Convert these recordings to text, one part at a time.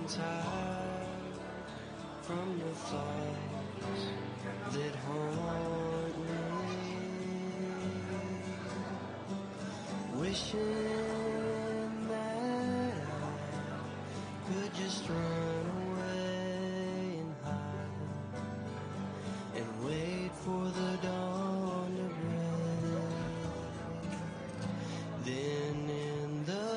and tired from the thoughts that haunt me, wishing that I could just run away and hide and wait for the dawn to break. Then in the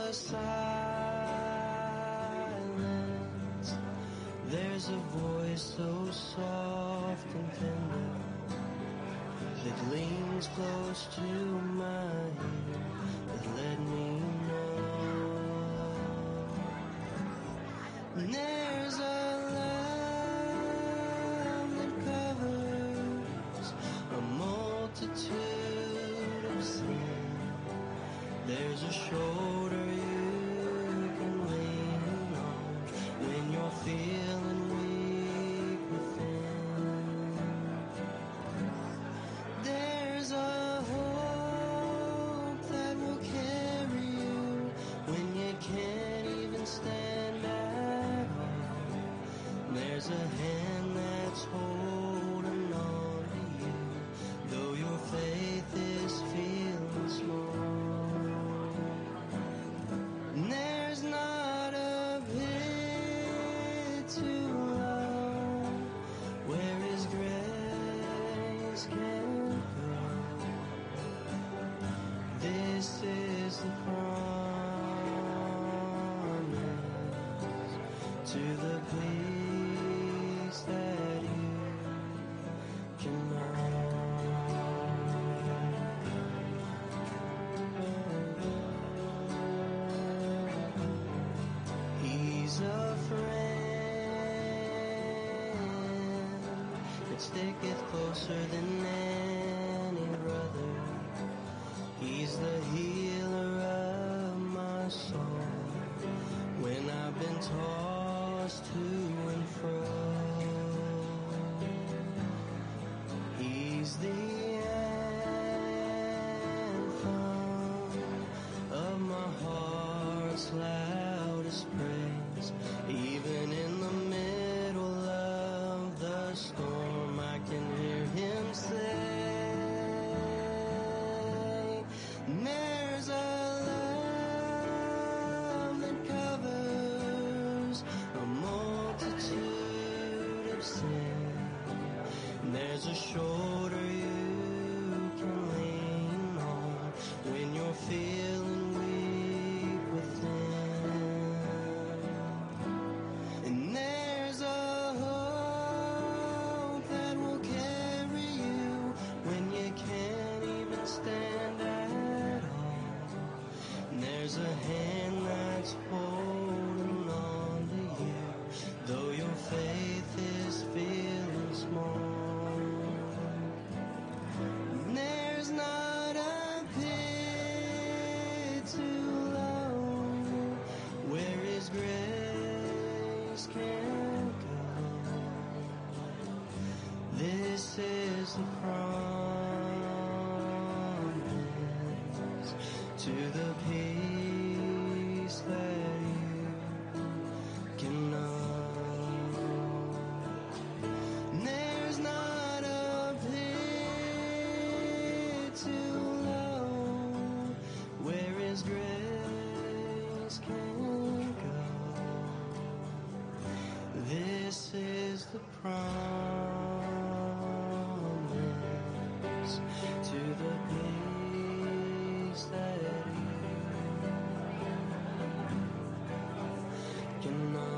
silence, there's a voice so soft and tender that leans close to my ear, that let me know there's a lamb that covers a multitude of sin. There's a shoulder you can lean on when you're feeling weak within. There's a hope that will carry you when you can't even stand at all. There's a hand that's holding on to you, though your faith is feeling small. And there's not a pit too low where His grace can't go. This is the promise to the peace that you can know. He's a friend that sticketh closer than any brother. He's the healer of my soul when I've been tossed to and fro. He's the anthem of my heart's loudest praise. Even in the middle of the storm, I can hear Him say, there's a lamb that covers a multitude of sin. There's a shoulder you can lean on when you're feeling weak within. And there's a hope that will carry you when you can't even stand at all. And there's a hand that's holding on to you, though your faith is feeling small. And there's not a pit too low where His grace can't go. This is the promise to the peace that you can know. There's not a pit too low where His grace can't go. This is the promise to the peace that you can know.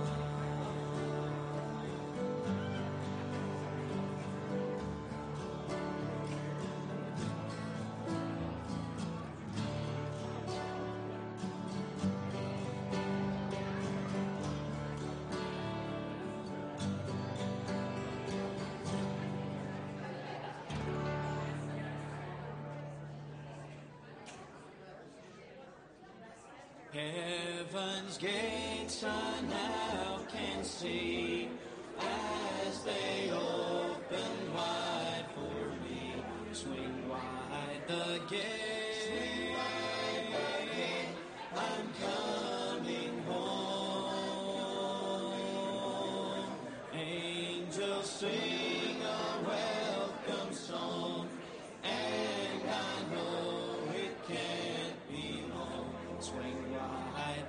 Heaven's gates I now can see as they open wide for me. Swing wide the gate, I'm coming home.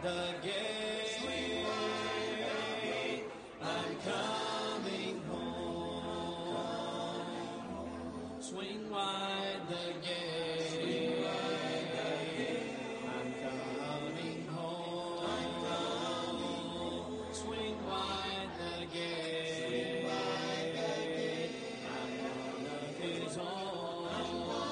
the gate. I'm coming home. Swing wide the gate. I'm coming home. Swing wide the gate. I'm one of His own.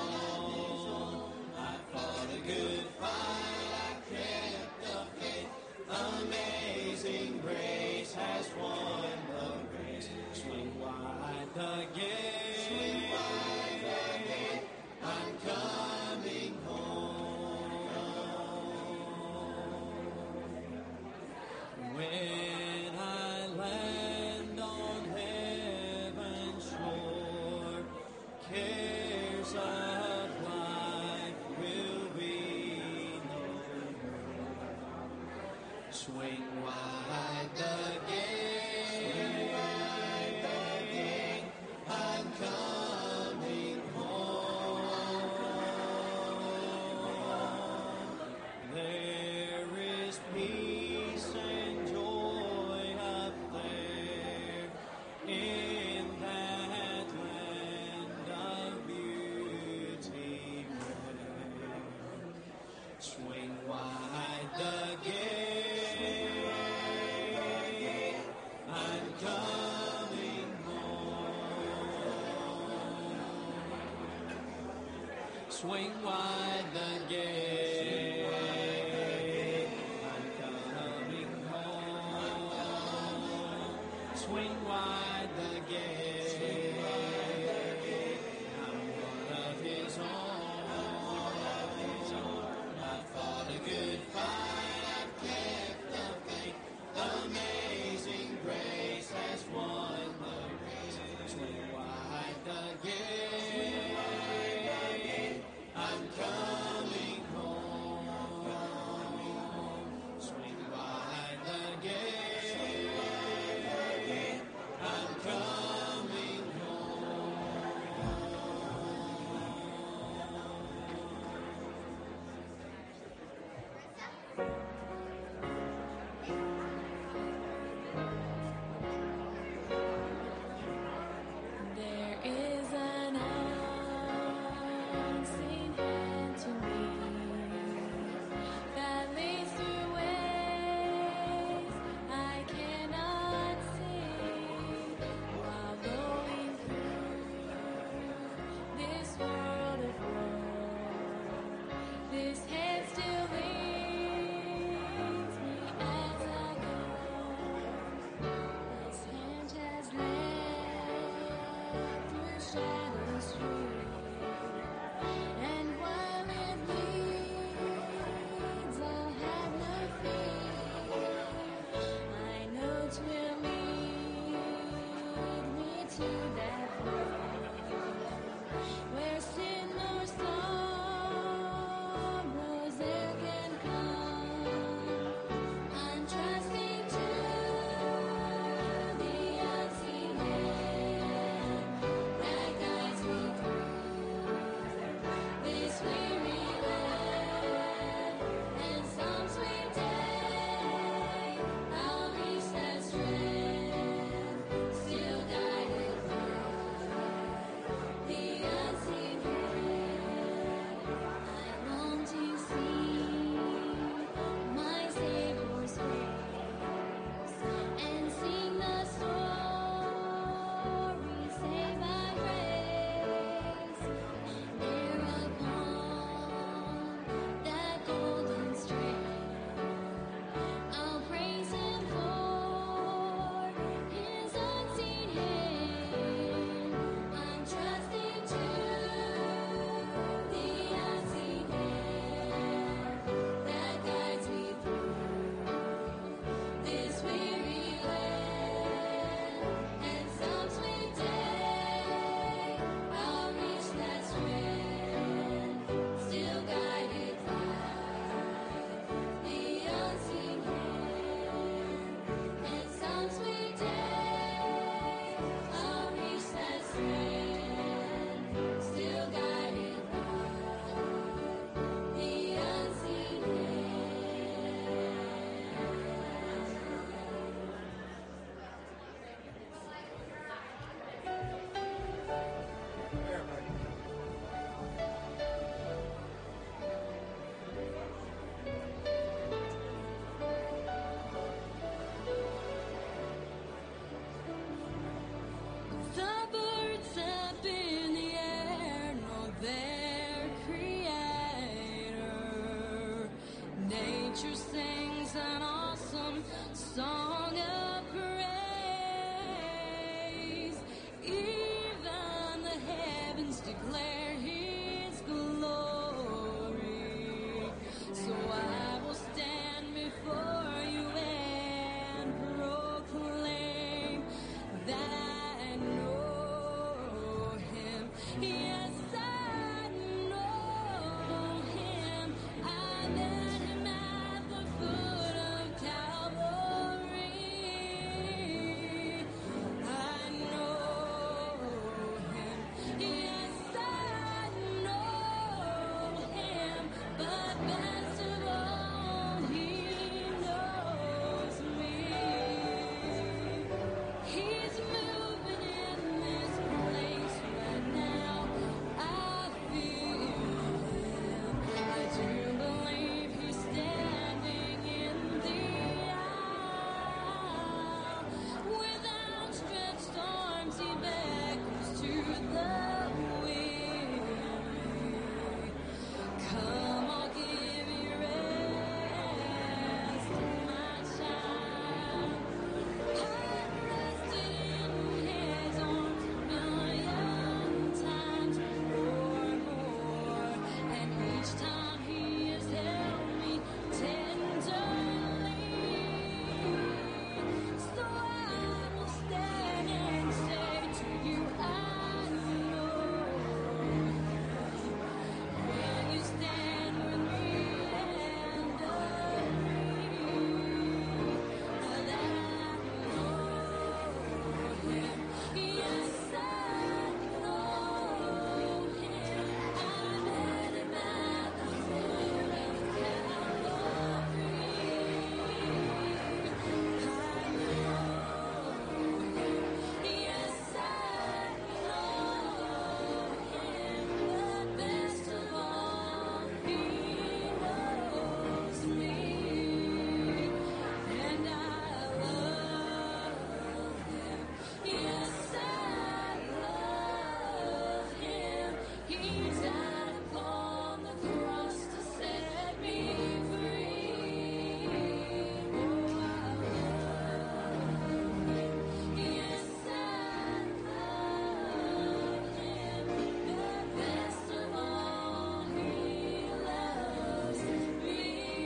I fought a good fight. I kept the faith. Amazing grace has won the race. Swing wide the gate. Swing wide the gate. I'm coming home. When I land on heaven's shore, cares of life will be no more. Swing wide the gate. I'm coming home. There is peace and joy up there in that land of beauty. Swing wide the gate. I'm coming home. Swing wide the gate. I'm coming home. Swing wide the gate. I'm one of His own. I fought a good fight. I've kept the faith. Amazing grace has won the race. Swing wide the gate. I'm coming home. Swing wide the gate. I'm coming home. sings an awesome song of praise. Even the heavens declare his glory. So I will stand before you and proclaim that I know him. Yes, I know him. I met him at the foot of Calvary. I know him. Yes, I know him. But best of all, he knows me. He's moving in this place right now. I feel him. I do believe he's standing in the aisle. With outstretched arms, he beckons to the weary. Come, I'll give you rest, my child. I've rested in his arms a million times or more, and each time he has held me tenderly. So I will stand and say to you, I know. Will you stand with me and agree that I know him? Yes, I know him. I met him at the foot of Calvary. I know him. Yes, I know him. But best of all, he knows me. And I love him. Yes, I love him. He died upon the cross to set me free. Oh, I love him. Yes, I love him. But best of all, he loves me.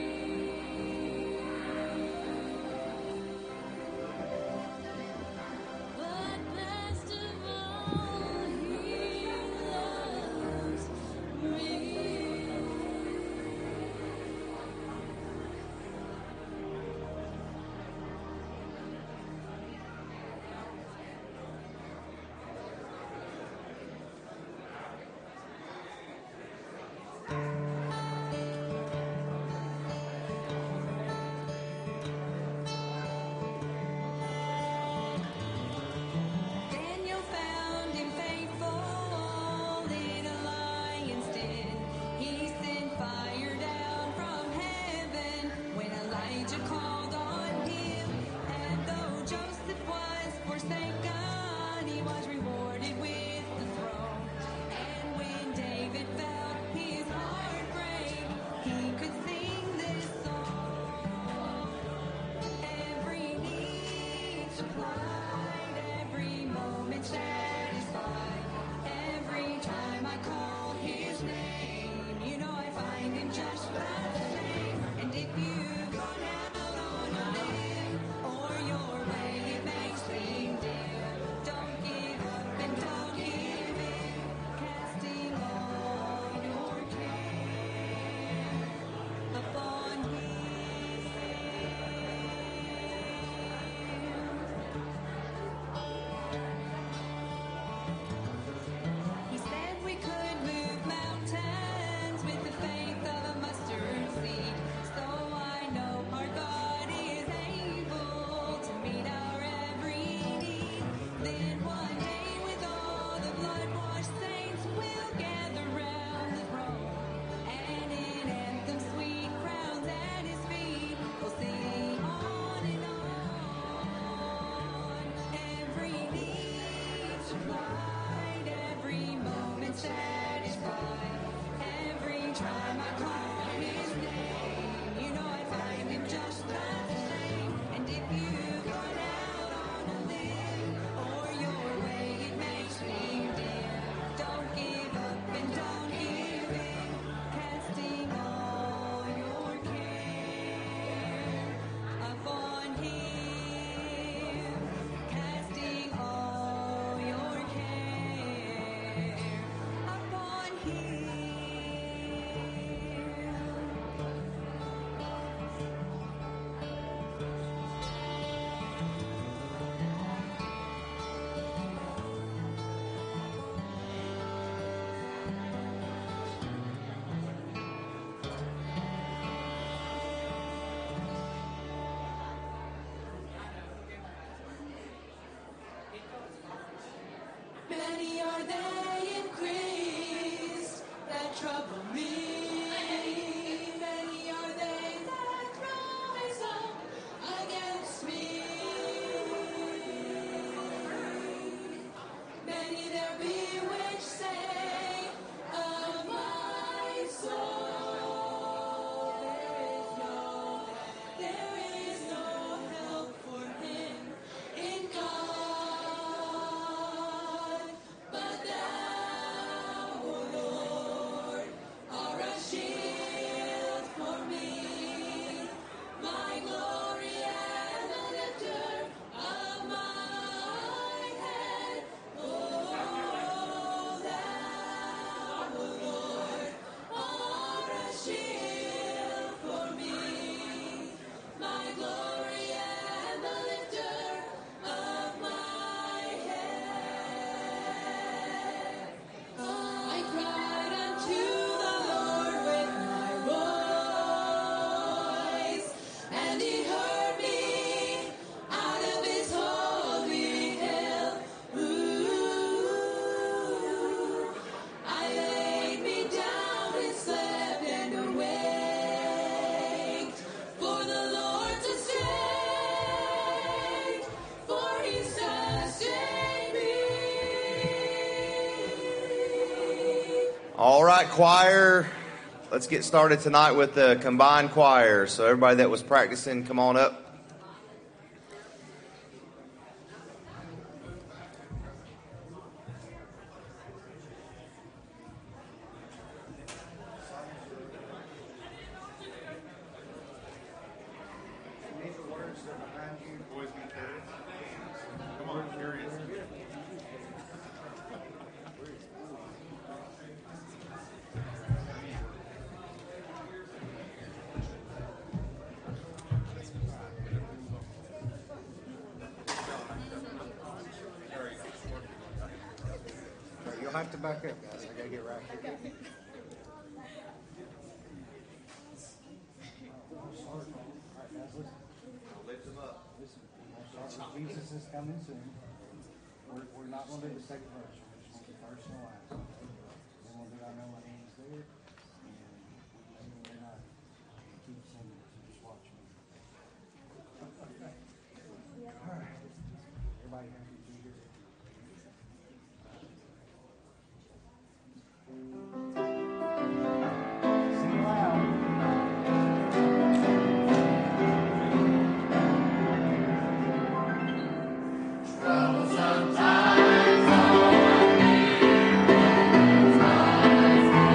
But best of all, he loves me. Daniel found him faithful in a lion's den. He sent fire down from heaven when Elijah called on him. And though Joseph was forsaken, he was rewarded with the throne. And when David felt his heart break, he could sing this song. Every need supplied, every moment satisfied. Every time I call his name, you know I find him just the same. And if you've gone out on a limb, or your way it may seem dim, don't give up and don't give in, casting all your care upon him. He said we could move mountains with the faith of a mustard seed. So I know our God is able to meet our every need. Then one day with all the blood-washed saints we'll gather round the throne. And in anthem sweet crowns at his feet we'll sing on and on. Every need supplied, every moment satisfied. Every time I call his name, you know I find All right, choir. Let's get started tonight with the combined choir. So everybody that was practicing, come on up. You'll have to back up, guys. I gotta get right here. Lift them up. Jesus is coming soon. We're not going to do the second verse. We're just going to do first and last. Then we'll do I know my name's there. And we're not keep singing. So just watch me. All right. Everybody happy to be here? Sing loud. Sometimes all I need is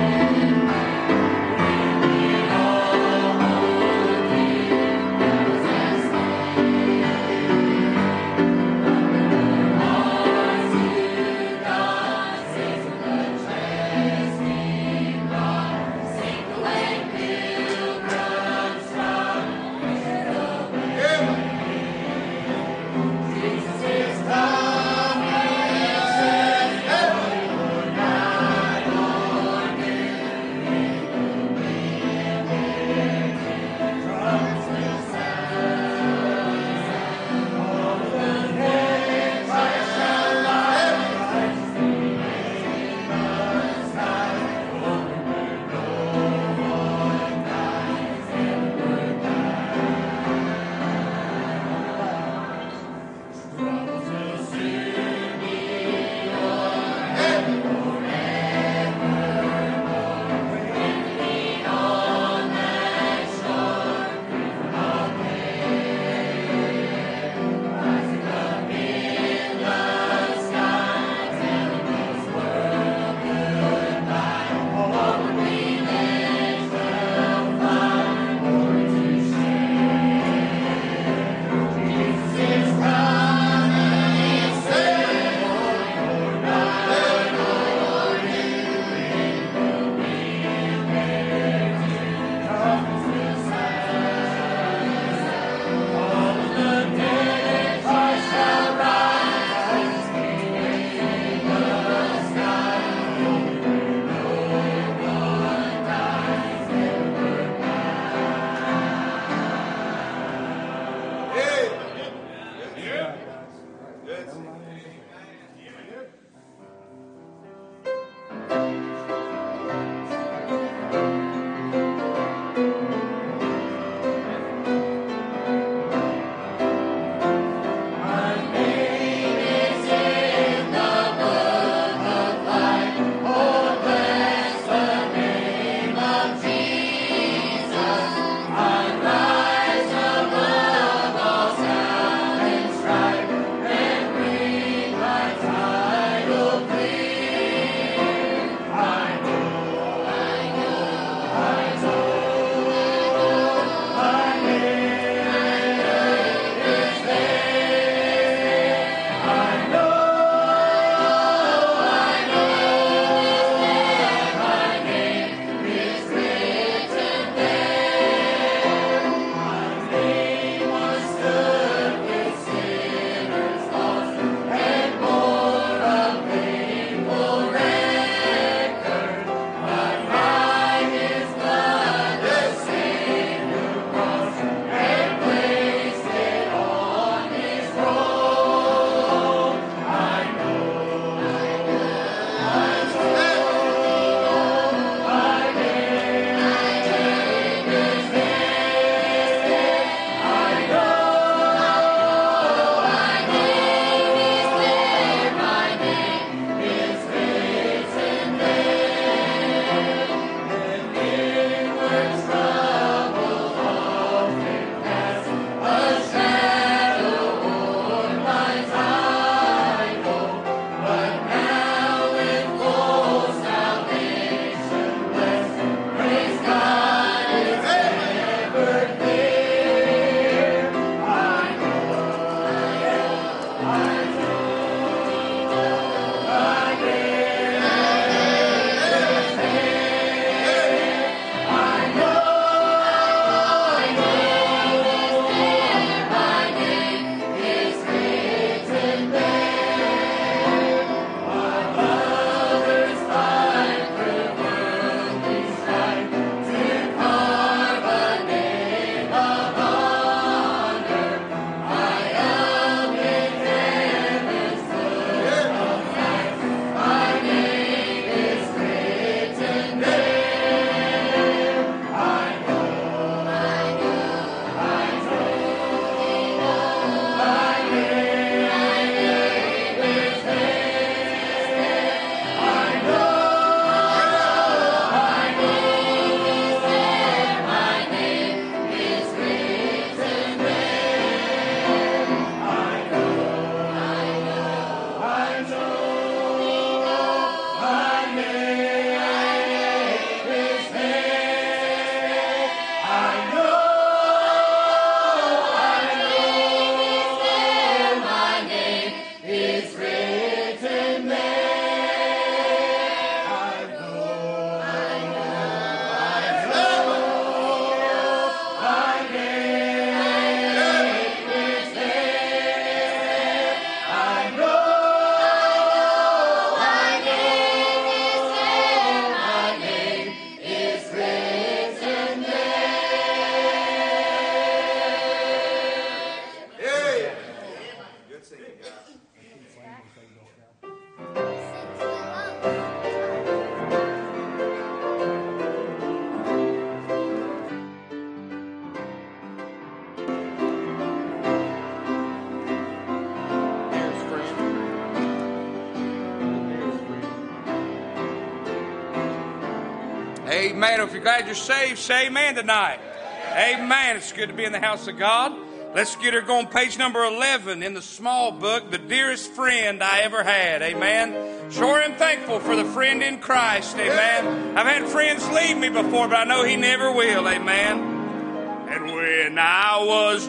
Amen. If you're glad you're saved, say amen tonight. Amen. It's good to be in the house of God. Let's get her going. Page number 11 in the small book, The Dearest Friend I Ever Had. Amen. Sure am thankful for the friend in Christ. Amen. I've had friends leave me before, but I know He never will. Amen. And when I was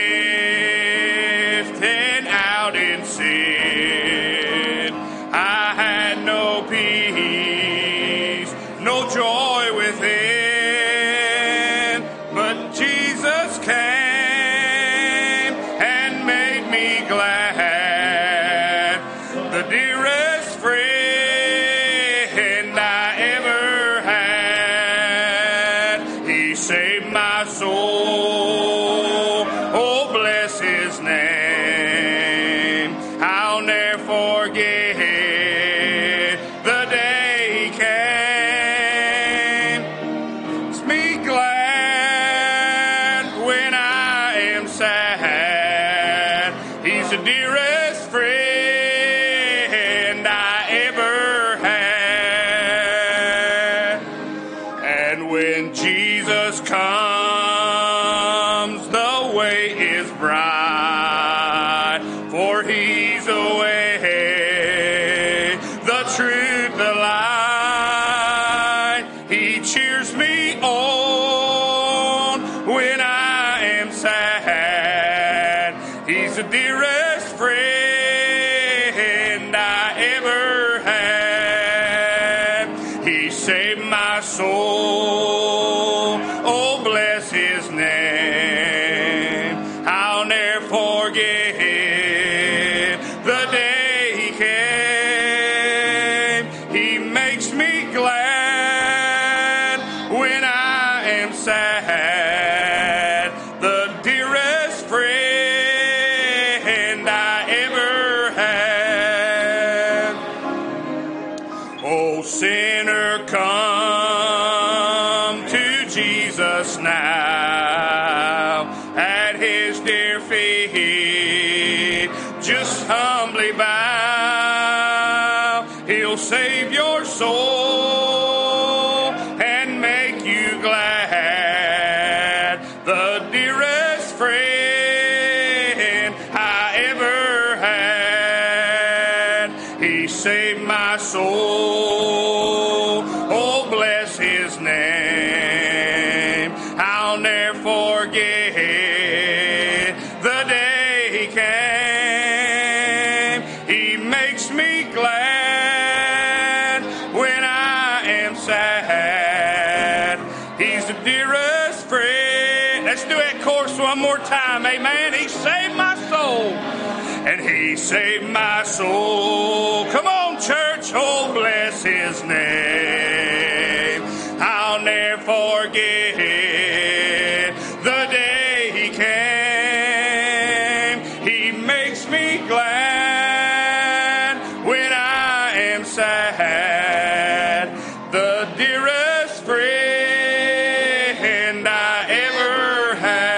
drifting out in sin, I had no peace, no joy within, but Jesus came and made me glad. The dearest friend I ever had, He saved my soul. Oh, bless His name. I'll never forget the day He came. It's me glad when I am sad. He's the dearest friend I ever had. And when Jesus comes, the way is bright, for He's the way, the truth, the light. He cheers me on when I am sad. He's the dearest friend I ever had. He saved my soul. Oh, bless His name. I'll never forget the day He came. He makes me glad when I am sad. The dearest friend I ever had. Oh, sinner, come to Jesus now at His dear feet. Just humbly bow. He'll save your soul and make you glad. The dearest friend I ever had. He saved my soul. Oh, bless His name. I'll never forget the day He came. He makes me glad when I am sad. He's the dearest friend. Let's do that chorus one more time. Amen. He saved my soul. And He saved my soul. Come on, church. Oh, bless His name. I'll never forget the day He came. He makes me glad when I am sad. The dearest friend I ever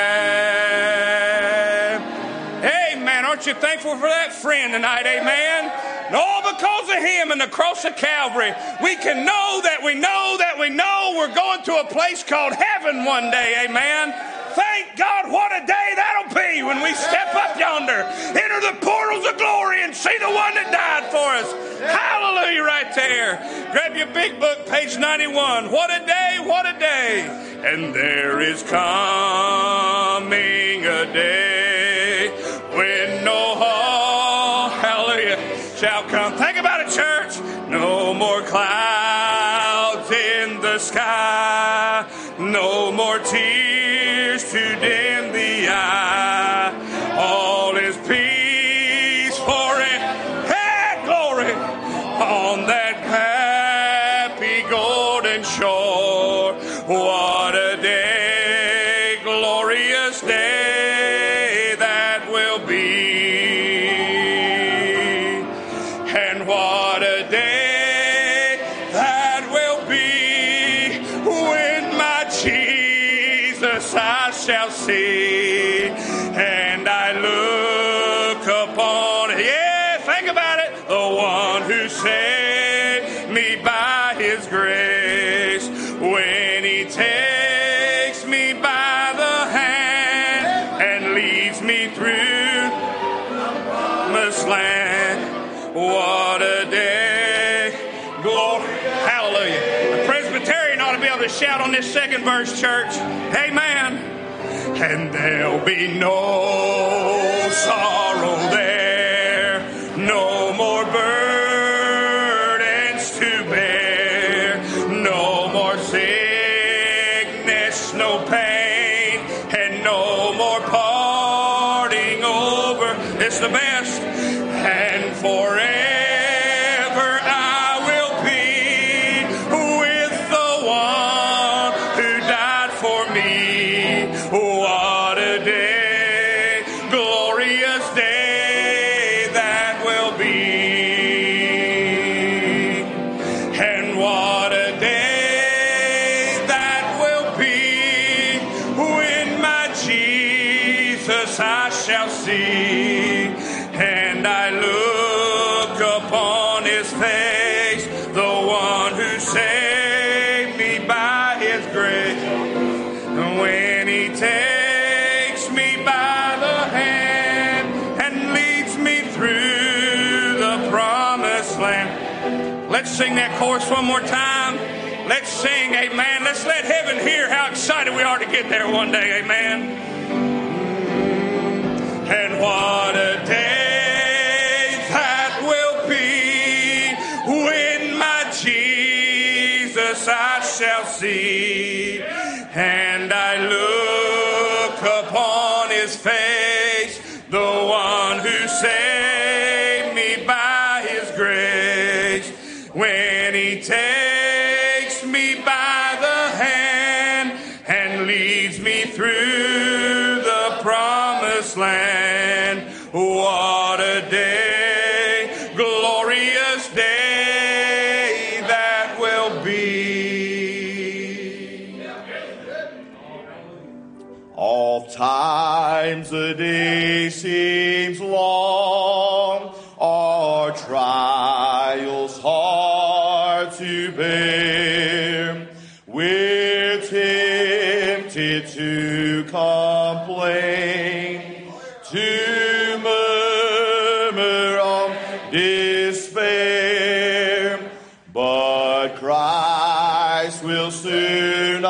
had. Amen. Aren't you thankful for that friend tonight? Amen. And all because of Him and the cross of Calvary, we can know that we know that we know we're going to a place called heaven one day. Amen. Thank God, what a day that'll be when we step up yonder, enter the portals of glory, and see the one that died for us. Hallelujah right there. Grab your big book, page 91. What a day, what a day. And there is coming a day when no hallelujah shall come. Think about it, church. No more clouds in the sky. No more tears to dim the eye. All is peace forever. Hey, glory on that happy golden shore. What a day, glorious day that will be. And what a day that will be when my Jesus I shall see, and I look upon, yeah, think about it, the one who saved me by His grace. When leads me through promised land. What a day. Glory. Hallelujah. A Presbyterian ought to be able to shout on this second verse, church. Amen. And there'll be no sorrow there, no more burdens to bear, no more sickness, no pain, and no more parting over. It's the best. And forever I will be with the one who died for me. What a day, glorious day that will be. And what a day that will be when my Jesus I shall see. And I look upon his face, the one who saved me by his grace. And when he takes me by the hand and leads me through the promised land. Let's sing that chorus one more time. Let's sing, amen. Let's let heaven hear how excited we are to get there one day, amen. And what a day I shall see, and I look upon his face, the one who saved me by his grace. When he takes me by the hand and leads me through the promised land. What a day, glorious day that will be. Oftentimes the day seems long, our trials hard to bear. We're tempted to complain, to murmur on despair, but Christ will soon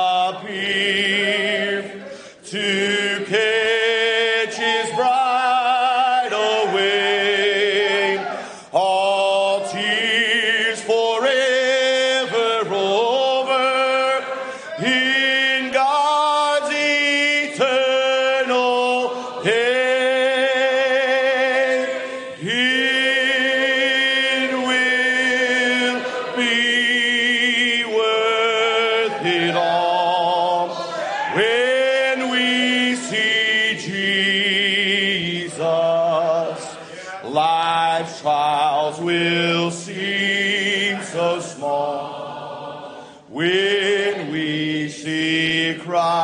appear to catch his bride away. All tears forever over in God's eternal day. It will be worth it all when we see Jesus. Life's trials will seem so small when we see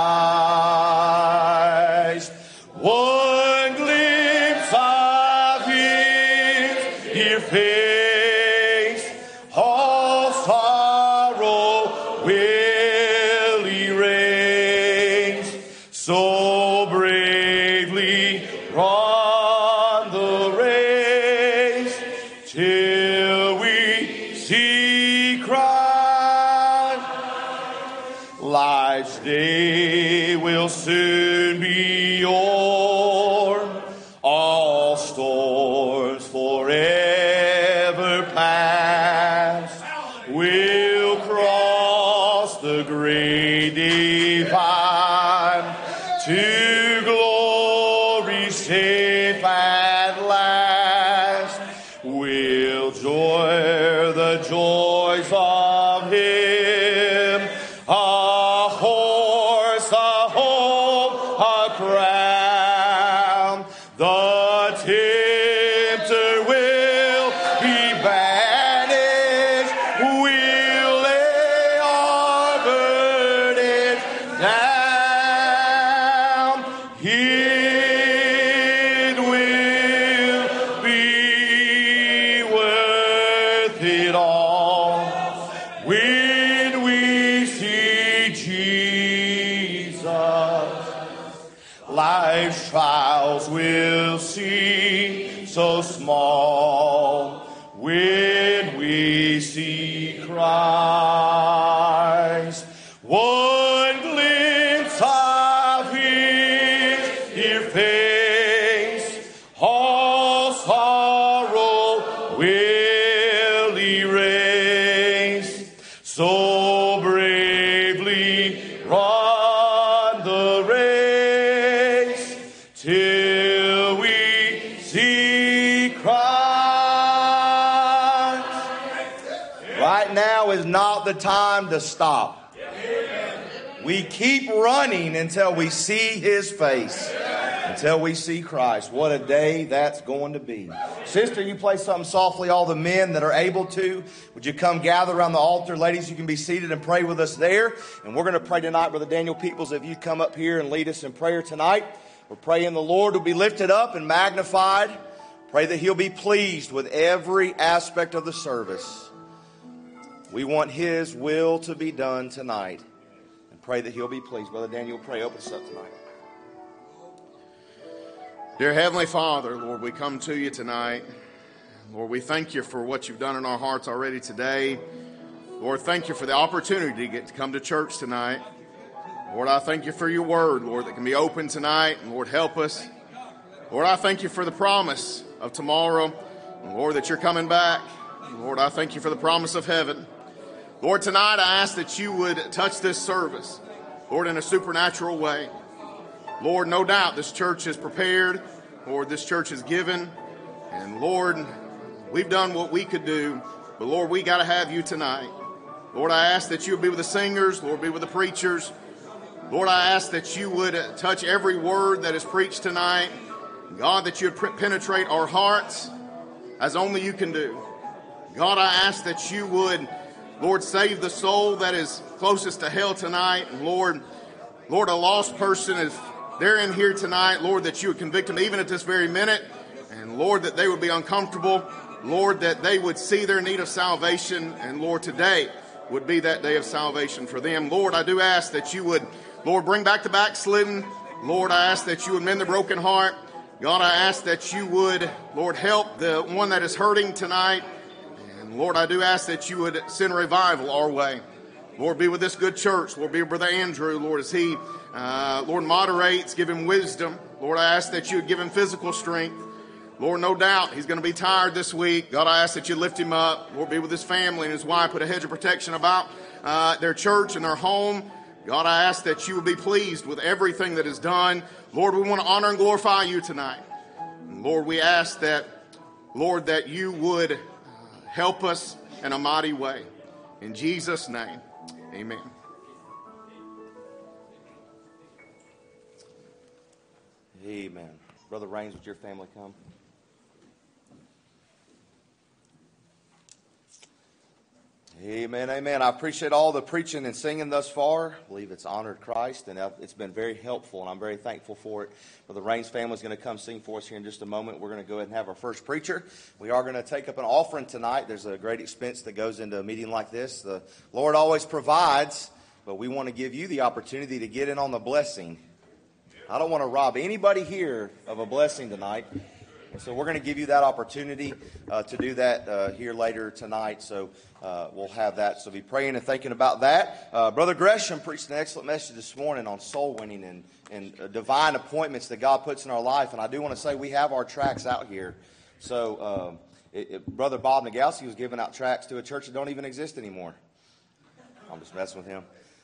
Christ. One glimpse of his dear face, all sorrow will erase. So bravely run the race till we see Christ. Life's day will soon be o'er, all storms forever past. We'll cross the great divide to glory safe at last. We'll joy the joys of him, a horse, a hope, a crown. The tempter will be banished. We'll lay our burdens down. It will be worth it all when we see Jesus. Life life's trials will seem so small when we see Christ. One glimpse of His dear face, all sorrow will erase. So bravely run the race till we see Christ. Right now is not the time to stop. We keep running until we see His face, until we see Christ. What a day that's going to be. Sister, you play something softly. All the men that are able to, would you come gather around the altar? Ladies, you can be seated and pray with us there. And we're going to pray tonight, Brother Daniel Peoples, if you come up here and lead us in prayer tonight. We're praying the Lord will be lifted up and magnified. Pray that He'll be pleased with every aspect of the service. We want His will to be done tonight. Pray that He'll be pleased. Brother Daniel, pray. Open us up tonight. Dear Heavenly Father, Lord, we come to You tonight. Lord, we thank You for what You've done in our hearts already today. Lord, thank You for the opportunity to get to come to church tonight. Lord, I thank You for Your word, Lord, that can be open tonight. And Lord, help us. Lord, I thank You for the promise of tomorrow. And Lord, that You're coming back. And Lord, I thank You for the promise of heaven. Lord, tonight I ask that You would touch this service, Lord, in a supernatural way. Lord, no doubt this church is prepared. Lord, this church is given. And Lord, we've done what we could do. But Lord, we got to have You tonight. Lord, I ask that You would be with the singers. Lord, be with the preachers. Lord, I ask that You would touch every word that is preached tonight. God, that You would penetrate our hearts as only You can do. God, I ask that You would, Lord, save the soul that is closest to hell tonight. And Lord, a lost person, if they're in here tonight, Lord, that You would convict them even at this very minute. And Lord, that they would be uncomfortable. Lord, that they would see their need of salvation. And Lord, today would be that day of salvation for them. Lord, I do ask that You would, Lord, bring back the backslidden. Lord, I ask that You would mend the broken heart. God, I ask that You would, Lord, help the one that is hurting tonight. Lord, I do ask that You would send revival our way. Lord, be with this good church. Lord, be with Brother Andrew, Lord, as he, Lord, moderates, give him wisdom. Lord, I ask that You would give him physical strength. Lord, no doubt he's going to be tired this week. God, I ask that You lift him up. Lord, be with his family and his wife. Put a hedge of protection about their church and their home. God, I ask that You would be pleased with everything that is done. Lord, we want to honor and glorify You tonight. And Lord, we ask that, Lord, that You would help us in a mighty way. In Jesus' name, amen. Amen. Brother Raines, would your family come? Amen, amen. I appreciate all the preaching and singing thus far. I believe it's honored Christ, and it's been very helpful, and I'm very thankful for it. Brother Raines' family is going to come sing for us here in just a moment. We're going to go ahead and have our first preacher. We are going to take up an offering tonight. There's a great expense that goes into a meeting like this. The Lord always provides, but we want to give you the opportunity to get in on the blessing. I don't want to rob anybody here of a blessing tonight. And so we're going to give you that opportunity to do that here later tonight. So we'll have that. So be praying and thinking about that. Brother Gresham preached an excellent message this morning on soul winning and divine appointments that God puts in our life. And I do want to say we have our tracts out here. So Brother Bob Nagalski was giving out tracts to a church that don't even exist anymore. I'm just messing with him.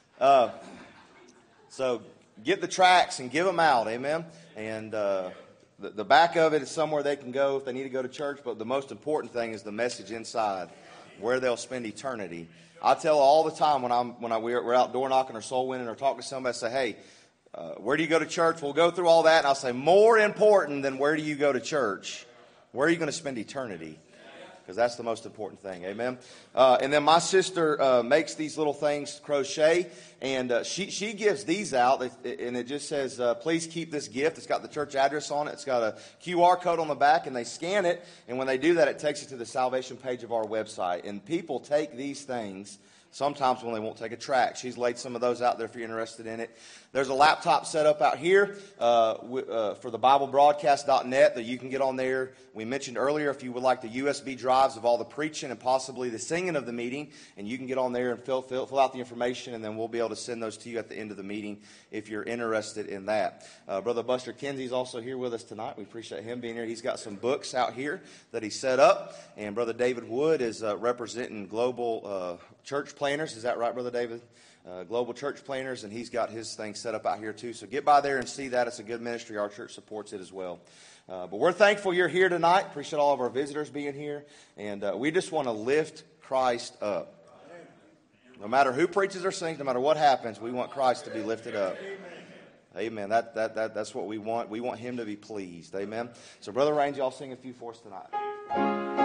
So get the tracts and give them out. Amen. And the back of it is somewhere they can go if they need to go to church, but the most important thing is the message inside, where they'll spend eternity. I tell all the time when we're out door knocking or soul winning or talking to somebody, I say, hey, where do you go to church? We'll go through all that, and I'll say, more important than where do you go to church, where are you going to spend eternity? Because that's the most important thing. Amen. And then my sister makes these little things, crochet, and she gives these out, and it just says, please keep this gift. It's got the church address on it. It's got a QR code on the back, and they scan it, and when they do that, it takes you to the salvation page of our website. And people take these things sometimes when they won't take a track. She's laid some of those out there if you're interested in it. There's a laptop set up out here for the BibleBroadcast.net that you can get on there. We mentioned earlier if you would like the USB drives of all the preaching and possibly the singing of the meeting, and you can get on there and fill out the information, and then we'll be able to send those to you at the end of the meeting if you're interested in that. Brother Buster Kinsey's also here with us tonight. We appreciate him being here. He's got some books out here that he set up, and Brother David Wood is representing Global Church Planners. Is that right, Brother David? Global Church Planners, and he's got his thing set up out here too. So get by there and see that. It's a good ministry. Our church supports it as well. But we're thankful you're here tonight. Appreciate all of our visitors being here. And we just want to lift Christ up. No matter who preaches or sings, no matter what happens, we want Christ to be lifted up. Amen. That's what we want. We want him to be pleased. Amen. So Brother Raines, y'all sing a few for us tonight.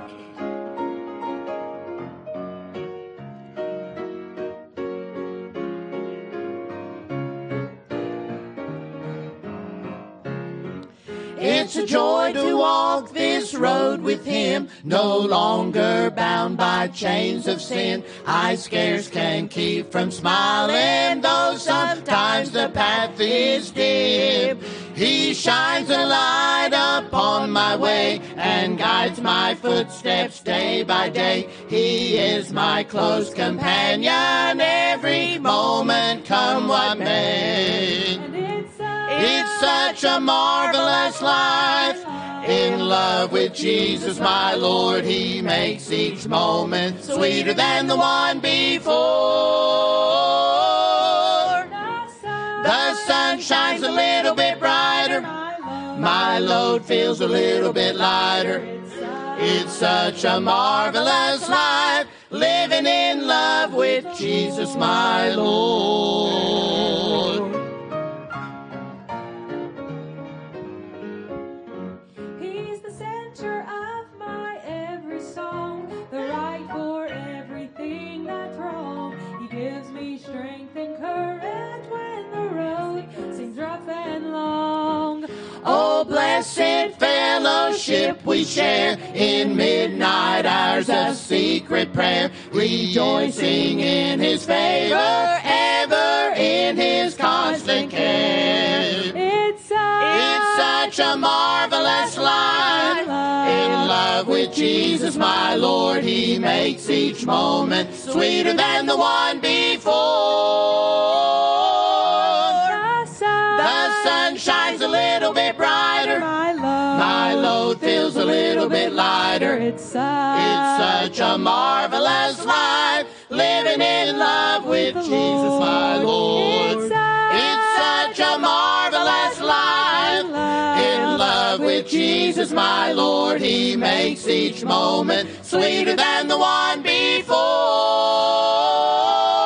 It's a joy to walk this road with him, no longer bound by chains of sin. I scarce can keep from smiling, though sometimes the path is dim. He shines a light upon my way and guides my footsteps day by day. He is my close companion every moment, come what may. It's such a marvelous life, in love with Jesus my Lord. He makes each moment sweeter than the one before. The sun shines a little bit brighter, my load feels a little bit lighter. It's such a marvelous life, living in love with Jesus my Lord. Oh, blessed fellowship we share in midnight hours of secret prayer, rejoicing in his favor, ever in his constant care. It's such a marvelous life, in love with Jesus my Lord. He makes each moment sweeter than the one before. The sun shines a little bit brighter, my load feels a little bit lighter. It's such a marvelous life, living in love with Jesus my Lord. It's such a marvelous life, in love with Jesus my Lord. He makes each moment sweeter than the one before.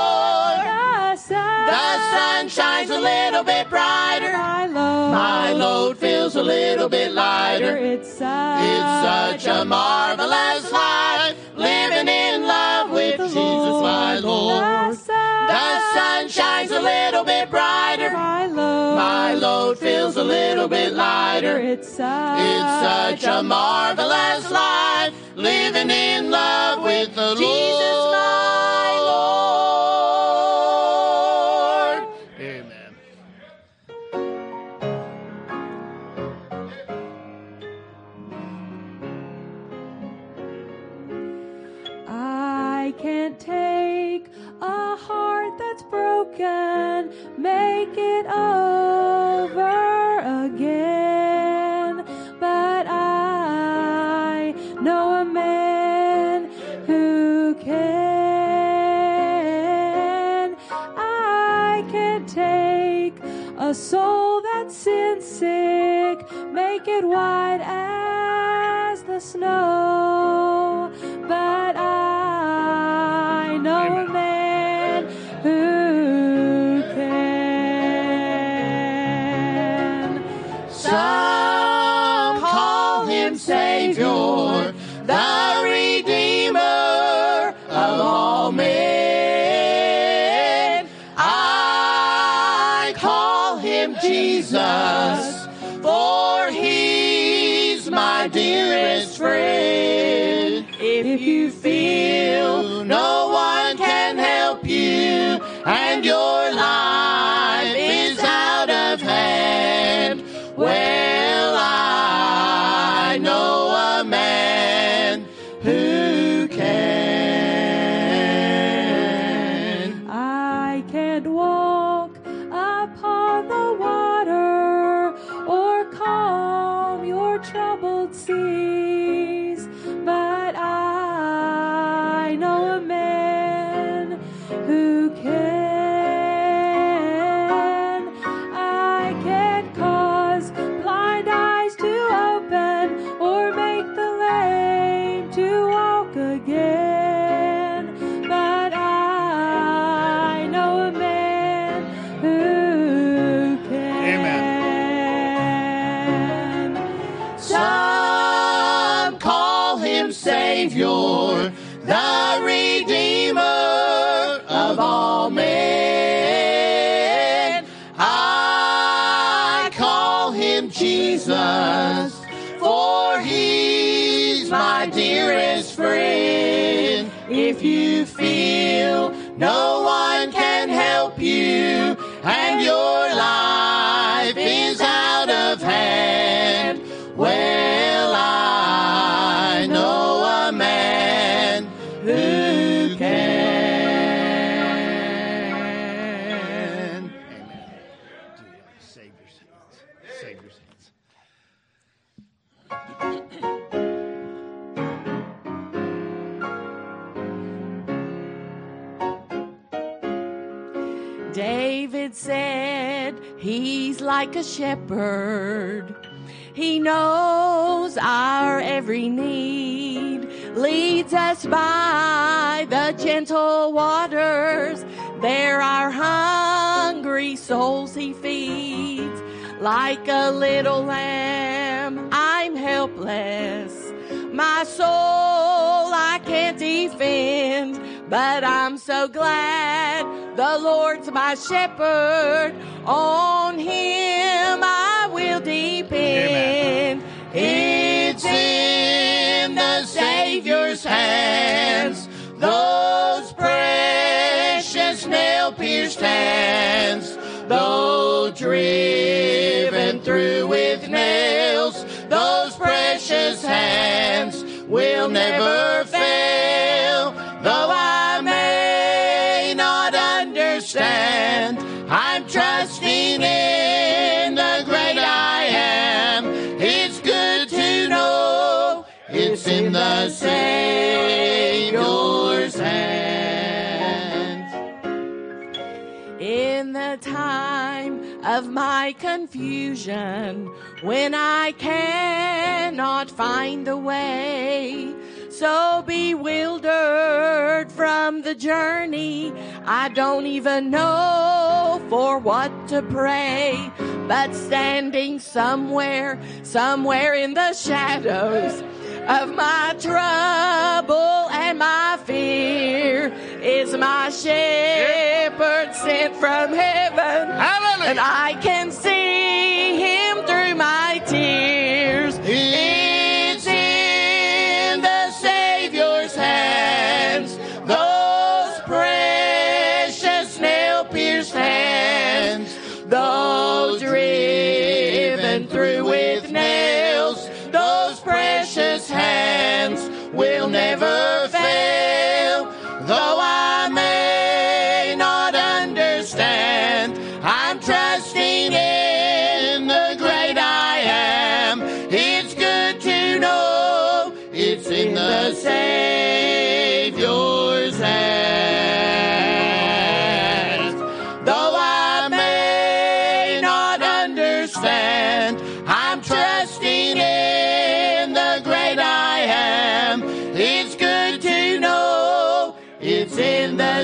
The sun shines a little bit brighter, my load feels a little bit lighter. It's such a marvelous life, living in love with Jesus my Lord. The sun shines a little bit brighter, my load feels a little bit lighter. It's such a marvelous life, living in love with the Jesus my Lord. Amen. I can't take a heart that's broken, make it over again, but I know a man who can. I can't take a soul that's sin sick, make it white as the snow, but I know a man who can. Some call him Savior, the Redeemer of all men. I call him Jesus, for he's my dearest friend. If you feel no one can troubled seas, but I know a man who can. I can cause blind eyes to open or make the lame to walk again, but I know a man who can. Some call him Savior, the Redeemer of all men. I call him Jesus, for he's my dearest friend. If you feel no one can help you and your life is out of hand, well, I know a man who can. Amen. Save your sins. Save your sins. David said he's like a shepherd. He knows our every need, leads us by the gentle waters. There our hungry souls he feeds. Like a little lamb, I'm helpless. My soul I can't defend, but I'm so glad the Lord's my shepherd. On him I will depend. It's in the Savior's hands, those precious nail-pierced hands. Though driven through with nails, those precious hands will never fail. Though I may not understand, I'm trusting in the great I am. It's good to know it's in the Savior's hands. In the time of my confusion, when I cannot find the way, so bewildered from the journey, I don't even know for what to pray. But standing somewhere in the shadows of my trouble and my fear is my shepherd sent from heaven. Hallelujah. And I can see him through my tears. It's in the Savior's hands, those precious nail-pierced hands. Though driven through with nails, those precious hands will never fail. Though I may not understand, I'm trusting in the great I am. It's good to know it's in the Savior's hands. Though I may not understand, I'm trusting in the great I am. It's good to know it's in the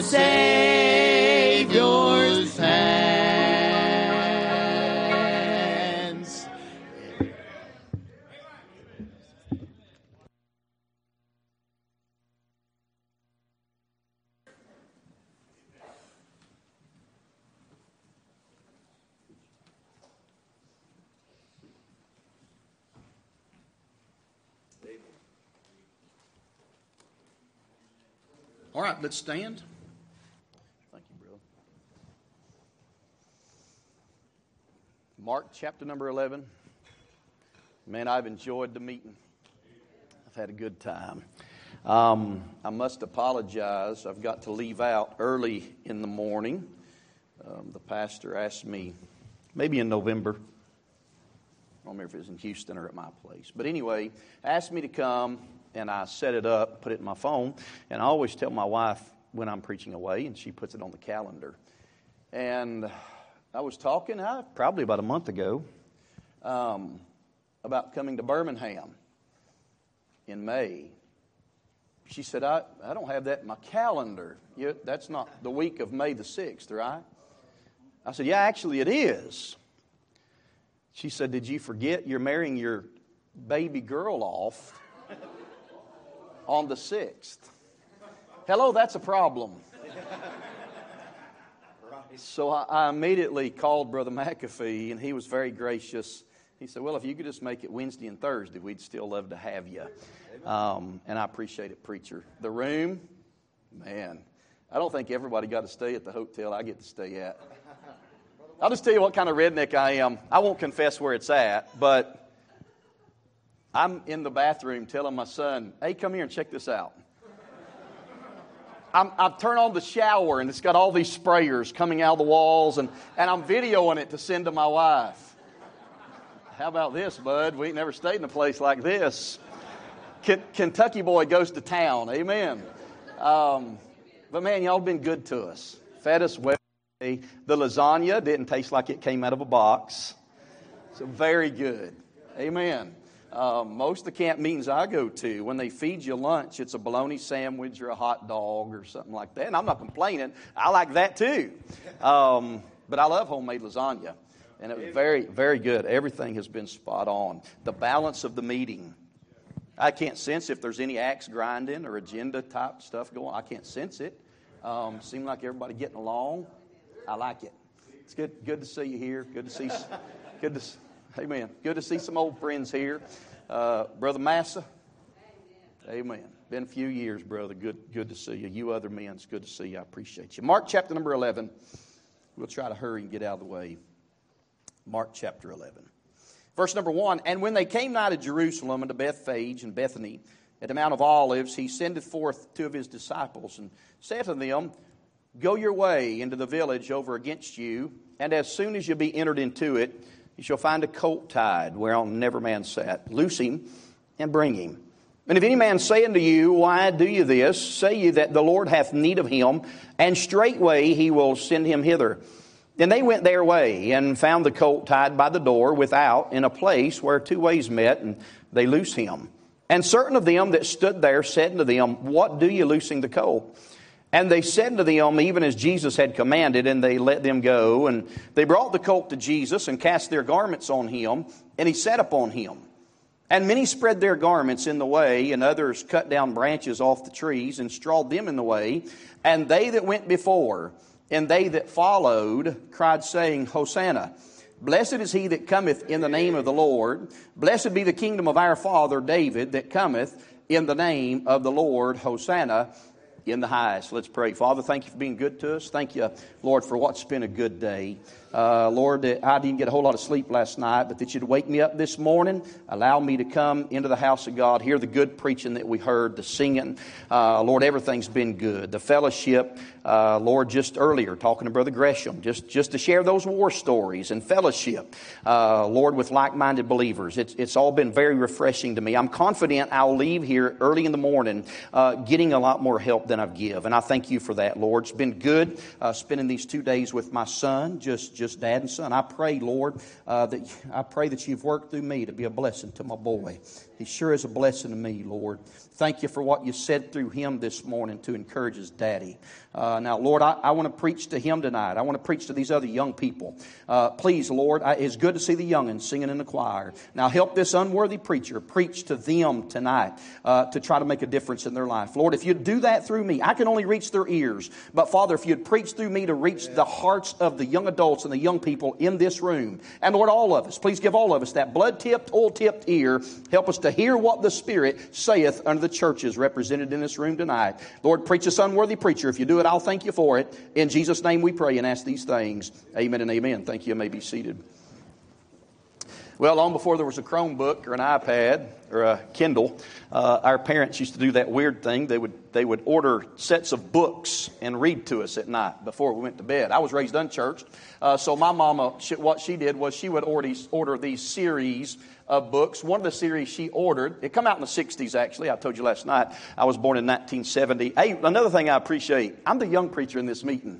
Savior's hands. All right, let's stand. Thank you, brother. Mark chapter number 11. Man, I've enjoyed the meeting. I've had a good time. I must apologize. I've got to leave out early in the morning. The pastor asked me, maybe in November, I don't remember if it was in Houston or at my place. But anyway, asked me to come, and I set it up, put it in my phone. And I always tell my wife when I'm preaching away, and she puts it on the calendar. And I was talking probably about a month ago about coming to Birmingham in May. She said, I don't have that in my calendar. That's not the week of May the 6th, right? I said, yeah, actually it is. She said, did you forget you're marrying your baby girl off on the 6th? Hello, that's a problem. So I immediately called Brother McAfee, and he was very gracious. He said, well, if you could just make it Wednesday and Thursday, we'd still love to have you. And I appreciate it, preacher. The room, man, I don't think everybody got to stay at the hotel I get to stay at. I'll just tell you what kind of redneck I am. I won't confess where it's at, but I'm in the bathroom telling my son, hey, come here and check this out. I turn on the shower, and it's got all these sprayers coming out of the walls, and I'm videoing it to send to my wife. How about this, bud? We ain't never stayed in a place like this. Kentucky boy goes to town. Amen. But, man, y'all been good to us. Fed us well. The lasagna didn't taste like it came out of a box. So very good. Amen. Most of the camp meetings I go to, when they feed you lunch, it's a bologna sandwich or a hot dog or something like that. And I'm not complaining. I like that too. But I love homemade lasagna. And it was very, very good. Everything has been spot on. The balance of the meeting. I can't sense if there's any axe grinding or agenda type stuff going on. I can't sense it. Seemed like everybody getting along. I like it. It's good to see you here. Amen. Good to see some old friends here. Brother Massa. Amen. Been a few years, brother. Good to see you. You other men, it's good to see you. I appreciate you. Mark chapter number 11. We'll try to hurry and get out of the way. Mark chapter 11. Verse number 1. And when they came nigh to Jerusalem and to Bethphage and Bethany at the Mount of Olives, he sendeth forth 2 of his disciples and said to them, go your way into the village over against you, and as soon as you be entered into it, you shall find a colt tied, whereon never man sat. Loose him, and bring him. And if any man say unto you, why do you this? Say ye that the Lord hath need of him, and straightway he will send him hither. Then they went their way, and found the colt tied by the door without, in a place where 2 ways met, and they loose him. And certain of them that stood there said unto them, what do you loosing the colt? And they said unto them, even as Jesus had commanded, and they let them go. And they brought the colt to Jesus, and cast their garments on him, and he sat upon him. And many spread their garments in the way, and others cut down branches off the trees, and strawed them in the way. And they that went before, and they that followed, cried, saying, Hosanna! Blessed is he that cometh in the name of the Lord. Blessed be the kingdom of our father David, that cometh in the name of the Lord. Hosanna in the highest. Let's pray. Father, thank you for being good to us. Thank you, Lord, for what's been a good day. Lord, that I didn't get a whole lot of sleep last night, but that you'd wake me up this morning, allow me to come into the house of God, hear the good preaching that we heard, the singing. Lord, everything's been good. The fellowship, Lord, just earlier, talking to Brother Gresham, just to share those war stories and fellowship, Lord, with like-minded believers. It's all been very refreshing to me. I'm confident I'll leave here early in the morning getting a lot more help than I've given. And I thank you for that, Lord. It's been good spending these 2 days with my son, just dad and son. I pray, Lord, that you've worked through me to be a blessing to my boy. He sure is a blessing to me, Lord. Thank you for what you said through him this morning to encourage his daddy. Now, Lord, I want to preach to him tonight. I want to preach to these other young people. Please, Lord, it's good to see the young'uns singing in the choir. Now, help this unworthy preacher preach to them tonight to try to make a difference in their life. Lord, if you'd do that through me, I can only reach their ears. But, Father, if you'd preach through me to reach the hearts of the young adults and the young people in this room, and, Lord, all of us, please give all of us that blood-tipped, oil-tipped ear. Help us to hear what the Spirit saith unto the churches represented in this room tonight. Lord, preach this unworthy preacher. If you do it, I'll thank you for it. In Jesus' name we pray and ask these things. Amen and amen. Thank you. You may be seated. Well, long before there was a Chromebook or an iPad or a Kindle, our parents used to do that weird thing. They would order sets of books and read to us at night before we went to bed. I was raised unchurched, so my mama, what she did was she would order these series of books. One of the series she ordered, it come out in the 60s actually. I told you last night, I was born in 1970. Hey, another thing I appreciate, I'm the young preacher in this meeting.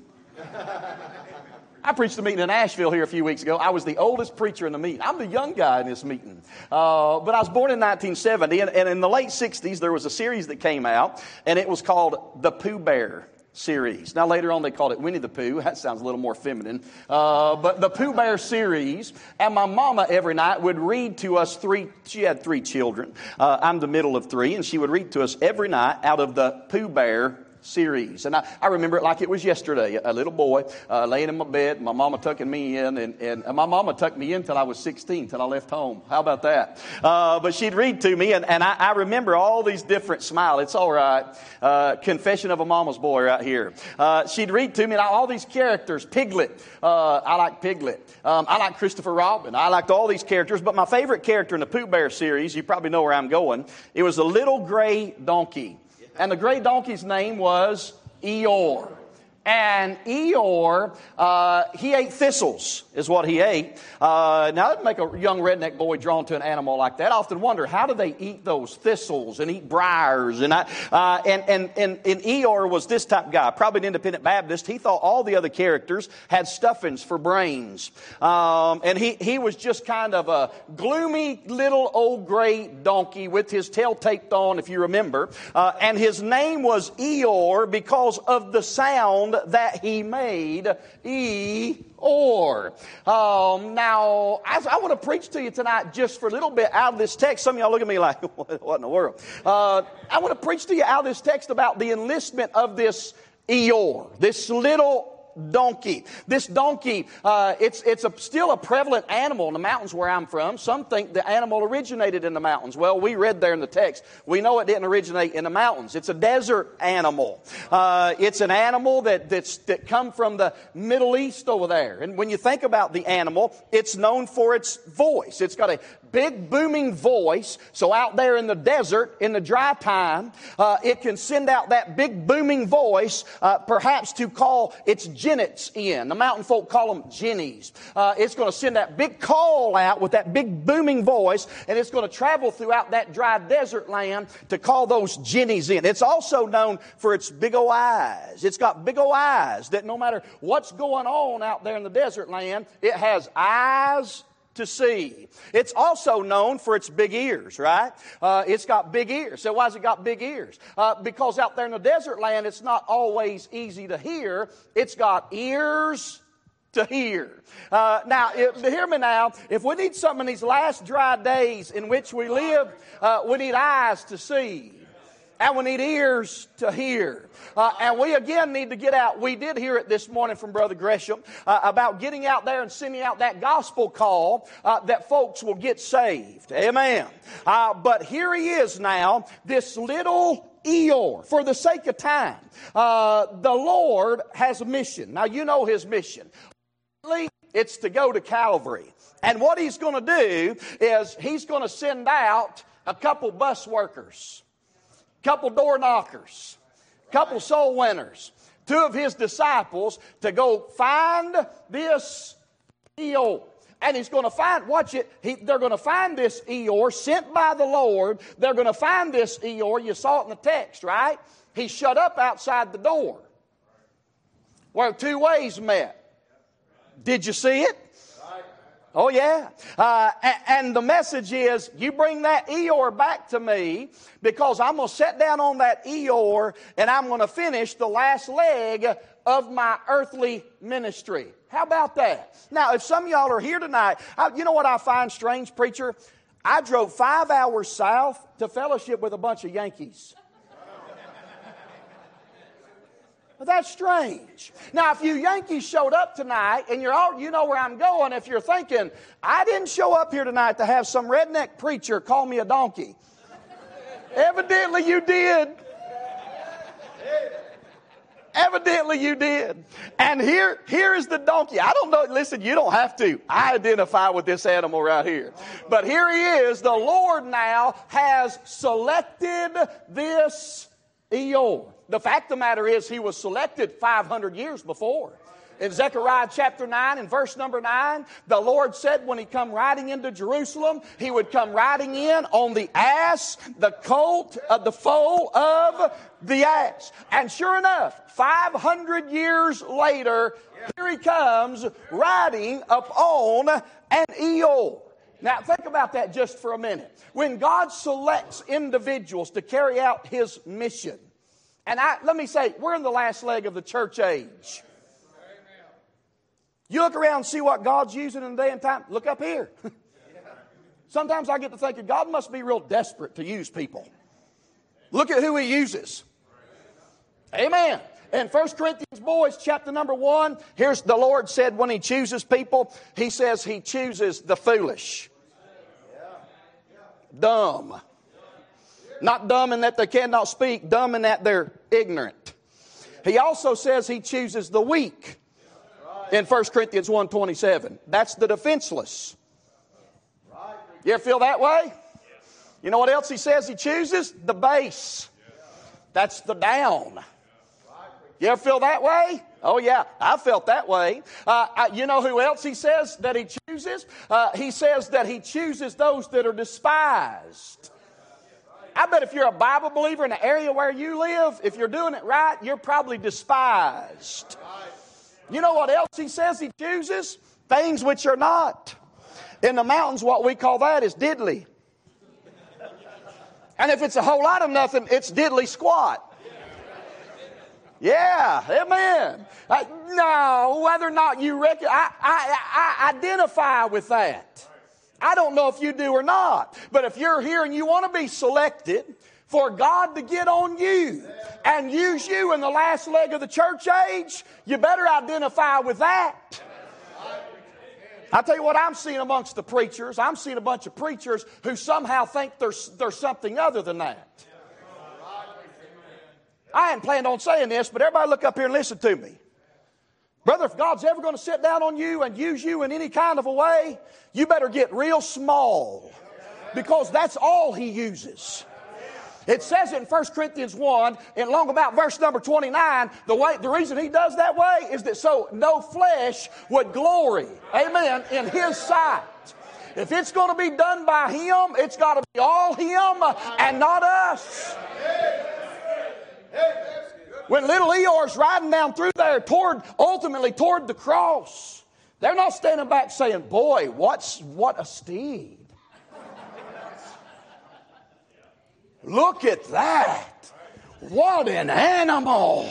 I preached a meeting in Asheville here a few weeks ago. I was the oldest preacher in the meeting. I'm the young guy in this meeting. But I was born in 1970, and in the late 60s, there was a series that came out, and it was called the Pooh Bear series. Now, later on, they called it Winnie the Pooh. That sounds a little more feminine. But the Pooh Bear series, and my mama every night would read to us she had 3 children. I'm the middle of 3, and she would read to us every night out of the Pooh Bear series. And I remember it like it was yesterday. A little boy laying in my bed, my mama tucking me in, and my mama tucked me in till I was 16, till I left home. How about that? But she'd read to me, and I remember all these different smiles. It's all right. Confession of a mama's boy right here. She'd read to me, and all these characters. Piglet. I like Piglet. I like Christopher Robin. I liked all these characters, but my favorite character in the Pooh Bear series, you probably know where I'm going, it was a little gray donkey. And the gray donkey's name was Eeyore. And Eeyore, he ate thistles, is what he ate. Now, that'd make a young redneck boy drawn to an animal like that. I often wonder, how do they eat those thistles and eat briars? And Eeyore was this type of guy, probably an independent Baptist. He thought all the other characters had stuffings for brains. And he was just kind of a gloomy little old gray donkey with his tail taped on, if you remember. And his name was Eeyore because of the sound that he made, Eeyore. Now, I want to preach to you tonight just for a little bit out of this text. Some of y'all look at me like, what in the world? I want to preach to you out of this text about the enlistment of this Eeyore, this little donkey. This donkey, it's still a prevalent animal in the mountains where I'm from. Some think the animal originated in the mountains. Well, we read there in the text. We know it didn't originate in the mountains. It's a desert animal. It's an animal that come from the Middle East over there. And when you think about the animal, it's known for its voice. It's got a big booming voice. So out there in the desert, in the dry time, it can send out that big booming voice, perhaps to call its jennets in. The mountain folk call them jennies. It's going to send that big call out with that big booming voice, and it's going to travel throughout that dry desert land to call those jennies in. It's also known for its big old eyes. It's got big old eyes that no matter what's going on out there in the desert land, it has eyes to see. It's also known for its big ears, right? It's got big ears. So why has it got big ears? Because out there in the desert land, it's not always easy to hear. It's got ears to hear. Now, hear me now. If we need something in these last dry days in which we live, we need eyes to see. And we need ears to hear. And we again need to get out. We did hear it this morning from Brother Gresham about getting out there and sending out that gospel call that folks will get saved. Amen. But here he is now, this little Eeyore. For the sake of time, the Lord has a mission. Now, you know his mission. It's to go to Calvary. And what he's going to do is he's going to send out a couple bus workers, couple door knockers, couple soul winners, 2 of his disciples to go find this Eeyore. And he's going to find, watch it, they're going to find this Eeyore sent by the Lord. They're going to find this Eeyore. You saw it in the text, right? He's shut up outside the door where 2 ways met. Did you see it? Oh, yeah. And the message is, you bring that Eeyore back to me because I'm going to sit down on that Eeyore and I'm going to finish the last leg of my earthly ministry. How about that? Now, if some of y'all are here tonight, you know what I find strange, preacher? I drove 5 hours south to fellowship with a bunch of Yankees. But that's strange. Now, if you Yankees showed up tonight, and you know where I'm going, if you're thinking, I didn't show up here tonight to have some redneck preacher call me a donkey. Evidently you did. Evidently you did. And here is the donkey. I don't know. Listen, you don't have to. I identify with this animal right here. But here he is. The Lord now has selected this Eeyore. The fact of the matter is he was selected 500 years before. In Zechariah chapter 9 and verse number 9, the Lord said when he come riding into Jerusalem, he would come riding in on the ass, the colt, the foal of the ass. And sure enough, 500 years later, here he comes riding upon an Eeyore. Now think about that just for a minute. When God selects individuals to carry out his mission, and let me say, we're in the last leg of the church age. You look around and see what God's using in the day and time. Look up here. Sometimes I get to thinking God must be real desperate to use people. Look at who he uses. Amen. In 1 Corinthians, boys, chapter number 1, here's the Lord said when he chooses people, he says he chooses the foolish. Dumb. Not dumb in that they cannot speak, dumb in that they're ignorant. He also says he chooses the weak. In 1 Corinthians 1:27. That's the defenseless. You ever feel that way? You know what else he says he chooses? The base. That's the down. You ever feel that way? Oh yeah, I felt that way. You know who else he says that he chooses? He says that he chooses those that are despised. I bet if you're a Bible believer in the area where you live, if you're doing it right, you're probably despised. You know what else he says he chooses? Things which are not. In the mountains, what we call that is diddly. And if it's a whole lot of nothing, it's diddly squat. Yeah, amen. No, whether or not you reckon, I identify with that. I don't know if you do or not. But if you're here and you want to be selected for God to get on you and use you in the last leg of the church age, you better identify with that. I'll tell you what I'm seeing amongst the preachers. I'm seeing a bunch of preachers who somehow think there's something other than that. I hadn't planned on saying this, but everybody look up here and listen to me. Brother, if God's ever going to sit down on you and use you in any kind of a way, you better get real small, because that's all he uses. It says in 1 Corinthians 1, in long about verse number 29, the reason he does that way is that so no flesh would glory, amen, in his sight. If it's going to be done by him, it's got to be all him and not us. When little Eeyore's riding down through there ultimately toward the cross, they're not standing back saying, boy, what a steed. Look at that. What an animal.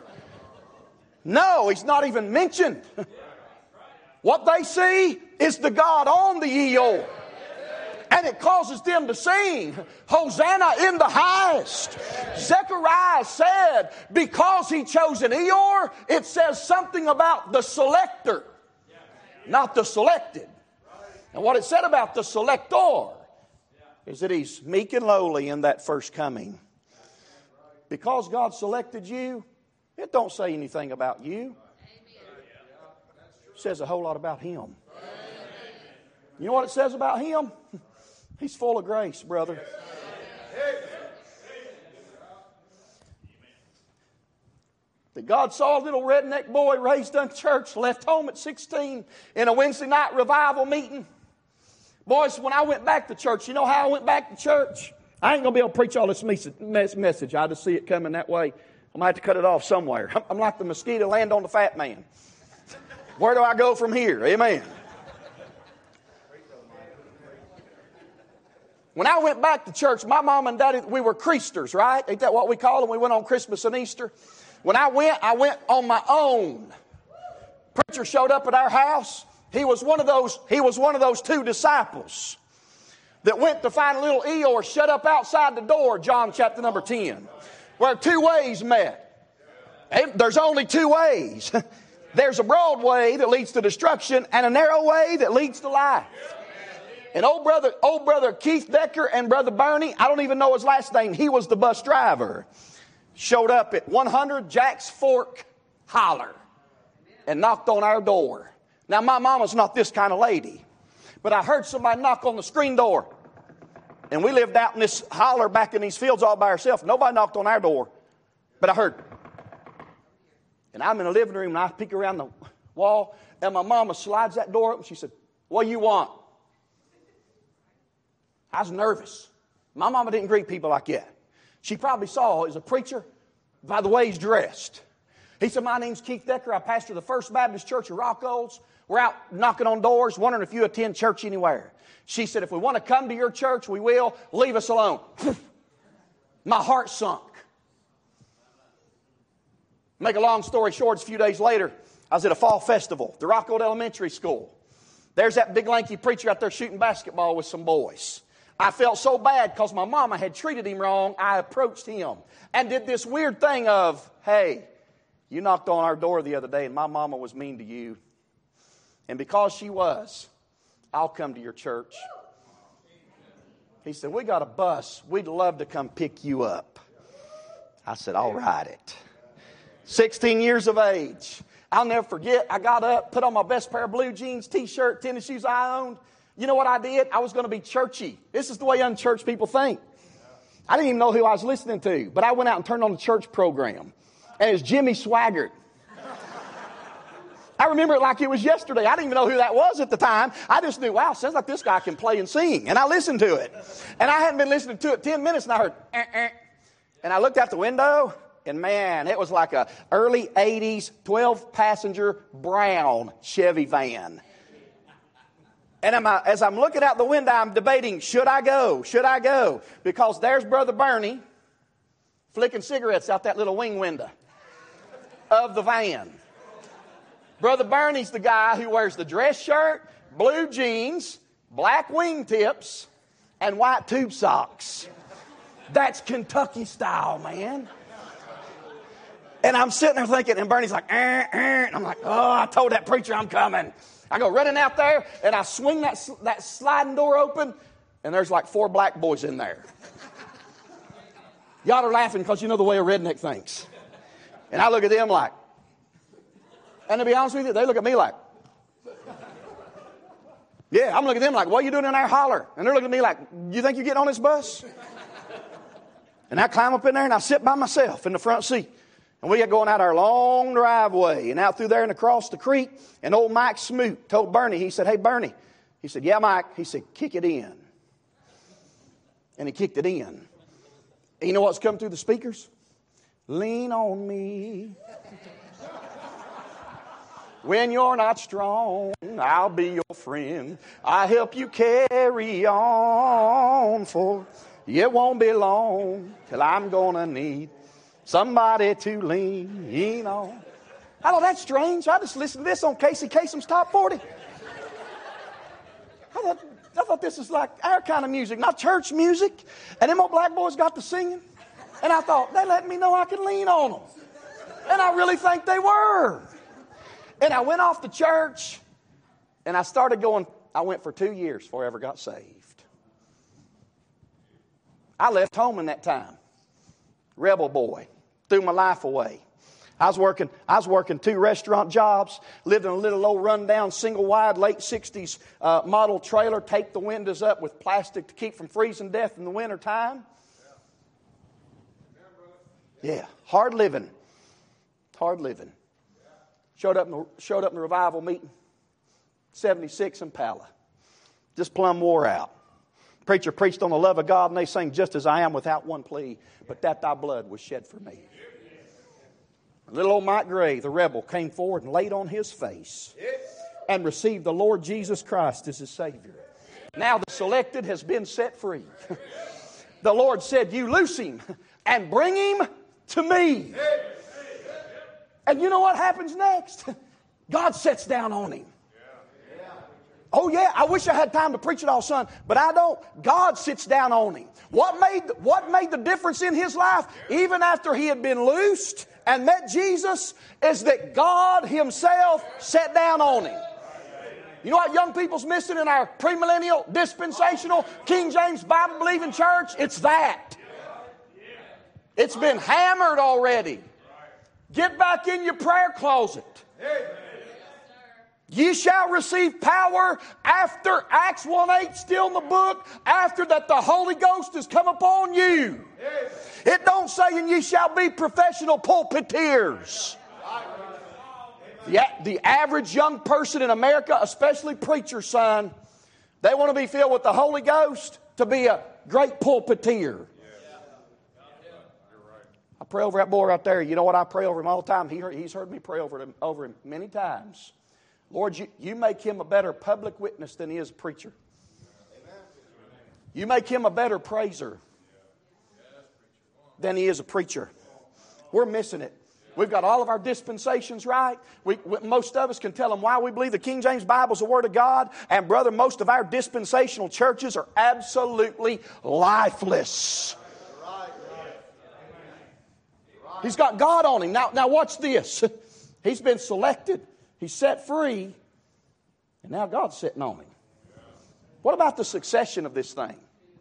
No, he's not even mentioned. What they see is the God on the Eeyore. And it causes them to sing, Hosanna in the highest. Zechariah said, because he chose an Eeyore, it says something about the selector, not the selected. And what it said about the selector is that he's meek and lowly in that first coming. Because God selected you, it don't say anything about you. It says a whole lot about him. You know what it says about him? He's full of grace, brother. That God saw a little redneck boy raised in church, left home at 16 in a Wednesday night revival meeting. Boys, when I went back to church, you know how I went back to church? I ain't going to be able to preach all this message. I just see it coming that way. I'm going to have to cut it off somewhere. I'm like the mosquito land on the fat man. Where do I go from here? Amen. When I went back to church, my mom and daddy, we were Creasters, right? Ain't that what we call them? We went on Christmas and Easter. When I went on my own. Preacher showed up at our house. He was one of those two disciples that went to find a little Eeyore shut up outside the door, John chapter number 10, where two ways met. There's only two ways. There's a broad way that leads to destruction and a narrow way that leads to life. And old brother Keith Decker and brother Bernie, I don't even know his last name. He was the bus driver. showed up at 100 Jack's Fork Holler and knocked on our door. Now, my mama's not this kind of lady, but I heard somebody knock on the screen door. And we lived out in this holler back in these fields all by ourselves. Nobody knocked on our door, but I heard. And I'm in the living room, and I peek around the wall, and my mama slides that door open. She said, "What do you want?" I was nervous. My mama didn't greet people like that. She probably saw as a preacher by the way he's dressed. He said, "My name's Keith Decker. I pastor the First Baptist Church of Rocko's. We're out knocking on doors, wondering if you attend church anywhere." She said, "If we want to come to your church, we will. Leave us alone." My heart sunk. Make a long story short, a few days later, I was at a fall festival at the Rockwood Elementary School. There's that big lanky preacher out there shooting basketball with some boys. I felt so bad because my mama had treated him wrong. I approached him and did this weird thing of, "Hey, you knocked on our door the other day and my mama was mean to you. And because she was, I'll come to your church." He said, "We got a bus. We'd love to come pick you up." I said, "I'll ride it." 16 years of age. I'll never forget. I got up, put on my best pair of blue jeans, t-shirt, tennis shoes I owned. You know what I did? I was going to be churchy. This is the way unchurched people think. I didn't even know who I was listening to, but I went out and turned on the church program. And it's Jimmy Swaggart. I remember it like it was yesterday. I didn't even know who that was at the time. I just knew, wow, sounds like this guy can play and sing. And I listened to it. And I hadn't been listening to it 10 minutes, and I heard, And I looked out the window, and man, it was like a early 80s 12-passenger brown Chevy van. And as I'm looking out the window, I'm debating, should I go? Should I go? Because there's Brother Bernie flicking cigarettes out that little wing window of the van. Brother Bernie's the guy who wears the dress shirt, blue jeans, black wingtips, and white tube socks. That's Kentucky style, man. And I'm sitting there thinking, and Bernie's like, and I'm like, oh, I told that preacher I'm coming. I go running out there, and I swing that sliding door open, and there's like 4 black boys in there. Y'all are laughing because you know the way a redneck thinks. And I look at them like, and to be honest with you, they look at me like, yeah, I'm looking at them like, what are you doing in our holler? And they're looking at me like, you think you're getting on this bus? And I climb up in there, and I sit by myself in the front seat. And we get going out our long driveway and out through there and across the creek. And old Mike Smoot told Bernie, he said, "Hey, Bernie." He said, "Yeah, Mike." He said, "Kick it in." And he kicked it in. And you know what's coming through the speakers? Lean on me. When you're not strong, I'll be your friend. I help you carry on, for it won't be long till I'm gonna need somebody to lean on. I thought that's strange. I just listened to this on Casey Kasem's Top 40. I thought this is like our kind of music, not church music. And them old black boys got to singing. And I thought, they let me know I could lean on them. And I really think they were. And I went off to church, and I started going. I went for 2 years before I ever got saved. I left home in that time. Rebel boy. Threw my life away. I was working 2 restaurant jobs, lived in a little old rundown single wide late 60s model trailer, taped the windows up with plastic to keep from freezing to death in the winter time. Yeah, hard living. Hard living. Showed up in the revival meeting, 76 Impala. Just plumb wore out. Preacher preached on the love of God, and they sang, "Just as I am without one plea, but that thy blood was shed for me." Little old Mike Gray, the rebel, came forward and laid on his face and received the Lord Jesus Christ as his Savior. Now the selected has been set free. The Lord said, "You loose him and bring him to me." And you know what happens next? God sits down on him. Oh yeah, I wish I had time to preach it all, son, but I don't. God sits down on him. What made the difference in his life, even after he had been loosed and met Jesus, is that God himself sat down on him. You know what young people's missing in our premillennial, dispensational, King James Bible-believing church? It's that. It's been hammered already. Get back in your prayer closet. Ye shall receive power after, Acts 1:8 still in the book, after that the Holy Ghost has come upon you. It don't say, and ye shall be professional pulpiteers. The average young person in America, especially preacher's son, they want to be filled with the Holy Ghost to be a great pulpiteer. I pray over that boy right there. You know what? I pray over him all the time. He's heard me pray over him many times. Lord, you make him a better public witness than he is a preacher. You make him a better praiser than he is a preacher. We're missing it. We've got all of our dispensations right. Most of us can tell them why we believe the King James Bible is the Word of God. And brother, most of our dispensational churches are absolutely lifeless. He's got God on him. Now watch this. He's been selected. He's set free. And now God's sitting on him. What about the succession of this thing?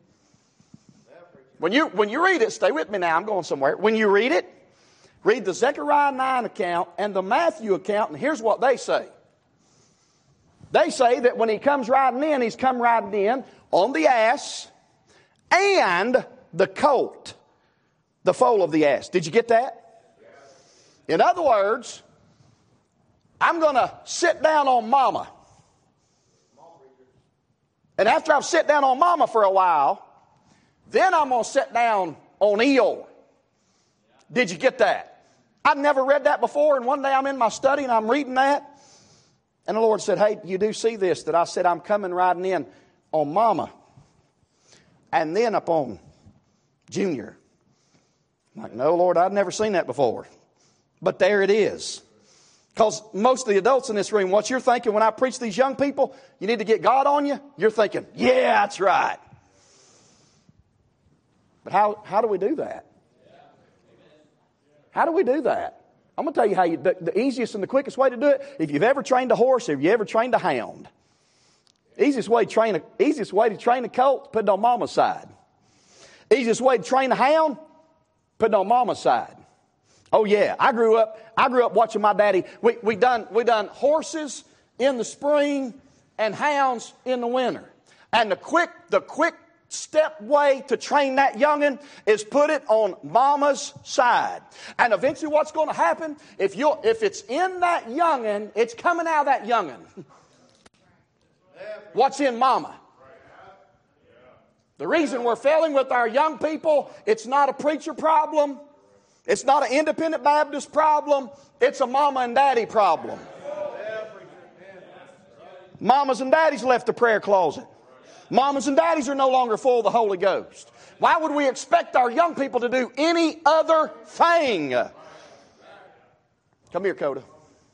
When you read it, stay with me now, I'm going somewhere. When you read it, read the Zechariah 9 account and the Matthew account, and here's what they say. They say that when he comes riding in, he's come riding in on the ass and the colt, the foal of the ass. Did you get that? In other words, I'm going to sit down on mama. And after I've sit down on mama for a while, then I'm going to sit down on Eeyore. Did you get that? I've never read that before, and one day I'm in my study and I'm reading that. And the Lord said, hey, you do see this, that I said I'm coming riding in on mama and then up on Junior. I'm like, no, Lord, I've never seen that before. But there it is. Because most of the adults in this room, what you're thinking when I preach to these young people, you need to get God on you, you're thinking, yeah, that's right. But how do we do that? How do we do that? I'm going to tell you how the easiest and the quickest way to do it. If you've ever trained a horse, if you ever trained a hound, easiest way to train a colt, put it on mama's side. Easiest way to train a hound, put it on mama's side. Oh yeah, I grew up watching my daddy. We done horses in the spring and hounds in the winter. And the quick step way to train that youngin is put it on mama's side. And eventually what's going to happen, if it's in that youngin, it's coming out of that youngin. What's in mama? The reason we're failing with our young people, it's not a preacher problem. It's not an independent Baptist problem. It's a mama and daddy problem. Mamas and daddies left the prayer closet. Mamas and daddies are no longer full of the Holy Ghost. Why would we expect our young people to do any other thing? Come here, Coda.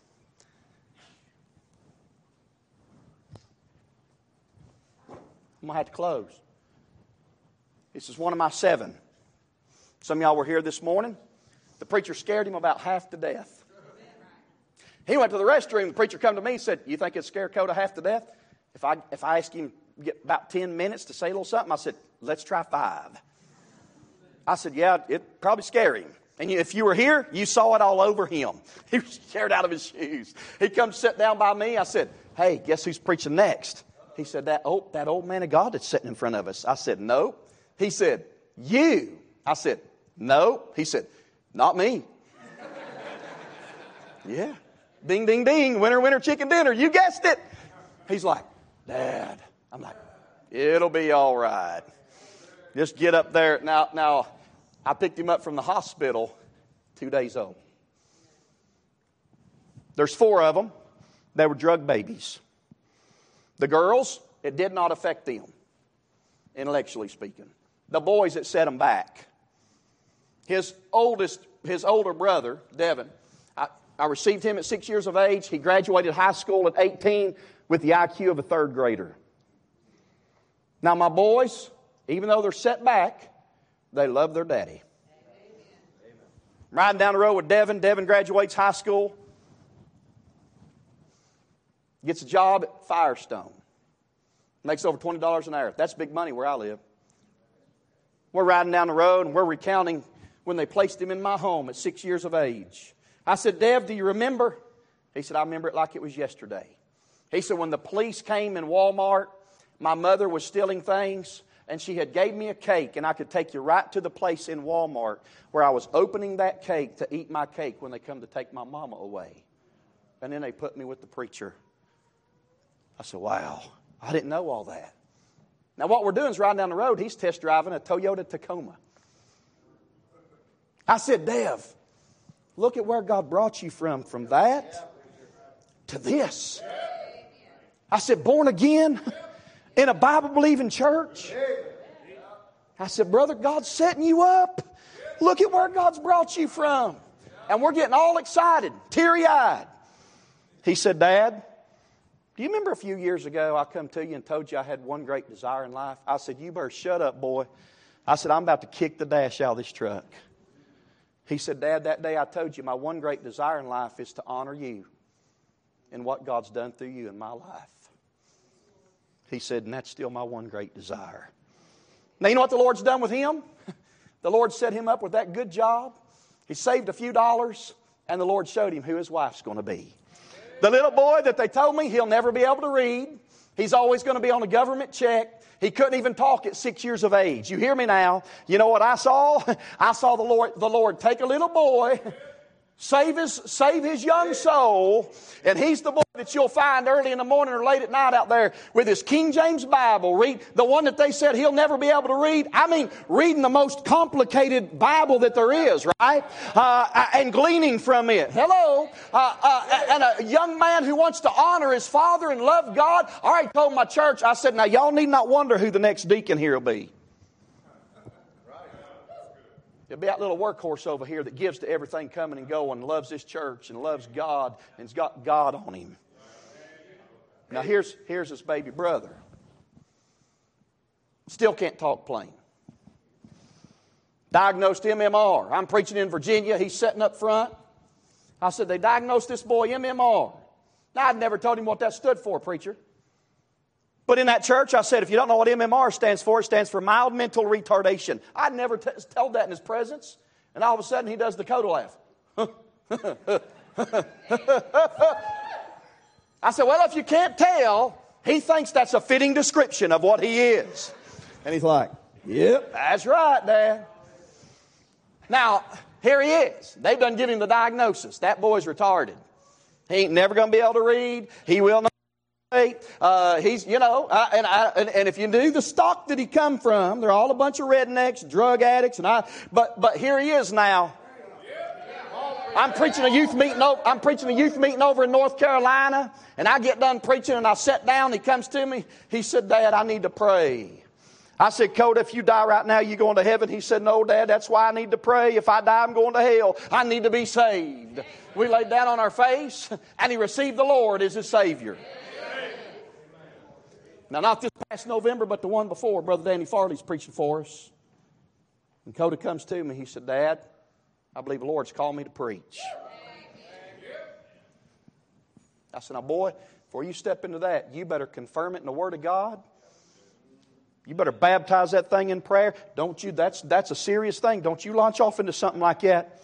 I'm going to have to close. This is one of my 7. Some of y'all were here this morning. The preacher scared him about half to death. He went to the restroom. The preacher come to me and said, you think it'd scare Coda half to death? If I ask him to get about 10 minutes to say a little something, I said, let's try 5. I said, yeah, it'd probably scare him. And if you were here, you saw it all over him. He was scared out of his shoes. He come sit down by me. I said, hey, guess who's preaching next? He said, that old man of God that's sitting in front of us. I said, no. He said, you. I said, no. He said, not me. Yeah. Ding, ding, ding. Winner, winner, chicken dinner. You guessed it. He's like, Dad. I'm like, it'll be all right. Just get up there. Now, I picked him up from the hospital 2 days old. There's 4 of them. They were drug babies. The girls, it did not affect them, intellectually speaking. The boys, it set them back. His older brother, Devin, I received him at 6 years of age. He graduated high school at 18 with the IQ of a 3rd grader. Now my boys, even though they're set back, they love their daddy. Amen. Riding down the road with Devin. Devin graduates high school. Gets a job at Firestone. Makes over $20 an hour. That's big money where I live. We're riding down the road and we're recounting when they placed him in my home at 6 years of age. I said, Dev, do you remember? He said, I remember it like it was yesterday. He said, when the police came in Walmart, my mother was stealing things, and she had gave me a cake, and I could take you right to the place in Walmart where I was opening that cake to eat my cake when they come to take my mama away. And then they put me with the preacher. I said, wow, I didn't know all that. Now what we're doing is riding down the road, he's test driving a Toyota Tacoma. I said, Dev, look at where God brought you from that to this. I said, born again in a Bible-believing church. I said, brother, God's setting you up. Look at where God's brought you from. And we're getting all excited, teary-eyed. He said, Dad, do you remember a few years ago I come to you and told you I had one great desire in life? I said, you better shut up, boy. I said, I'm about to kick the dash out of this truck. He said, Dad, that day I told you my one great desire in life is to honor you and what God's done through you in my life. He said, and that's still my one great desire. Now, you know what the Lord's done with him? The Lord set him up with that good job. He saved a few dollars, and the Lord showed him who his wife's going to be. The little boy that they told me he'll never be able to read. He's always going to be on a government check. He couldn't even talk at 6 years of age. You hear me now? You know what I saw? I saw the Lord take a little boy, save his young soul, and he's the boy that you'll find early in the morning or late at night out there with his King James Bible. Read the one that they said he'll never be able to read. I mean, reading the most complicated Bible that there is, right? And gleaning from it. Hello? And a young man who wants to honor his father and love God. I already told my church, I said, now y'all need not wonder who the next deacon here will be. There'll be that little workhorse over here that gives to everything coming and going, and loves this church and loves God and's got God on him. Now here's his baby brother. Still can't talk plain. Diagnosed MMR. I'm preaching in Virginia. He's sitting up front. I said, they diagnosed this boy MMR. Now I'd never told him what that stood for, preacher. But in that church, I said, if you don't know what MMR stands for, it stands for mild mental retardation. I'd never told that in his presence. And all of a sudden, he does the Coda laugh. I said, well, if you can't tell, he thinks that's a fitting description of what he is. And he's like, yep, that's right, Dad. Now, here he is. They've done given him the diagnosis. That boy's retarded. He ain't never going to be able to read. He will not. He's, you know, and if you knew the stock that he come from, they're all a bunch of rednecks, drug addicts, but here he is now. I'm preaching a youth meeting over in North Carolina, and I get done preaching, and I sit down. He comes to me. He said, Dad, I need to pray. I said, Coda, if you die right now, you going to heaven? He said, no, Dad, that's why I need to pray. If I die, I'm going to hell. I need to be saved. We laid down on our face, and he received the Lord as his Savior. Now, not this past November, but the one before, Brother Danny Farley's preaching for us. And Coda comes to me. He said, Dad, I believe the Lord's called me to preach. I said, now, boy, before you step into that, you better confirm it in the Word of God. You better baptize that thing in prayer. Don't you? That's a serious thing. Don't you launch off into something like that.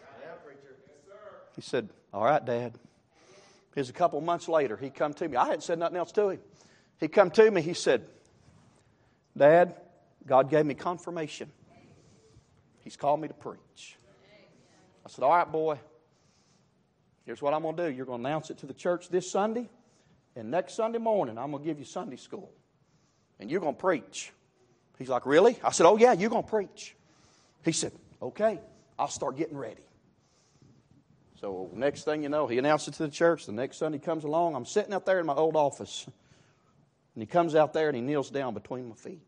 He said, all right, Dad. Here's a couple months later. He come to me. I hadn't said nothing else to him. He come to me, he said, Dad, God gave me confirmation. He's called me to preach. I said, all right, boy, here's what I'm going to do. You're going to announce it to the church this Sunday, and next Sunday morning I'm going to give you Sunday school, and you're going to preach. He's like, really? I said, oh, yeah, you're going to preach. He said, okay, I'll start getting ready. So next thing you know, he announced it to the church. The next Sunday comes along. I'm sitting out there in my old office. And he comes out there and he kneels down between my feet.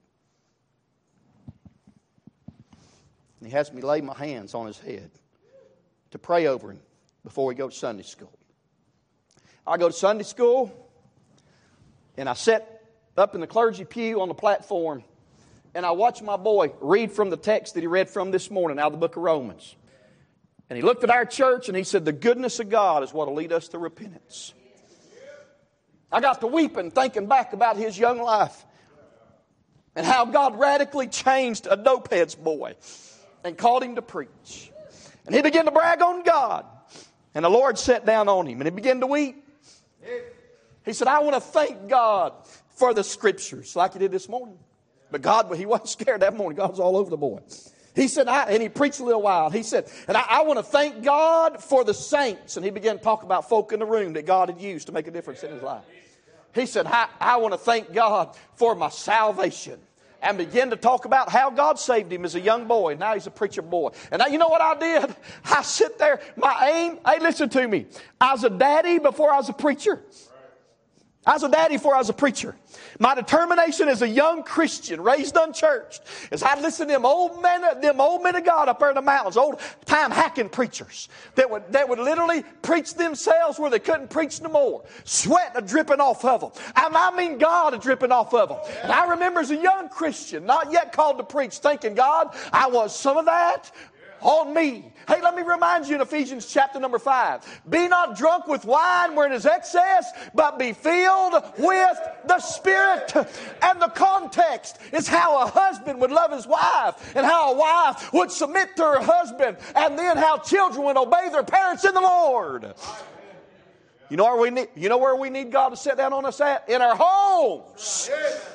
And he has me lay my hands on his head to pray over him before we go to Sunday school. I go to Sunday school, and I sit up in the clergy pew on the platform, and I watch my boy read from the text that he read from this morning out of the book of Romans. And he looked at our church and he said, the goodness of God is what will lead us to repentance. I got to weeping thinking back about his young life and how God radically changed a dopehead's boy and called him to preach. And he began to brag on God. And the Lord sat down on him and he began to weep. He said, I want to thank God for the Scriptures, like he did this morning. But God, he wasn't scared that morning. God was all over the boy. He said, and he preached a little while. He said, and I want to thank God for the saints. And he began to talk about folk in the room that God had used to make a difference in his life. He said, I want to thank God for my salvation. And began to talk about how God saved him as a young boy. Now he's a preacher boy. And now, you know what I did? I sit there. My aim, hey, listen to me. I was a daddy before I was a preacher. I was a daddy before I was a preacher. My determination as a young Christian, raised unchurched, is I'd listen to them old men of God up there in the mountains, old time hacking preachers that would literally preach themselves where they couldn't preach no more. Sweat a dripping off of them. And I mean God a dripping off of them. And I remember as a young Christian, not yet called to preach, thinking, God, I want some of that on me. Hey, let me remind you in Ephesians chapter number 5. Be not drunk with wine wherein is excess, but be filled with the Spirit. And the context is how a husband would love his wife, and how a wife would submit to her husband, and then how children would obey their parents in the Lord. You know where we need God to sit down on us at? In our homes.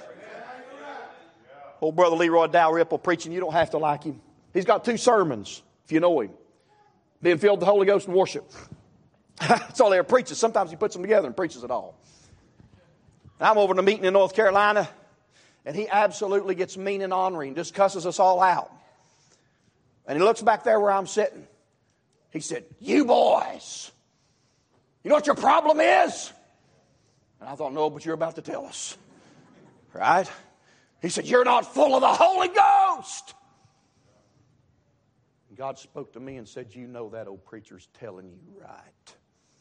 Old brother Leroy Dalrymple preaching, you don't have to like him. He's got 2 sermons, if you know him. Being filled with the Holy Ghost and worship. That's all he ever preaches. Sometimes he puts them together and preaches it all. I'm over in a meeting in North Carolina, and he absolutely gets mean and ornery and just cusses us all out. And he looks back there where I'm sitting. He said, you boys, you know what your problem is? And I thought, no, but you're about to tell us. Right? He said, you're not full of the Holy Ghost. God spoke to me and said, you know that old preacher's telling you right.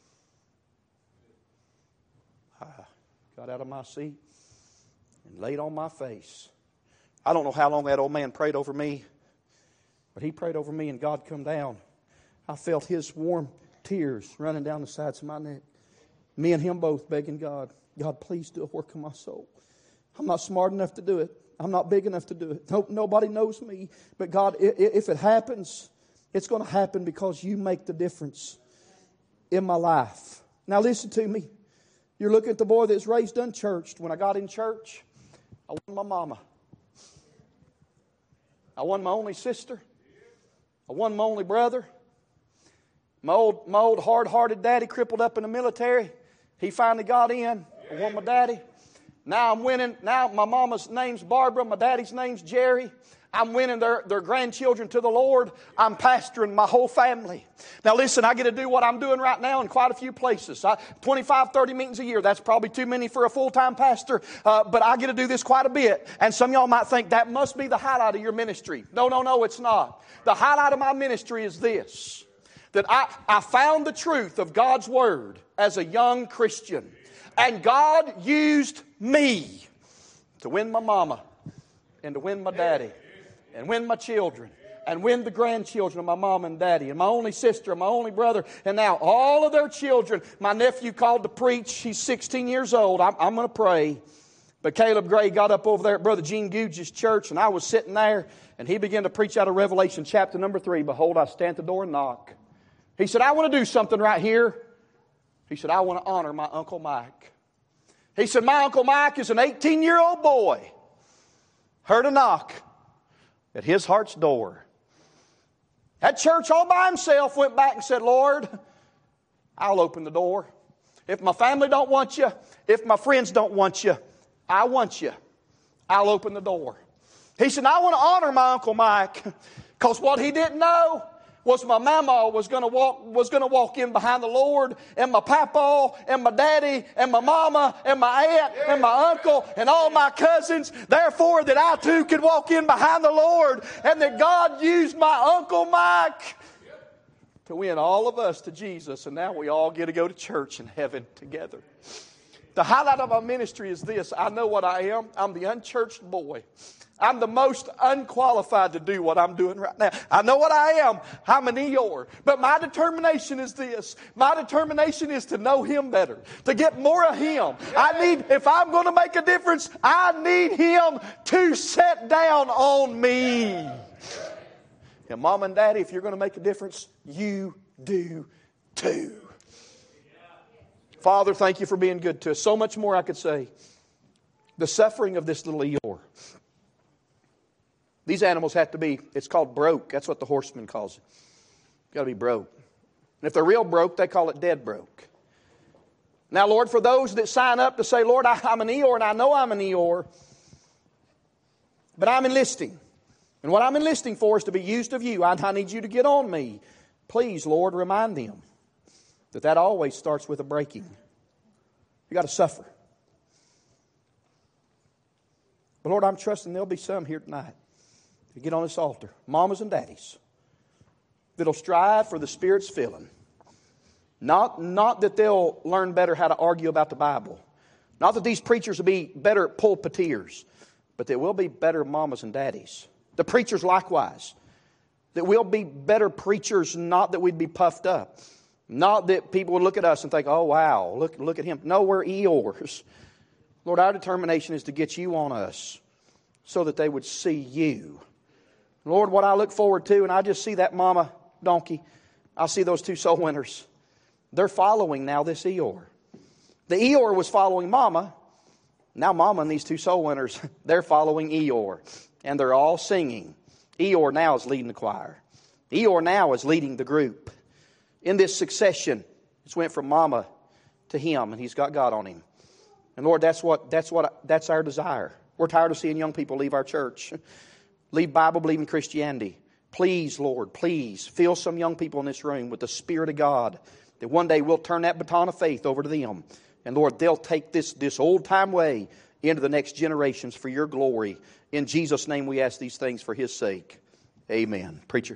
I got out of my seat and laid on my face. I don't know how long that old man prayed over me, but he prayed over me and God come down. I felt his warm tears running down the sides of my neck. Me and him both begging God, God, please do a work in my soul. I'm not smart enough to do it. I'm not big enough to do it. Nobody knows me. But God, if it happens, it's going to happen because you make the difference in my life. Now listen to me. You're looking at the boy that's raised unchurched. When I got in church, I won my mama. I won my only sister. I won my only brother. My old hard-hearted daddy crippled up in the military. He finally got in. I won my daddy. Now I'm winning. Now my mama's name's Barbara. My daddy's name's Jerry. I'm winning their grandchildren to the Lord. I'm pastoring my whole family. Now listen, I get to do what I'm doing right now in quite a few places. 25, 30 meetings a year. That's probably too many for a full-time pastor. But I get to do this quite a bit. And some of y'all might think that must be the highlight of your ministry. No, it's not. The highlight of my ministry is this. That I found the truth of God's Word as a young Christian. And God used me to win my mama and to win my daddy and win my children and win the grandchildren of my mom and daddy and my only sister and my only brother and now all of their children. My nephew called to preach. He's 16 years old. I'm going to pray. But Caleb Gray got up over there at Brother Gene Guge's church, and I was sitting there, and he began to preach out of Revelation chapter number 3. Behold, I stand at the door and knock. He said, I want to do something right here. He said, I want to honor my Uncle Mike. He said, my Uncle Mike is an 18-year-old boy. Heard a knock at his heart's door. That church all by himself went back and said, Lord, I'll open the door. If my family don't want you, if my friends don't want you, I want you. I'll open the door. He said, I want to honor my Uncle Mike, because what he didn't know was my mama was going to walk in behind the Lord, and my papa and my daddy and my mama and my aunt and my uncle and all my cousins. Therefore, that I too could walk in behind the Lord, and that God used my Uncle Mike to win all of us to Jesus. And now we all get to go to church in heaven together. The highlight of my ministry is this. I know what I am. I'm the unchurched boy. I'm the most unqualified to do what I'm doing right now. I know what I am. I'm an Eeyore. But my determination is this. My determination is to know Him better, to get more of Him. If I'm going to make a difference, I need Him to set down on me. And Mama and Daddy, if you're going to make a difference, you do too. Father, thank you for being good to us. So much more I could say. The suffering of this little Eeyore. These animals have to be, it's called broke. That's what the horseman calls it. Got to be broke. And if they're real broke, they call it dead broke. Now, Lord, for those that sign up to say, Lord, I'm an Eeyore and I know I'm an Eeyore, but I'm enlisting. And what I'm enlisting for is to be used of you. I need you to get on me. Please, Lord, remind them that always starts with a breaking. You got to suffer. But Lord, I'm trusting there'll be some here tonight to get on this altar, mamas and daddies, that'll strive for the Spirit's filling. Not that they'll learn better how to argue about the Bible. Not that these preachers will be better pulpiteers, but they will be better mamas and daddies. The preachers likewise. That we'll be better preachers, not that we'd be puffed up. Not that people would look at us and think, oh wow, look at him. No, we're Eeyores. Lord, our determination is to get you on us so that they would see you. Lord, what I look forward to, and I just see that mama donkey. I see those two soul winners. They're following now this Eeyore. The Eeyore was following Mama. Now Mama and these two soul winners, they're following Eeyore. And they're all singing. Eeyore now is leading the choir. Eeyore now is leading the group. In this succession, it's went from Mama to him, and he's got God on him. And Lord, that's our desire. We're tired of seeing young people leave our church, leave Bible-believing Christianity. Please, Lord, please fill some young people in this room with the Spirit of God, that one day we'll turn that baton of faith over to them. And Lord, they'll take this old-time way into the next generations for your glory. In Jesus' name we ask these things for His sake. Amen. Preacher.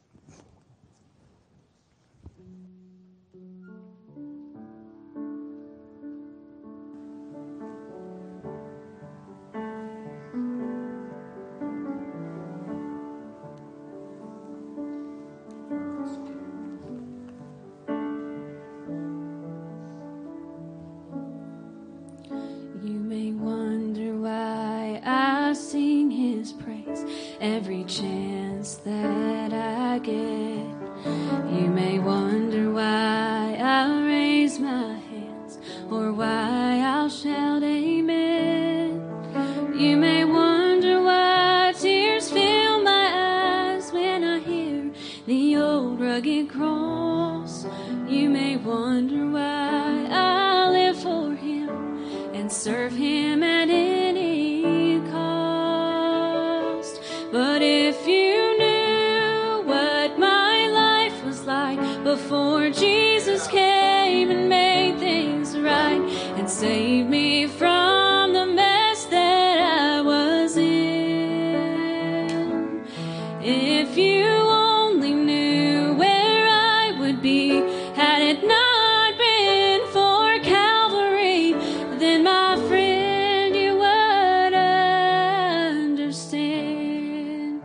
Every chance that I get, you may wonder why I'll raise my hands or why I'll shout amen. You may wonder why tears fill my eyes when I hear the old rugged cross. You may wonder why I live for Him and serve Him at any cost. But if you knew what my life was like before Jesus came and made things right and saved me from the mess that I was in, if you only knew where I would be had it not been for Calvary, then my friend, you would understand.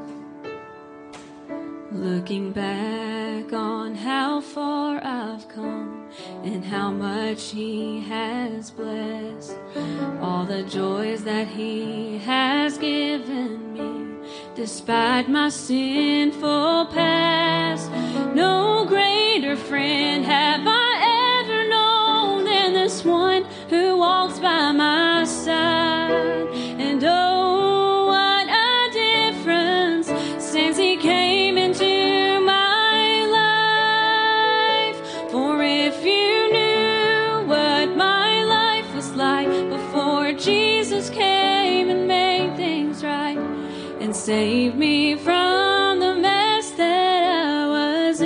Looking back on how far I've come and how much He has blessed, all the joys that He has given me, despite my sinful past, no greater friend have I ever known than this one who walks by my side. And oh, what a difference since He came into my life. For if you knew what my life was like before Jesus came and made things right and saved me from the mess that I was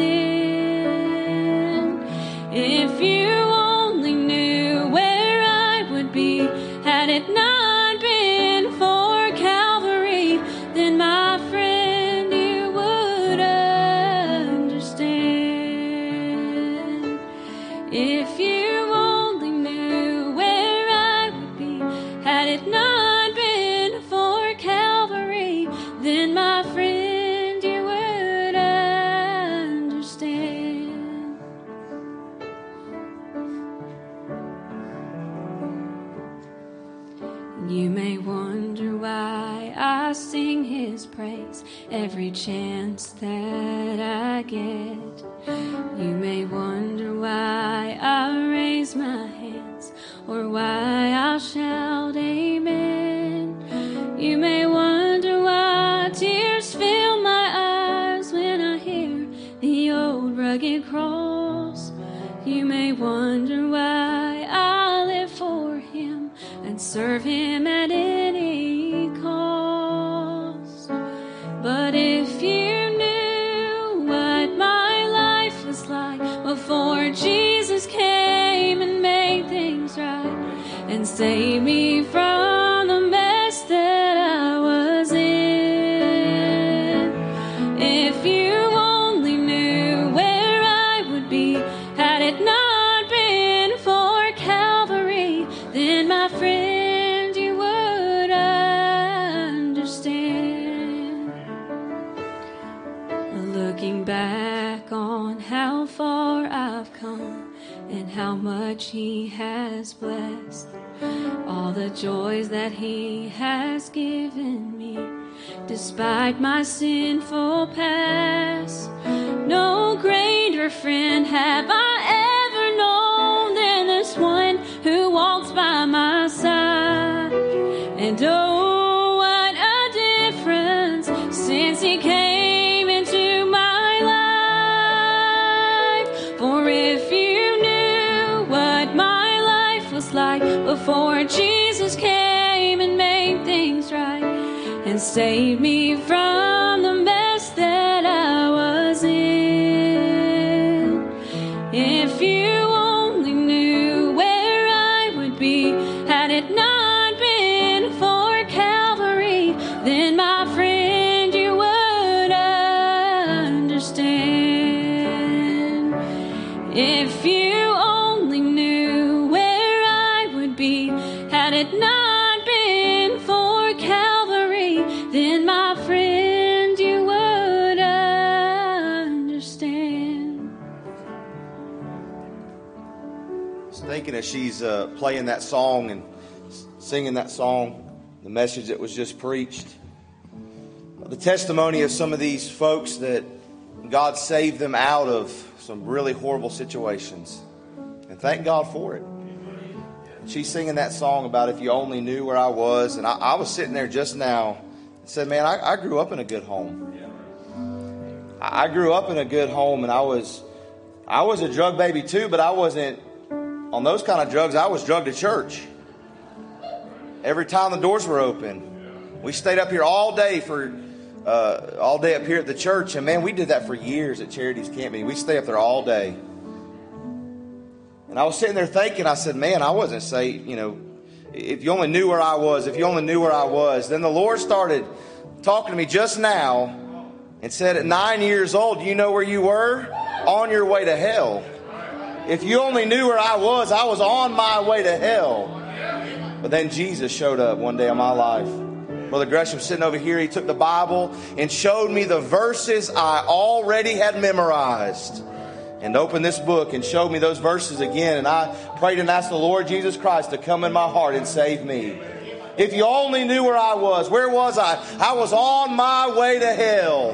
in, if you only knew where I would be had it not been for Calvary, then my friend, you would understand. If you only knew where I would be had it not been for Calvary, then my friend, His praise every chance that I get. You may wonder why I raise my hands or why I'll shout amen. You may wonder why tears fill my eyes when I hear the old rugged cross. You may wonder why I live for Him and serve Him at any cost. But if you knew what my life was like before Jesus came and made things right and saved me from the mess that I was in, if you only knew where I would be had it not been for Calvary, then my friend, you would understand. Looking back on how far I've come and how much He has blessed, all the joys that He has given me, despite my sinful past, no greater friend have I ever known than this one who walks by my side. And oh, what a difference since He came into my life. For if you knew what my life was like before Jesus came and made things right and saved me from the mess that I was in, if you only knew where I would be had it not been for Calvary, then my friend, you would understand. If you only knew where I would be had it not been for Calvary, then my friend, you would understand. I was thinking as she's playing that song and singing that song, the message that was just preached, the testimony of some of these folks that God saved them out of some really horrible situations. And thank God for it. She's singing that song about if you only knew where I was. And I was sitting there just now and said, man, I grew up in a good home. I grew up in a good home, and I was a drug baby too, but I wasn't on those kind of drugs. I was drugged to church. Every time the doors were open. We stayed up here all day all day up here at the church. And man, we did that for years at Charities Camp Meeting. We stay up there all day. And I was sitting there thinking, I said, man, I wasn't saved, if you only knew where I was, if you only knew where I was. Then the Lord started talking to me just now and said, at 9 years old, do you know where you were? On your way to hell. If you only knew where I was on my way to hell. But then Jesus showed up one day in my life. Brother Gresham sitting over here, he took the Bible and showed me the verses I already had memorized. And opened this book and showed me those verses again. And I prayed and asked the Lord Jesus Christ to come in my heart and save me. If you only knew where I was. Where was I? I was on my way to hell.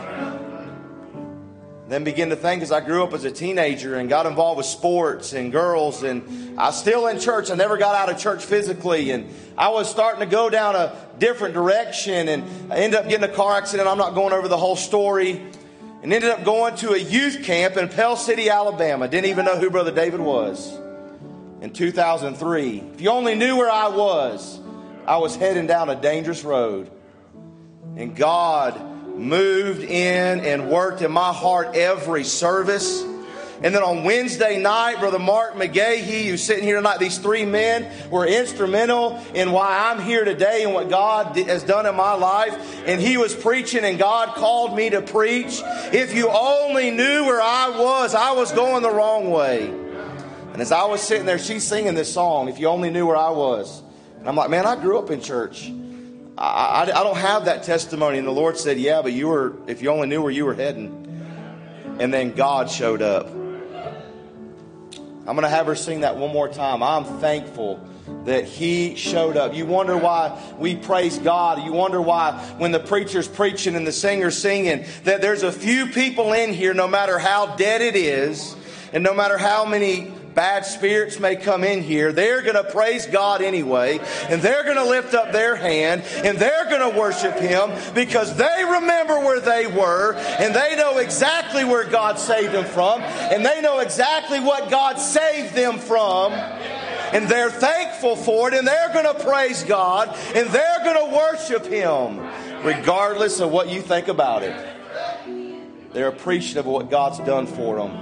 Then began to think as I grew up as a teenager and got involved with sports and girls. And I was still in church. I never got out of church physically. And I was starting to go down a different direction. And I ended up getting a car accident. I'm not going over the whole story. And ended up going to a youth camp in Pell City, Alabama. Didn't even know who Brother David was. In 2003. If you only knew where I was heading down a dangerous road. And God moved in and worked in my heart every service. And then on Wednesday night, Brother Mark McGahee, who's sitting here tonight, these three men were instrumental in why I'm here today and what God has done in my life. And he was preaching and God called me to preach. If you only knew where I was going the wrong way. And as I was sitting there, she's singing this song, If You Only Knew Where I Was. And I'm like, man, I grew up in church. I don't have that testimony. And the Lord said, yeah, but if you only knew where you were heading. And then God showed up. I'm going to have her sing that one more time. I'm thankful that He showed up. You wonder why we praise God. You wonder why when the preacher's preaching and the singer's singing, that there's a few people in here, no matter how dead it is, and no matter how many bad spirits may come in here, they're going to praise God anyway, and they're going to lift up their hand, and they're going to worship Him because they remember where they were, and they know exactly where God saved them from, and they know exactly what God saved them from, and they're thankful for it, and they're going to praise God, and they're going to worship Him regardless of what you think about it. They're appreciative of what God's done for them.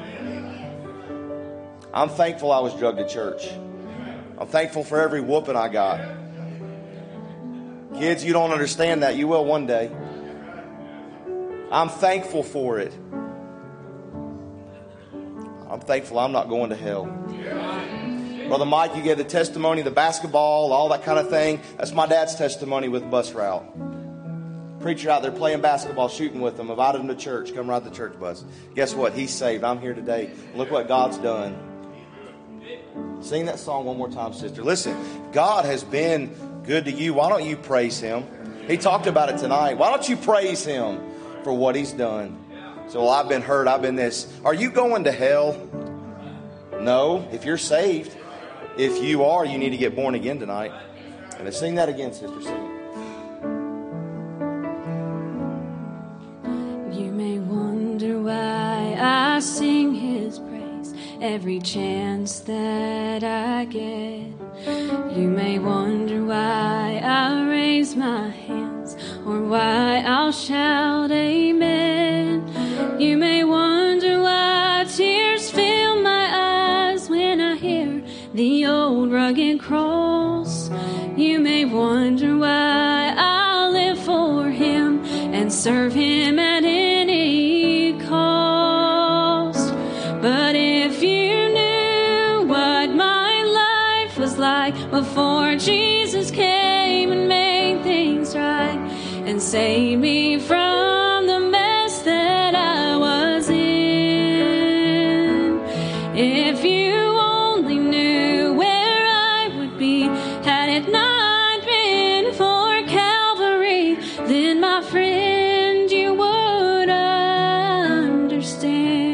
I'm thankful I was drugged to church. I'm thankful for every whooping I got. Kids, you don't understand that. You will one day. I'm thankful for it. I'm thankful I'm not going to hell. Brother Mike, you gave the testimony, the basketball, all that kind of thing. That's my dad's testimony with bus route. Preacher out there playing basketball, shooting with them, invited him to church, come ride the church bus. Guess what? He's saved. I'm here today. Look what God's done. Sing that song one more time, sister. Listen, God has been good to you. Why don't you praise Him? He talked about it tonight. Why don't you praise Him for what He's done? So, well, I've been hurt. I've been this. Are you going to hell? No. If you're saved, if you are, you need to get born again tonight. And sing that again, sister. Sing it. You may wonder why I sing His praise every chance that I get. You may wonder why I raise my hands or why I'll shout amen. You may wonder why tears fill my eyes when I hear the old rugged cross. You may wonder why I live for Him and serve Him at any cost. But if you knew what my life was like before Jesus came and made things right and saved me from the mess that I was in, if you only knew where I would be had it not been for Calvary, then my friend, you would understand.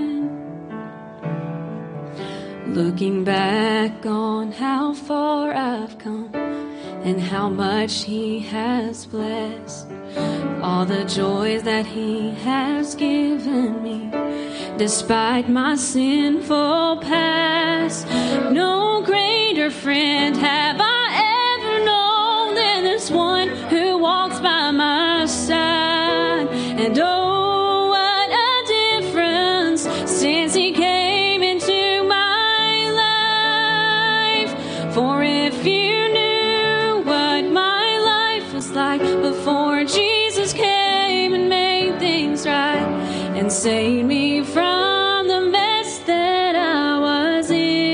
Looking back on how far I've come and how much He has blessed, all the joys that He has given me, despite my sinful past, no greater friend have I ever known than this one who walks by my side. And oh, what a difference since He came into my life. For if you knew what my life was like before Jesus came and made things right and saved me from the mess that I was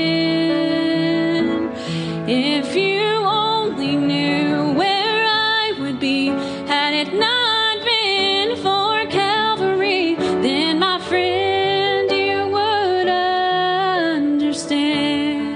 in, if you only knew where I would be had it not been for Calvary, then my friend, you would understand.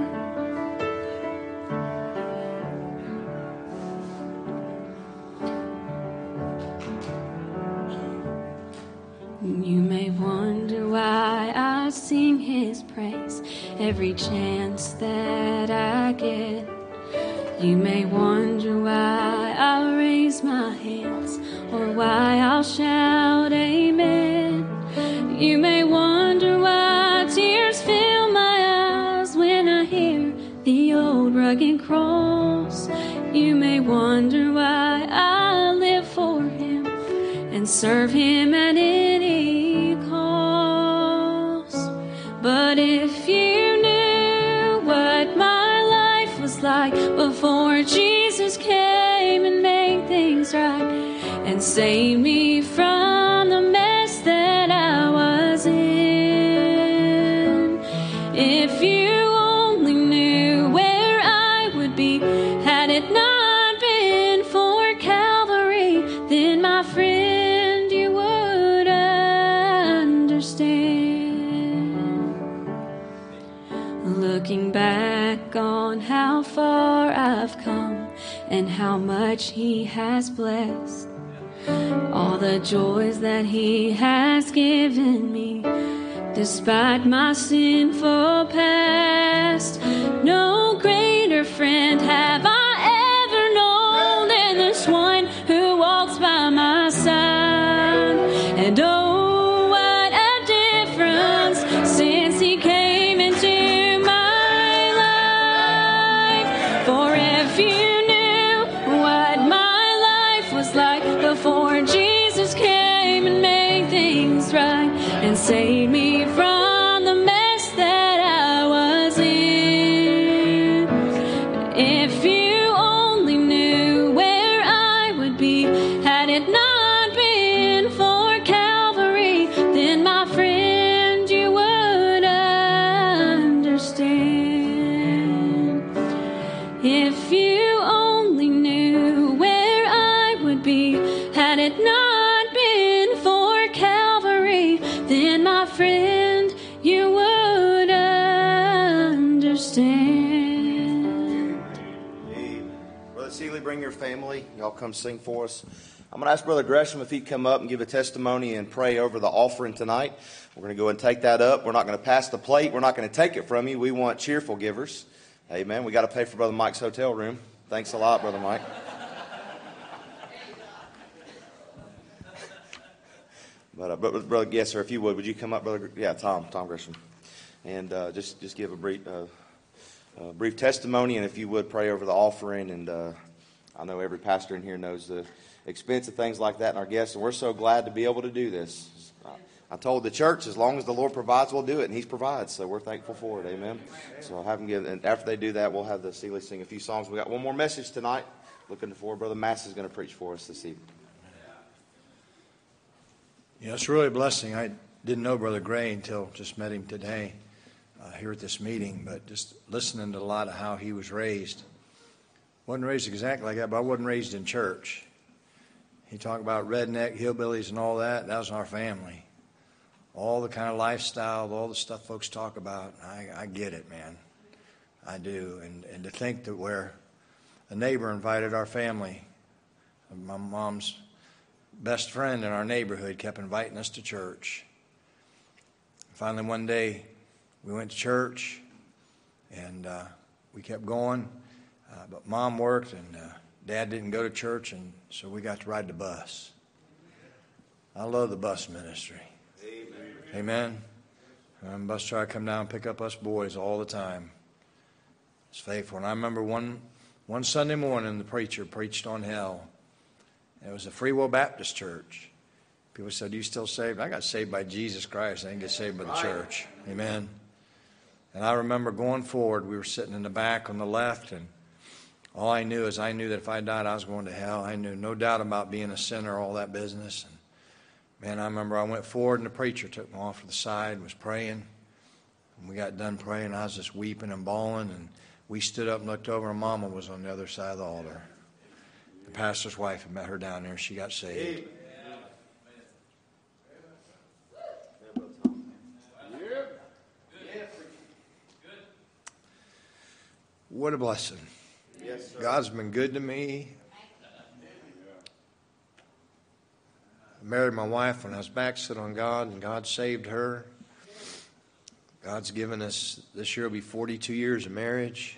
You may wonder why I sing His praise every chance that I get. You may wonder why I raise my hands or why I'll shout amen. You may wonder why tears fill my eyes when I hear the old rugged cross. You may wonder why I live for Him and serve Him at any cost. But if you knew what my life was like before Jesus came and made things right and saved me from the mess that I was in, if you only knew where I would be had it not been for Calvary, then my friend, you would understand. Looking back on how and how much He has blessed. All the joys that He has given me, despite my sinful past. No greater friend have I ever known than this one who walks by my side. And oh, what a difference since He came into my life. For if you knew what my life was like before Jesus came and made things right and saved me from the mess that I was in. If you only knew where I would be had it not been for Calvary, then my friend, you would understand. If you only knew where I would be had it not been for Calvary, then my friend, you would understand. Amen. Brother Seeley, bring your family. Y'all come sing for us. I'm going to ask Brother Gresham if he'd come up and give a testimony and pray over the offering tonight. We're going to go and take that up. We're not going to pass the plate. We're not going to take it from you. We want cheerful givers. Amen. We got to pay for Brother Mike's hotel room. Thanks a lot, Brother Mike. But brother, yes, sir. If you would you come up, brother? Yeah, Tom Gresham, and just give a brief testimony, and if you would pray over the offering. And I know every pastor in here knows the expense of things like that, and our guests, and we're so glad to be able to do this. I told the church, as long as the Lord provides, we'll do it, and He provides, so we're thankful for it. Amen. So I'll have them give, and after they do that, we'll have the Seeley sing a few songs. We got one more message tonight. Looking forward, Brother Mass is going to preach for us this evening. You know, it's really a blessing. I didn't know Brother Gray until just met him today here at this meeting, but just listening to a lot of how he was raised. Wasn't raised exactly like that, but I wasn't raised in church. He talked about redneck, hillbillies and all that. That was our family. All the kind of lifestyle, all the stuff folks talk about, I get it, man. I do. And to think that where a neighbor invited our family, my mom's best friend in our neighborhood kept inviting us to church. Finally, one day, we went to church, and we kept going. But Mom worked, and Dad didn't go to church, and so we got to ride the bus. I love the bus ministry. Amen. The bus driver come down and pick up us boys all the time. It's faithful. And I remember one Sunday morning, the preacher preached on hell. It was a Free Will Baptist church. People said, "You still saved?" I got saved by Jesus Christ. I didn't get saved by the church. Amen. And I remember going forward. We were sitting in the back on the left, and all I knew is I knew that if I died, I was going to hell. I knew no doubt about being a sinner, all that business. And man, I remember I went forward, and the preacher took me off to the side and was praying. And we got done praying. I was just weeping and bawling, and we stood up and looked over, and Mama was on the other side of the altar. The pastor's wife had met her down there, and she got saved. What a blessing. Yes, sir. God's been good to me. I married my wife when I was backslid on God, and God saved her. God's given us, this year will be 42 years of marriage.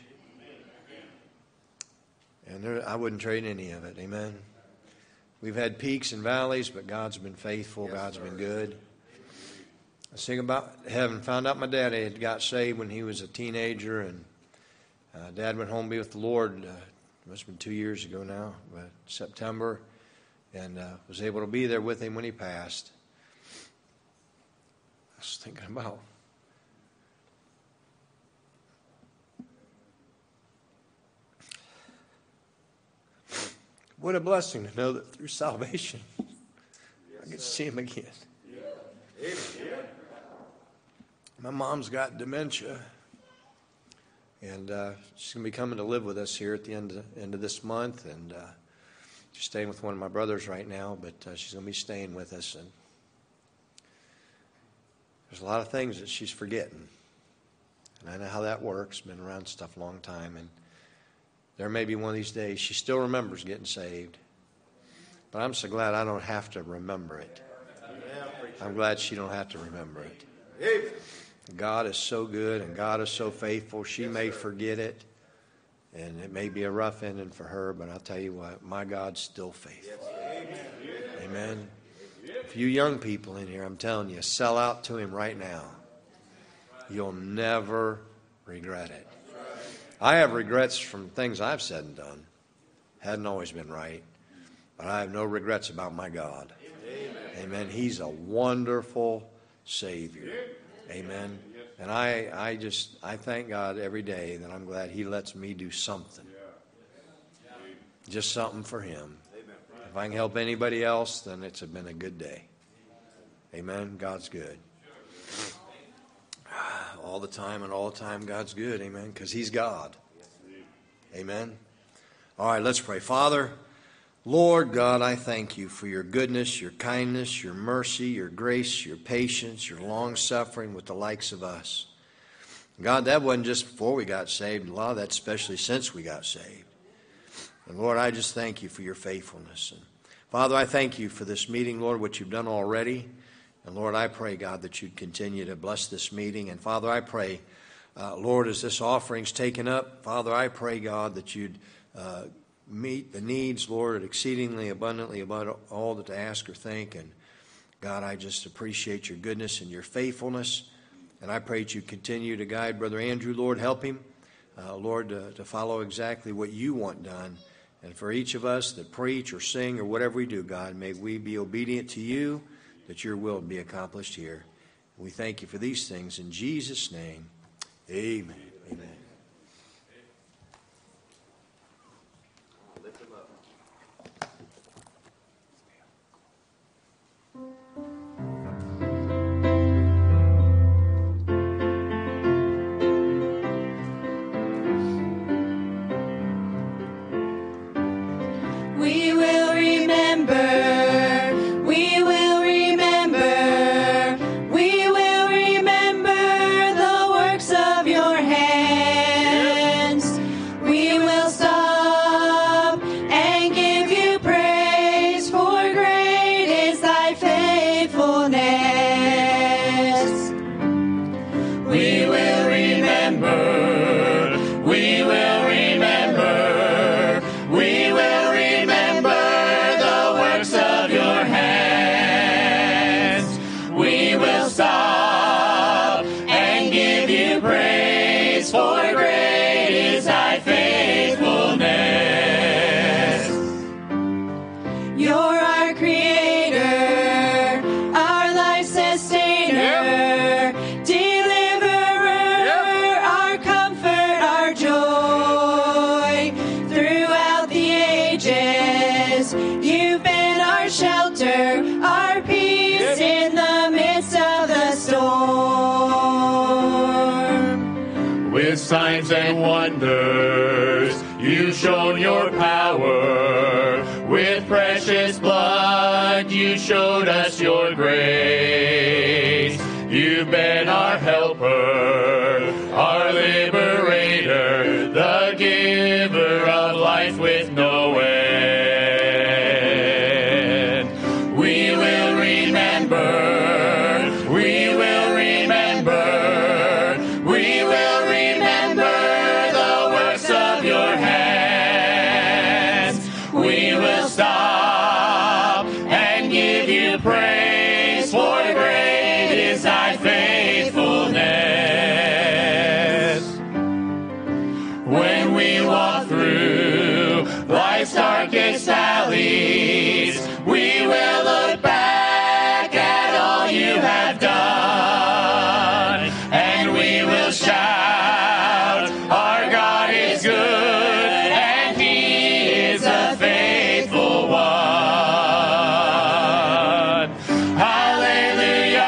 And I wouldn't trade any of it. Amen. We've had peaks and valleys, but God's been faithful. Yes, God's been good. I sing about heaven. Found out my daddy had got saved when he was a teenager, and Dad went home to be with the Lord. It must have been 2 years ago now, but September, and was able to be there with him when he passed. I was thinking about what a blessing to know that through salvation, I get to see him again. My mom's got dementia, and she's going to be coming to live with us here at the end of this month. And she's staying with one of my brothers right now, but she's going to be staying with us. And there's a lot of things that she's forgetting. And I know how that works. Been around stuff a long time. And there may be one of these days she still remembers getting saved. But I'm so glad I don't have to remember it. I'm glad she don't have to remember it. God is so good and God is so faithful. She may forget it, and it may be a rough ending for her, but I'll tell you what, my God's still faithful. Amen. If you young people in here, I'm telling you, sell out to Him right now. You'll never regret it. I have regrets from things I've said and done. Hadn't always been right. But I have no regrets about my God. Amen. He's a wonderful Savior. Amen. And I thank God every day that I'm glad He lets me do something. Just something for Him. If I can help anybody else, then it's been a good day. Amen. God's good. All the time and all the time, God's good. Amen. Because He's God. Amen. All right, let's pray. Father, Lord God, I thank You for Your goodness, Your kindness, Your mercy, Your grace, Your patience, Your long-suffering with the likes of us. God, that wasn't just before we got saved. A lot of that's especially since we got saved. And Lord, I just thank You for Your faithfulness. And Father, I thank You for this meeting, Lord, what You've done already. And Lord, I pray, God, that You'd continue to bless this meeting. And Father, I pray, Lord, as this offering's taken up, Father, I pray, God, that You'd meet the needs, Lord, exceedingly abundantly above all that to ask or think. And God, I just appreciate Your goodness and Your faithfulness. And I pray that You continue to guide Brother Andrew, Lord. Help him, Lord, to follow exactly what You want done. And for each of us that preach or sing or whatever we do, God, may we be obedient to You, that Your will be accomplished here. We thank You for these things in Jesus' name. Amen. Amen. We will remember, we will remember, we will remember the works of Your hands. We will stop and give You praise, for great is Thy faithfulness. We will remember, we will remember, we will remember the works of Your hands. We will stop and give You praise, for great is Thy faithfulness. You're our Creator, our life sustainer, deliverer, our comfort, our joy. Throughout the ages, You've been our shelter, our peace in the midst of the storm. With signs and wonders, You've shown Your power. With precious blood, You showed us Your grace. You've been our helper, our liberator, the giver of life with no end. We will remember, we will remember, we will remember the works of Your hands. We will stop and give You praise, for great is Thy faithfulness. When we walk through life's darkest valleys, we will look back at all You have done, and we will shout, our God is good, and He is a faithful one. Hallelujah,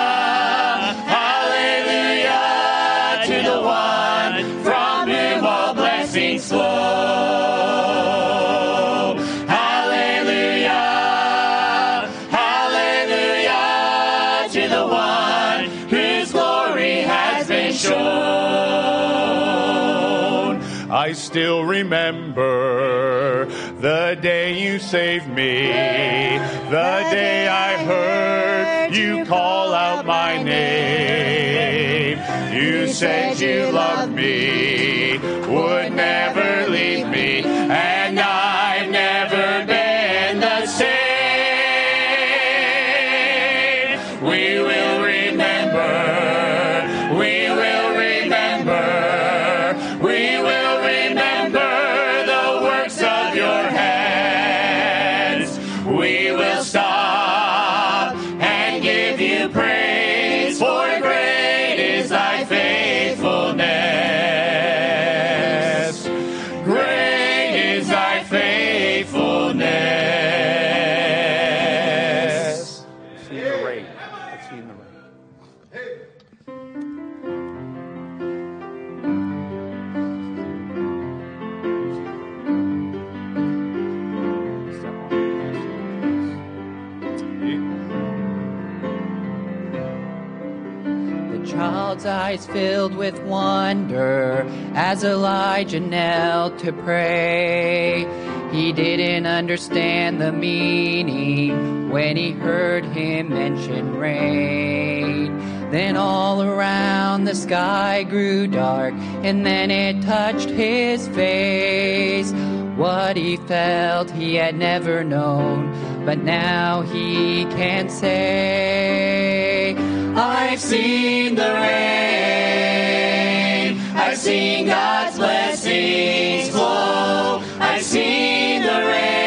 hallelujah to the one from whom all blessings flow. Hallelujah. I still remember the day you saved me, the day I heard you call out my name. You said you loved me, would never leave me, and I've never been the same. We will remember, we will remember, we will remember the works of your hands. We will stop and give you praise, for great is thy faithfulness. Great is thy faithfulness. See the rate. Let's see the rate. The child's eyes filled with wonder as Elijah knelt to pray. He didn't understand the meaning when he heard him mention rain. Then all around the sky grew dark, and then it touched his face. What he felt he had never known, but now he can say, I've seen the rain, I've seen God's blessings flow, I've seen the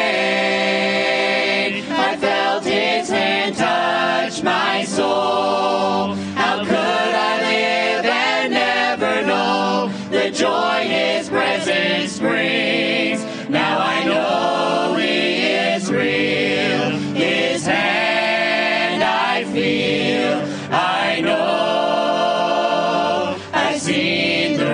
rain, I felt his hand touch my soul. How could I live and never know the joy his presence brings? Now I know he is real, his hand I feel, I know I've seen the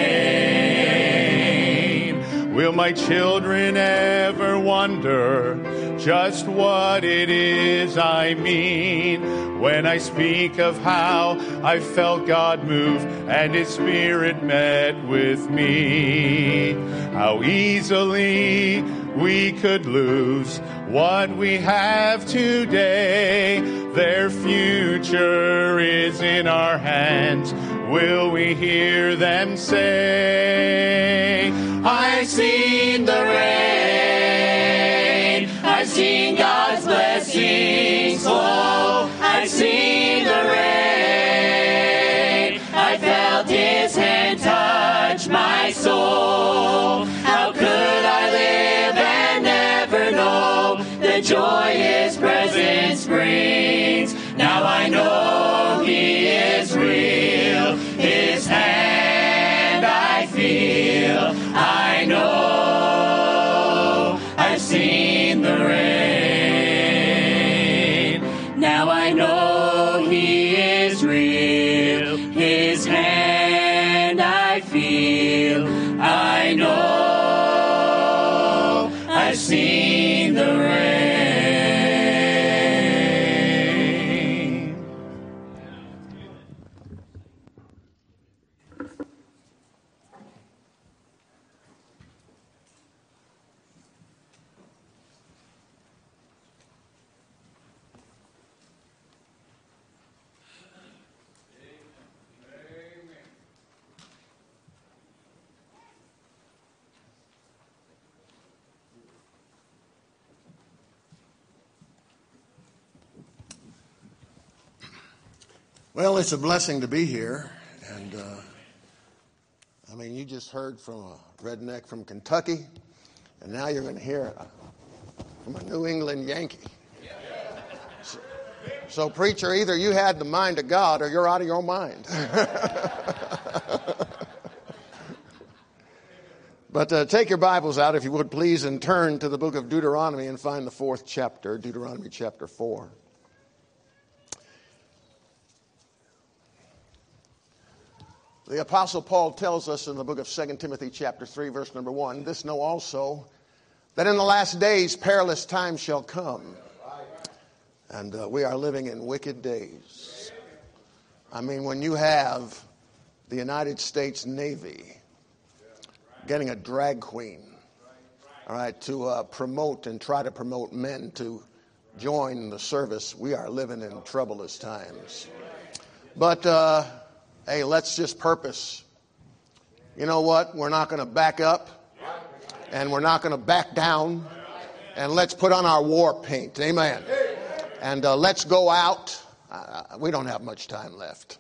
rain. Will my children ever wonder just what it is I mean when I speak of how I felt God move and his spirit met with me? How easily we could lose what we have today. Their future is in our hands. Will we hear them say, I've seen the rain, I've seen God's blessings flow, I've seen the rain, I felt his hand touch my soul. How could I live and never know the joy his presence brings? Now I know he is real, his hand I feel, I know I've seen the rain. Now I know he is real, his hand I feel, I know I've seen the rain. Well, it's a blessing to be here. And, you just heard from a redneck from Kentucky, and now you're going to hear from a New England Yankee. So, preacher, either you had the mind of God or you're out of your mind. But take your Bibles out, if you would, please, and turn to the book of Deuteronomy and find the 4th chapter, Deuteronomy chapter 4. The Apostle Paul tells us in the book of 2 Timothy chapter 3, verse number 1, this know also, that in the last days perilous times shall come. And we are living in wicked days. When you have the United States Navy getting a drag queen, all right, to promote and try to promote men to join the service. We are living in troublous times. But, hey, let's just purpose. You know what? We're not going to back up, and we're not going to back down, and let's put on our war paint. Amen. And let's go out. We don't have much time left.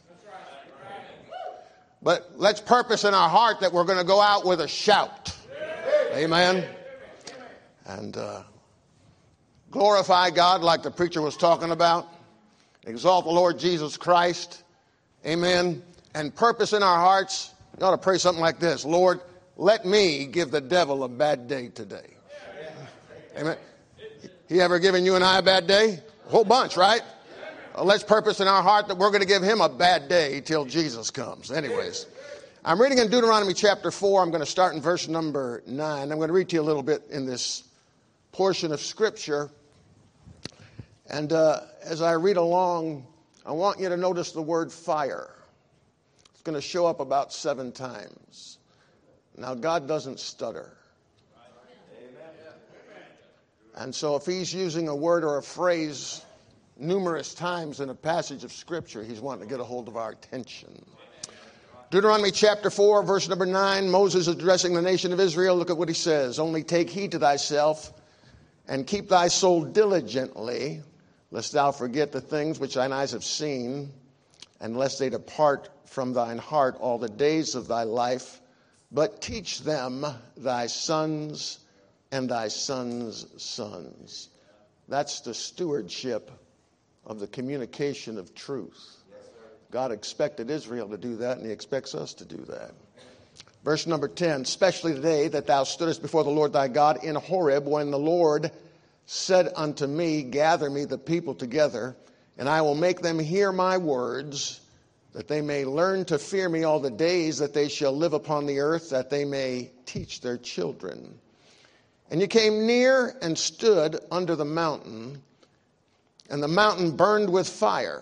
But let's purpose in our heart that we're going to go out with a shout. Amen. And glorify God like the preacher was talking about. Exalt the Lord Jesus Christ. Amen. And purpose in our hearts. You ought to pray something like this. Lord, let me give the devil a bad day today. Amen. He ever given you and I a bad day? A whole bunch, right? Let's purpose in our heart that we're going to give him a bad day till Jesus comes. Anyways, I'm reading in Deuteronomy chapter 4. I'm going to start in verse number 9. I'm going to read to you a little bit in this portion of Scripture. And as I read along, I want you to notice the word fire. It's going to show up about 7 times. Now, God doesn't stutter. And so if he's using a word or a phrase numerous times in a passage of Scripture, he's wanting to get a hold of our attention. Deuteronomy chapter 4, verse number 9, Moses addressing the nation of Israel. Look at what he says. Only take heed to thyself and keep thy soul diligently, lest thou forget the things which thine eyes have seen, and lest they depart from thine heart all the days of thy life. But teach them thy sons and thy sons' sons. That's the stewardship of the communication of truth. God expected Israel to do that, and he expects us to do that. Verse number 10, especially today that thou stoodest before the Lord thy God in Horeb, when the Lord said unto me, gather me the people together, and I will make them hear my words, that they may learn to fear me all the days that they shall live upon the earth, that they may teach their children. And you came near and stood under the mountain, and the mountain burned with fire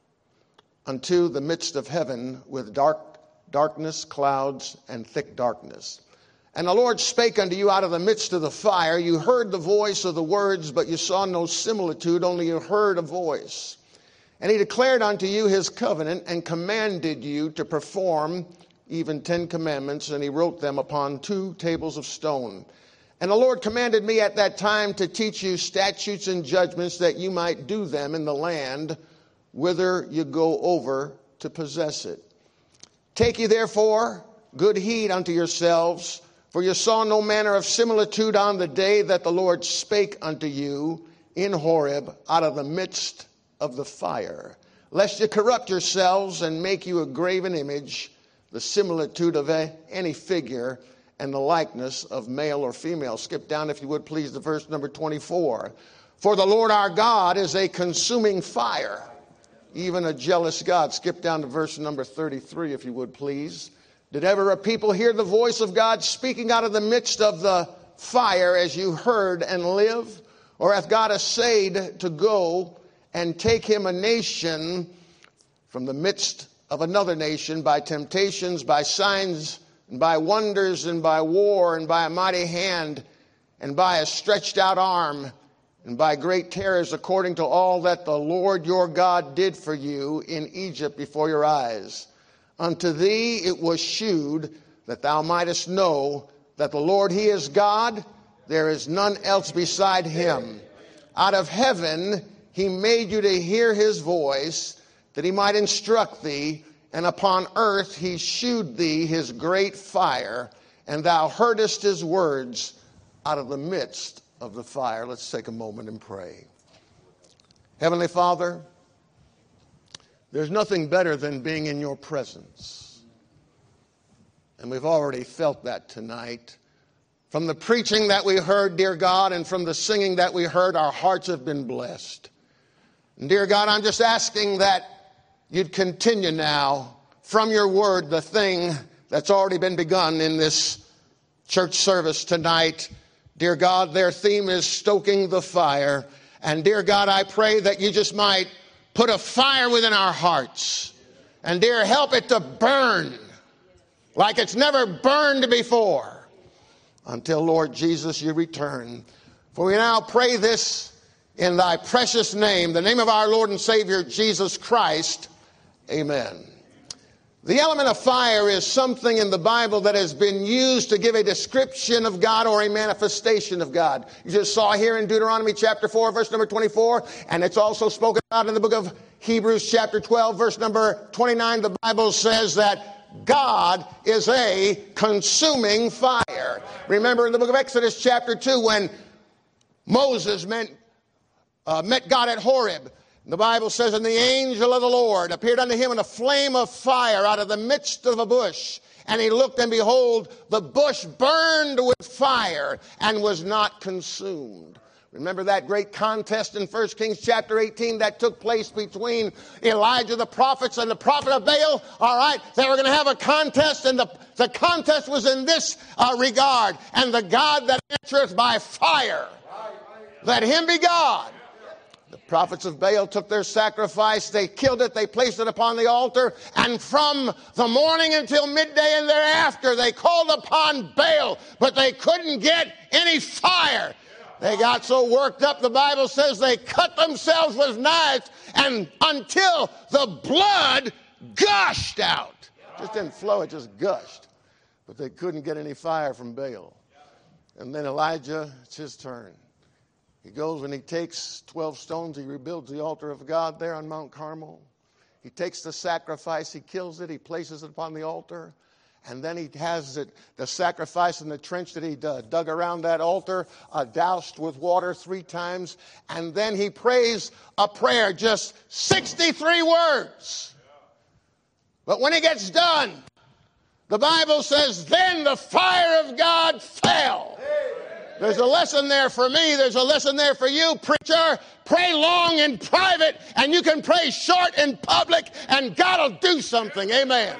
unto the midst of heaven with darkness, clouds, and thick darkness. And the Lord spake unto you out of the midst of the fire. You heard the voice of the words, but you saw no similitude, only you heard a voice. And he declared unto you his covenant and commanded you to perform even 10 commandments, and he wrote them upon 2 tables of stone. And the Lord commanded me at that time to teach you statutes and judgments that you might do them in the land whither you go over to possess it. Take ye therefore good heed unto yourselves, for you saw no manner of similitude on the day that the Lord spake unto you in Horeb out of the midst of the fire, lest you corrupt yourselves and make you a graven image, the similitude of any figure, and the likeness of male or female. Skip down, if you would, please, to verse number 24. For the Lord our God is a consuming fire, even a jealous God. Skip down to verse number 33, if you would, please. Did ever a people hear the voice of God speaking out of the midst of the fire as you heard and live? Or hath God essayed to go and take him a nation from the midst of another nation by temptations, by signs, and by wonders, and by war, and by a mighty hand, and by a stretched out arm, and by great terrors, according to all that the Lord your God did for you in Egypt before your eyes? Unto thee it was shewed that thou mightest know that the Lord, he is God, there is none else beside him. Out of heaven he made you to hear his voice, that he might instruct thee, and upon earth he shewed thee his great fire, and thou heardest his words out of the midst of the fire. Let's take a moment and pray. Heavenly Father, there's nothing better than being in your presence. And we've already felt that tonight. From the preaching that we heard, dear God, and from the singing that we heard, our hearts have been blessed. And dear God, I'm just asking that you'd continue now from your word the thing that's already been begun in this church service tonight. Dear God, their theme is stoking the fire. And dear God, I pray that you just might put a fire within our hearts. And dear, help it to burn like it's never burned before. until, Lord Jesus, you return. For we now pray this in thy precious name, the name of our Lord and Savior, Jesus Christ. Amen. The element of fire is something in the Bible that has been used to give a description of God or a manifestation of God. You just saw here in Deuteronomy chapter 4, verse number 24, and it's also spoken about in the book of Hebrews chapter 12, verse number 29. The Bible says that God is a consuming fire. Remember in the book of Exodus chapter 2 when Moses met God at Horeb. The Bible says, and the angel of the Lord appeared unto him in a flame of fire out of the midst of a bush. And he looked, and behold, the bush burned with fire and was not consumed. Remember that great contest in 1 Kings chapter 18 that took place between Elijah the prophet and the prophet of Baal? All right, they were going to have a contest, and the contest was in this regard. And the God that answereth by fire, let him be God. The prophets of Baal took their sacrifice, they killed it, they placed it upon the altar, and from the morning until midday and thereafter, they called upon Baal, but they couldn't get any fire. They got so worked up, the Bible says they cut themselves with knives and until the blood gushed out. It just didn't flow, it just gushed. But they couldn't get any fire from Baal. And then Elijah, it's his turn. He goes and he takes 12 stones. He rebuilds the altar of God there on Mount Carmel. He takes the sacrifice. He kills it. He places it upon the altar. And then he has the sacrifice in the trench that he dug around that altar, doused with water 3 times. And then he prays a prayer, just 63 words. But when he gets done, the Bible says, then the fire of God fell. There's a lesson there for me. There's a lesson there for you, preacher. Pray long in private, and you can pray short in public, and God will do something. Amen.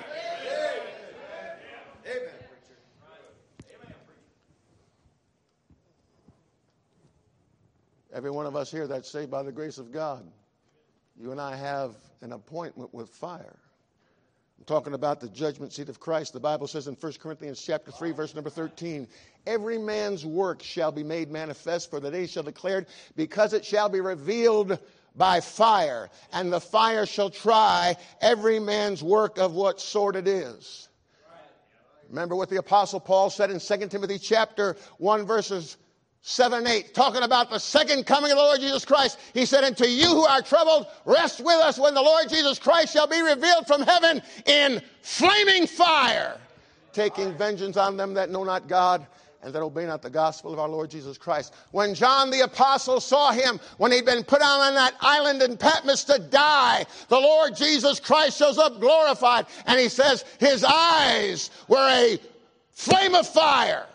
Every one of us here that's saved by the grace of God, you and I have an appointment with fire. I'm talking about the judgment seat of Christ. The Bible says in 1 Corinthians chapter 3, verse number 13, every man's work shall be made manifest, for the day shall declare it, because it shall be revealed by fire, and the fire shall try every man's work of what sort it is. Remember what the Apostle Paul said in 2 Timothy chapter 1, verses 7 and 8, talking about the second coming of the Lord Jesus Christ. He said, and to you who are troubled, rest with us when the Lord Jesus Christ shall be revealed from heaven in flaming fire, taking vengeance on them that know not God and that obey not the gospel of our Lord Jesus Christ. When John the Apostle saw him, when he'd been put on that island in Patmos to die, the Lord Jesus Christ shows up glorified, and he says his eyes were a flame of fire.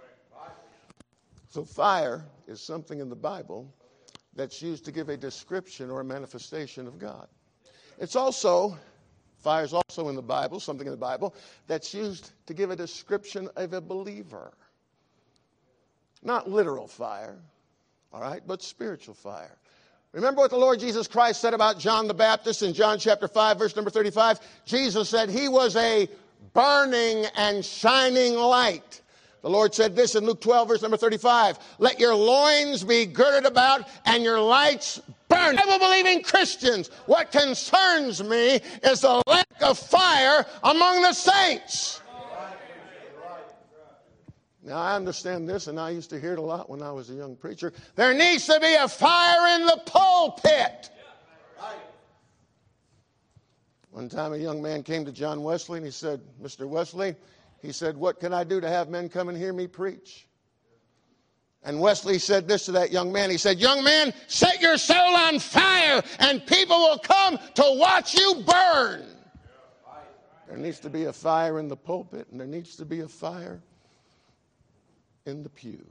So fire is something in the Bible that's used to give a description or a manifestation of God. It's also, fire is also in the Bible, something in the Bible that's used to give a description of a believer. Not literal fire, all right, but spiritual fire. Remember what the Lord Jesus Christ said about John the Baptist in John chapter 5, verse number 35? Jesus said he was a burning and shining light. The Lord said this in Luke 12, verse number 35. Let your loins be girded about and your lights burn. Bible-believing Christians, what concerns me is the lack of fire among the saints. Now, I understand this, and I used to hear it a lot when I was a young preacher. There needs to be a fire in the pulpit. One time a young man came to John Wesley, and he said, Mr. Wesley, he said, what can I do to have men come and hear me preach? And Wesley said this to that young man. He said, young man, set your soul on fire and people will come to watch you burn. There needs to be a fire in the pulpit, and there needs to be a fire in the pew.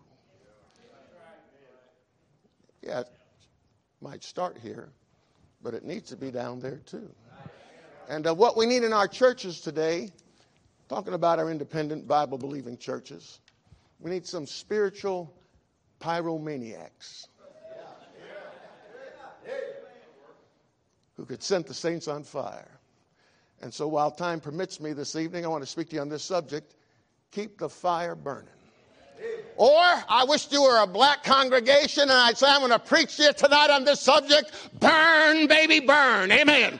Yeah, it might start here, but it needs to be down there too. And what we need in our churches today, talking about our independent Bible-believing churches, we need some spiritual pyromaniacs who could set the saints on fire. And so while time permits me this evening, I want to speak to you on this subject. Keep the fire burning. Or I wished you were a black congregation and I'd say, I'm going to preach to you tonight on this subject. Burn, baby, burn. Amen.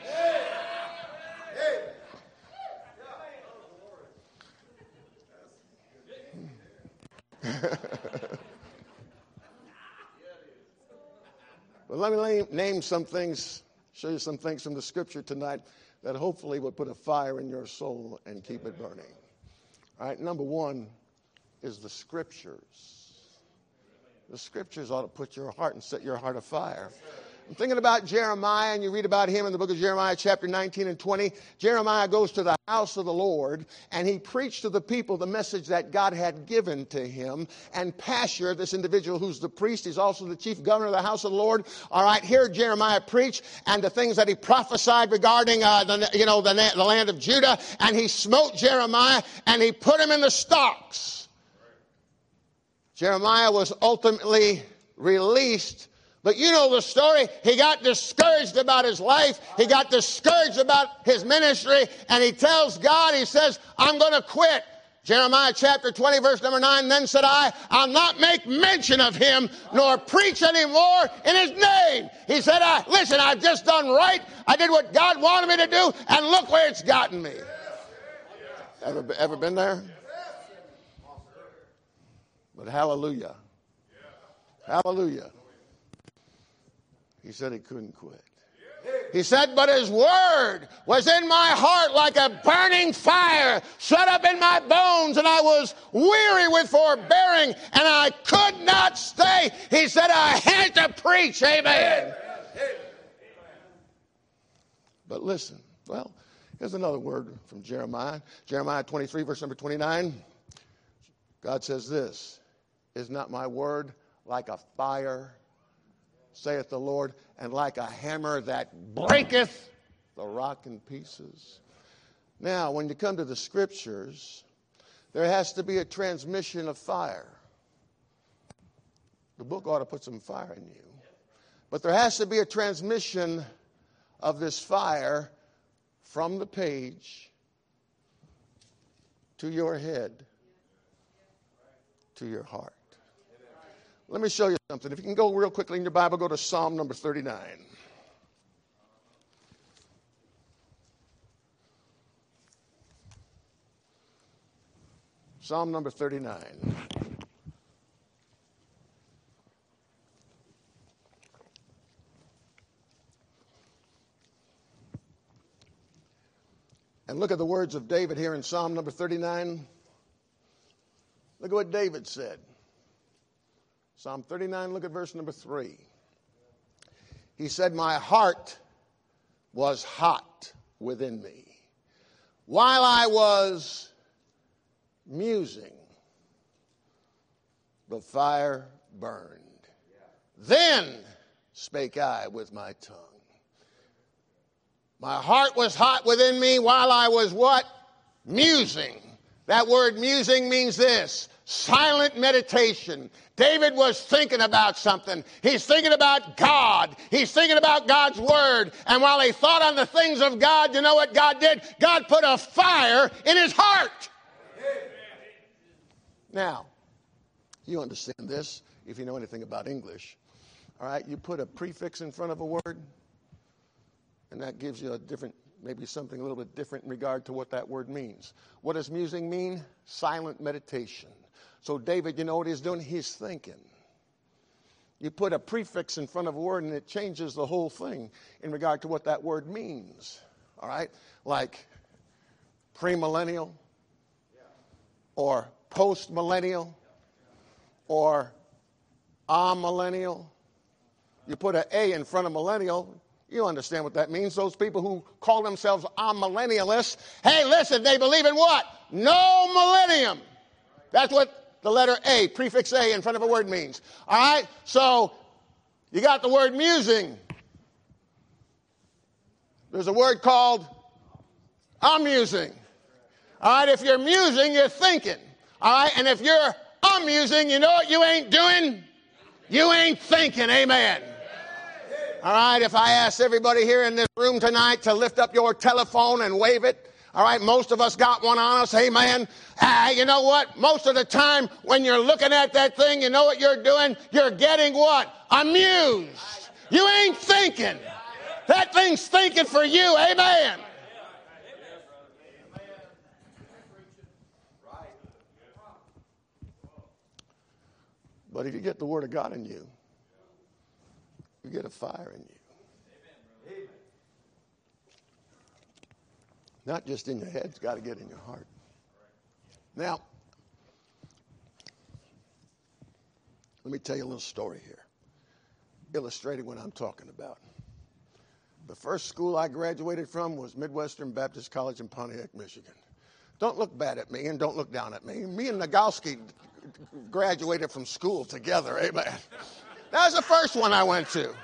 But let me name some things, show you some things from the scripture tonight that hopefully would put a fire in your soul and keep it burning. All right, number one is the scriptures. The scriptures ought to put your heart and set your heart afire. I'm thinking about Jeremiah, and you read about him in the book of Jeremiah, chapter 19 and 20. Jeremiah goes to the house of the Lord, and he preached to the people the message that God had given to him. And Pashur, this individual who's the priest, he's also the chief governor of the house of the Lord. All right, here Jeremiah preached, and the things that he prophesied regarding the land of Judah, and he smote Jeremiah, and he put him in the stocks. Jeremiah was ultimately released. But you know the story. He got discouraged about his life. He got discouraged about his ministry. And he tells God, he says, I'm going to quit. Jeremiah chapter 20, verse number 9, then said I'll not make mention of him, nor preach anymore in his name. He said, listen, I've just done right. I did what God wanted me to do, and look where it's gotten me. Ever been there? But hallelujah. Hallelujah. He said he couldn't quit. He said, but his word was in my heart like a burning fire, shut up in my bones, and I was weary with forbearing, and I could not stay. He said, I had to preach. Amen. But listen, well, here's another word from Jeremiah. Jeremiah 23, verse number 29. God says this, is not my word like a fire, saith the Lord, and like a hammer that breaketh the rock in pieces. Now, when you come to the scriptures, there has to be a transmission of fire. The book ought to put some fire in you. But there has to be a transmission of this fire from the page to your head, to your heart. Let me show you something. If you can go real quickly in your Bible, go to Psalm number 39. Psalm number 39. And look at the words of David here in Psalm number 39. Look at what David said. Psalm 39, look at verse number 3. He said, my heart was hot within me while I was musing. The fire burned. Then spake I with my tongue. My heart was hot within me while I was what? Musing. That word musing means this. Silent meditation. David was thinking about something. He's thinking about God. He's thinking about God's word. And while he thought on the things of God, you know what God did? God put a fire in his heart. Now, you understand this if you know anything about English. All right, you put a prefix in front of a word, and that gives you a different, maybe something a little bit different in regard to what that word means. What does musing mean? Silent meditation. So David, you know what he's doing? He's thinking. You put a prefix in front of a word and it changes the whole thing in regard to what that word means. All right? Like premillennial or postmillennial or amillennial. You put an A in front of millennial, you understand what that means. Those people who call themselves amillennialists, hey, listen, they believe in what? No millennium. That's what the letter A, prefix A in front of a word means. All right? So you got the word musing. There's a word called amusing. All right? If you're musing, you're thinking. All right? And if you're amusing, you know what you ain't doing? You ain't thinking. Amen. All right? If I ask everybody here in this room tonight to lift up your telephone and wave it, All right, most of us got one on us. Amen. You know what? Most of the time when you're looking at that thing, you know what you're doing? You're getting what? Amused. You ain't thinking. That thing's thinking for you. Amen. But if you get the Word of God in you, you get a fire in you. Not just in your head, it's got to get in your heart. Now, let me tell you a little story here, illustrating what I'm talking about. The first school I graduated from was Midwestern Baptist College in Pontiac, Michigan. Don't look bad at me and don't look down at me. Me and Nagowski graduated from school together, amen. That was the first one I went to.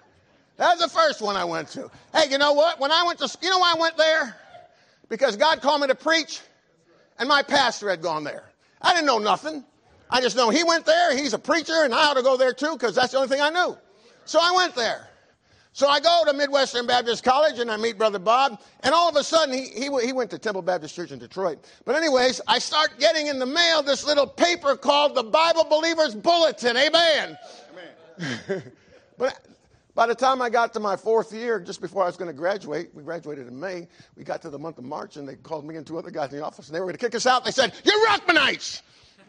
Hey, you know what? When I went to, you know why I went there? Because God called me to preach, and my pastor had gone there. I didn't know nothing. I just know he went there, he's a preacher, and I ought to go there too, because that's the only thing I knew. So I went there. So I go to Midwestern Baptist College, and I meet Brother Bob, and all of a sudden, he went to Temple Baptist Church in Detroit. But anyways, I start getting in the mail this little paper called the Bible Believers Bulletin. Amen. But by the time I got to my fourth year, just before I was going to graduate, we graduated in May, we got to the month of March, and they called me and two other guys in the office, and they were going to kick us out. They said, "You're Ruckmanites!"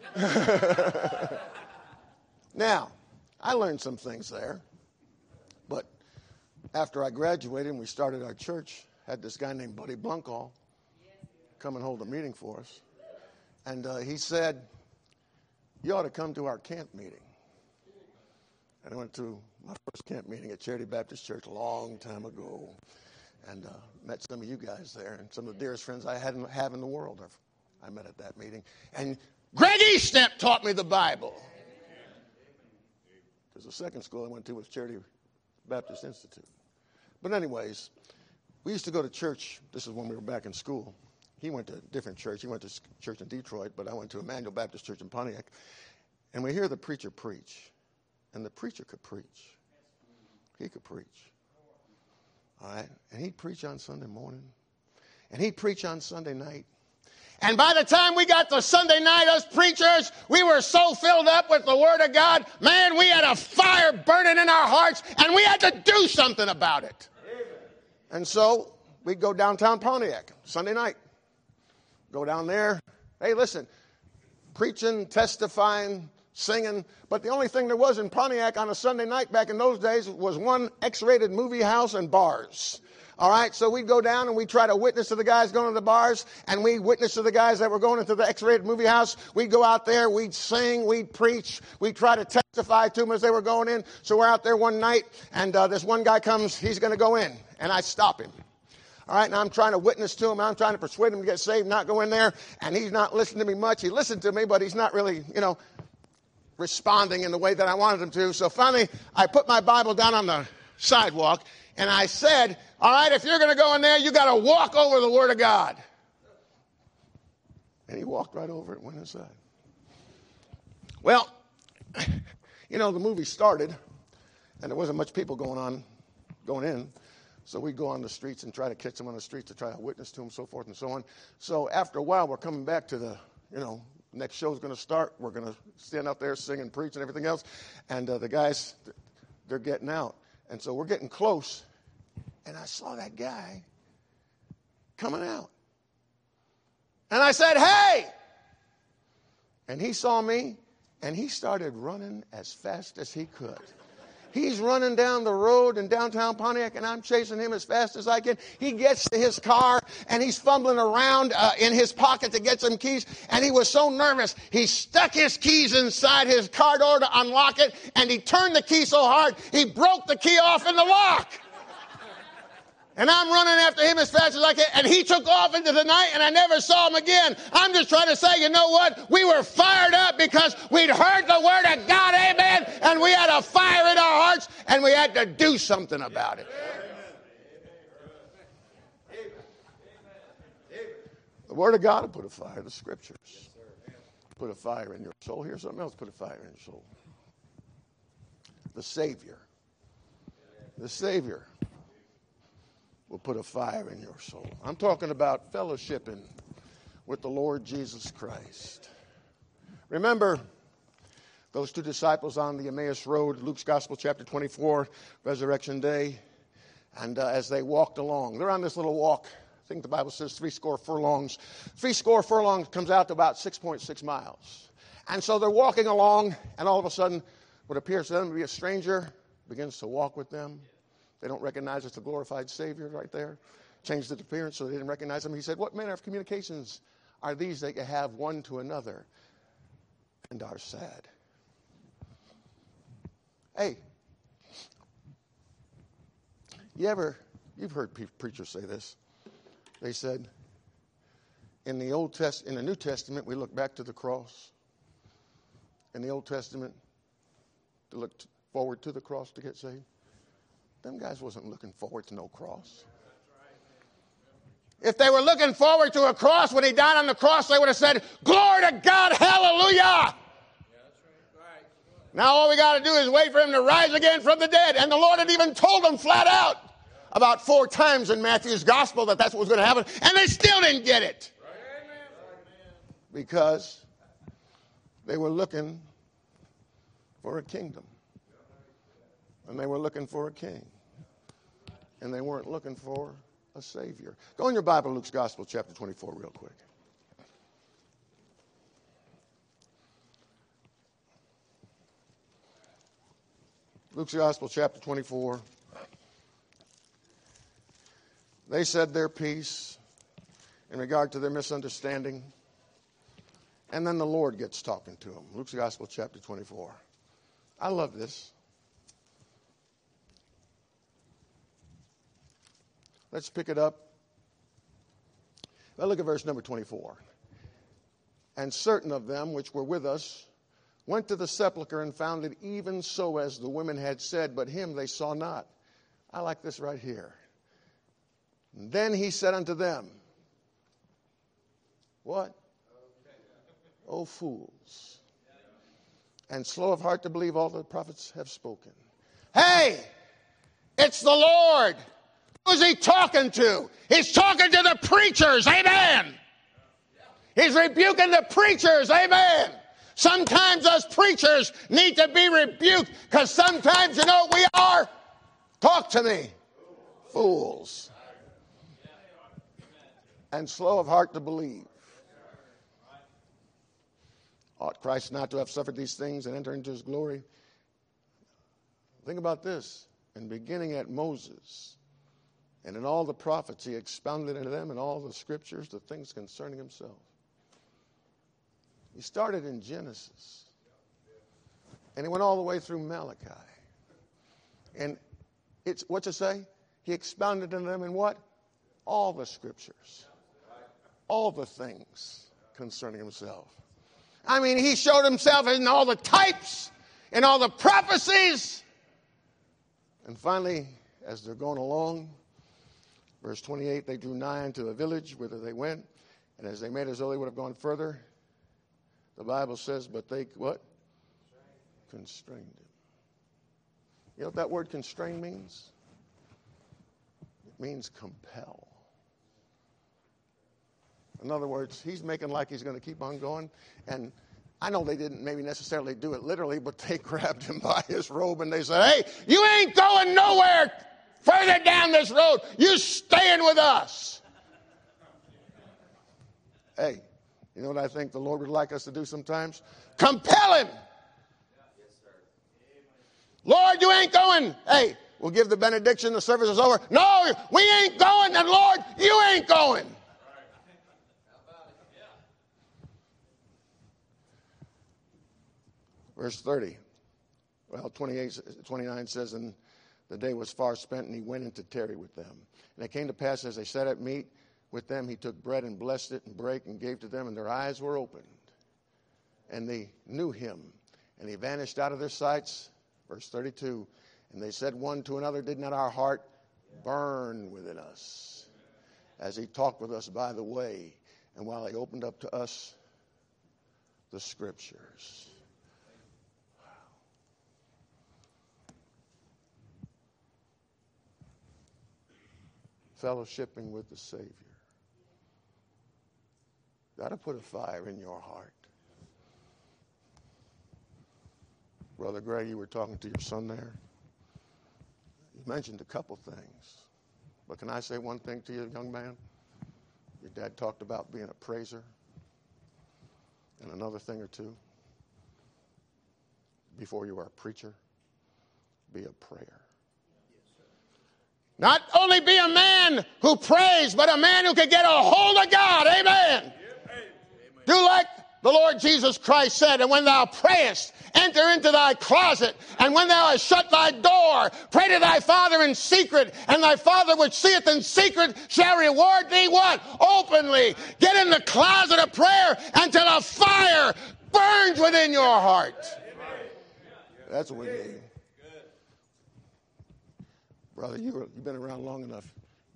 Now, I learned some things there, but after I graduated and we started our church, had this guy named Buddy Blunkall come and hold a meeting for us, and he said, "You ought to come to our camp meeting." And I went to my first camp meeting at Charity Baptist Church a long time ago, and met some of you guys there, and some of the dearest friends I have in the world I met at that meeting. And Greg Eastep taught me the Bible. Because the second school I went to was Charity Baptist Institute. But anyways, we used to go to church. This is when we were back in school. He went to a different church. He went to church in Detroit, but I went to Emmanuel Baptist Church in Pontiac. And we hear the preacher preach. And the preacher could preach. He could preach. All right? And he'd preach on Sunday morning. And he'd preach on Sunday night. And by the time we got to Sunday night, us preachers, we were so filled up with the Word of God, man, we had a fire burning in our hearts, and we had to do something about it. And so we'd go downtown Pontiac Sunday night. Go down there. Hey, listen, preaching, testifying, singing. But the only thing there was in Pontiac on a Sunday night back in those days was one X-rated movie house and bars. All right, so we'd go down and we'd try to witness to the guys going to the bars, and we'd witness to the guys that were going into the X-rated movie house. We'd go out there, we'd sing, we'd preach, we'd try to testify to them as they were going in. So we're out there one night, and this one guy comes, he's going to go in, and I stop him. All right, and I'm trying to witness to him. I'm trying to persuade him to get saved, not go in there, and he's not listening to me much. He listened to me, but he's not really, responding in the way that I wanted him to. So finally, I put my Bible down on the sidewalk, and I said, all right, if you're going to go in there, you got to walk over the Word of God. And he walked right over it and went inside. Well, the movie started, and there wasn't much people going in. So we'd go on the streets and try to catch them on the streets to try to witness to them, so forth and so on. So after a while, we're coming back to the, next show's going to start. We're going to stand out there, sing and preach and everything else. And the guys, they're getting out. And so we're getting close. And I saw that guy coming out. And I said, "Hey!" And he saw me, and he started running as fast as he could. He's running down the road in downtown Pontiac, and I'm chasing him as fast as I can. He gets to his car, and he's fumbling around in his pocket to get some keys, and he was so nervous, he stuck his keys inside his car door to unlock it, and he turned the key so hard, he broke the key off in the lock. And I'm running after him as fast as I can, and he took off into the night, and I never saw him again. I'm just trying to say, you know what? We were fired up because we'd heard the Word of God, amen, and we had a fire in our hearts, and we had to do something about it. The Word of God will put a fire, the Scriptures. Put a fire in your soul. Here's something else, put a fire in your soul. The Savior. The Savior. will put a fire in your soul. I'm talking about fellowshipping with the Lord Jesus Christ. Remember those two disciples on the Emmaus Road, Luke's Gospel, chapter 24, Resurrection Day. And as they walked along, they're on this little walk. I think the Bible says 80 furlongs. 80 furlongs comes out to about 6.6 miles. And so they're walking along, and all of a sudden, what appears to them to be a stranger begins to walk with them. They don't recognize it's the glorified Savior right there. Changed its appearance so they didn't recognize him. He said, what manner of communications are these that you have one to another and are sad? Hey, you've heard preachers say this. They said, in the New Testament, we look back to the cross. In the Old Testament, to look forward to the cross to get saved. Them guys wasn't looking forward to no cross. If they were looking forward to a cross when he died on the cross, they would have said, glory to God, hallelujah. Now all we got to do is wait for him to rise again from the dead. And the Lord had even told them flat out about 4 times in Matthew's gospel that that's what was going to happen. And they still didn't get it. Because they were looking for a kingdom. And they were looking for a king. And they weren't looking for a Savior. Go in your Bible, Luke's Gospel, chapter 24, real quick. Luke's Gospel, chapter 24. They said their piece in regard to their misunderstanding. And then the Lord gets talking to them. Luke's Gospel, chapter 24. I love this. Let's pick it up. Well, look at verse number 24. And certain of them which were with us went to the sepulchre and found it even so as the women had said, but him they saw not. I like this right here. And then he said unto them, what? O fools, and slow of heart to believe all the prophets have spoken. Hey, it's the Lord. Who's he talking to? He's talking to the preachers. Amen. He's rebuking the preachers. Amen. Sometimes us preachers need to be rebuked because sometimes, you know what we are? Talk to me. Fools. And slow of heart to believe. Ought Christ not to have suffered these things and enter into his glory? Think about this. And beginning at Moses and in all the prophets, he expounded into them in all the scriptures the things concerning himself. He started in Genesis. And he went all the way through Malachi. And it's, what's it say? He expounded into them in what? All the scriptures. All the things concerning himself. I mean, he showed himself in all the types, in all the prophecies. And finally, as they're going along, verse 28, they drew nigh unto the village whither they went. And as they made as though they would have gone further, the Bible says, but they, what? Constrained him. You know what that word constrain means? It means compel. In other words, he's making like he's going to keep on going. And I know they didn't maybe necessarily do it literally, but they grabbed him by his robe and they said, hey, you ain't going nowhere further down this road. You staying with us. Hey, you know what I think the Lord would like us to do sometimes? Compel him. Lord, you ain't going. Hey, we'll give the benediction. The service is over. No, we ain't going. And Lord, you ain't going. Verse 30. Well, 29 says, and the day was far spent, and he went in to tarry with them. And it came to pass, as they sat at meat with them, he took bread and blessed it and brake and gave to them, and their eyes were opened. And they knew him, and he vanished out of their sights. Verse 32, and they said one to another, did not our heart burn within us as he talked with us by the way, and while he opened up to us the scriptures? fellowshipping with the Savior. Got to put a fire in your heart. Brother Greg, you were talking to your son there. You mentioned a couple things. But can I say one thing to you, young man? Your dad talked about being a praiser. And another thing or two. Before you are a preacher, be a prayer. Not only be a man who prays, but a man who can get a hold of God. Amen. Do like the Lord Jesus Christ said, and when thou prayest, enter into thy closet, and when thou hast shut thy door, pray to thy Father in secret, and thy Father which seeth in secret shall reward thee what? Openly. Get in the closet of prayer until a fire burns within your heart. That's what we need. Brother, you've been around long enough.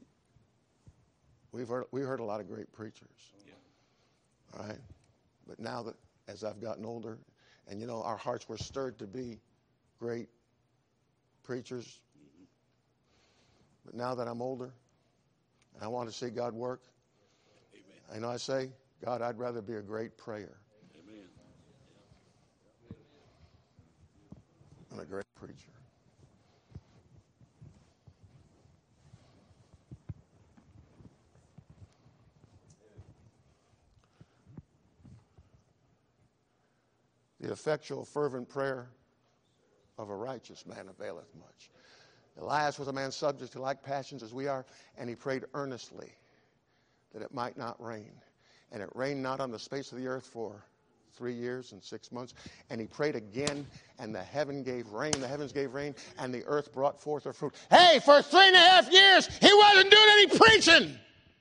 We heard a lot of great preachers. All right? But now that, as I've gotten older, and you know, our hearts were stirred to be great preachers. But now that I'm older, and I want to see God work, I know I say, God, I'd rather be a great prayer than a great preacher. The effectual, fervent prayer of a righteous man availeth much. Elias was a man subject to like passions as we are, and he prayed earnestly that it might not rain. And it rained not on the space of the earth for 3 years and 6 months. And he prayed again, and the heavens gave rain, and the earth brought forth her fruit. Hey, for 3.5 years, he wasn't doing any preaching.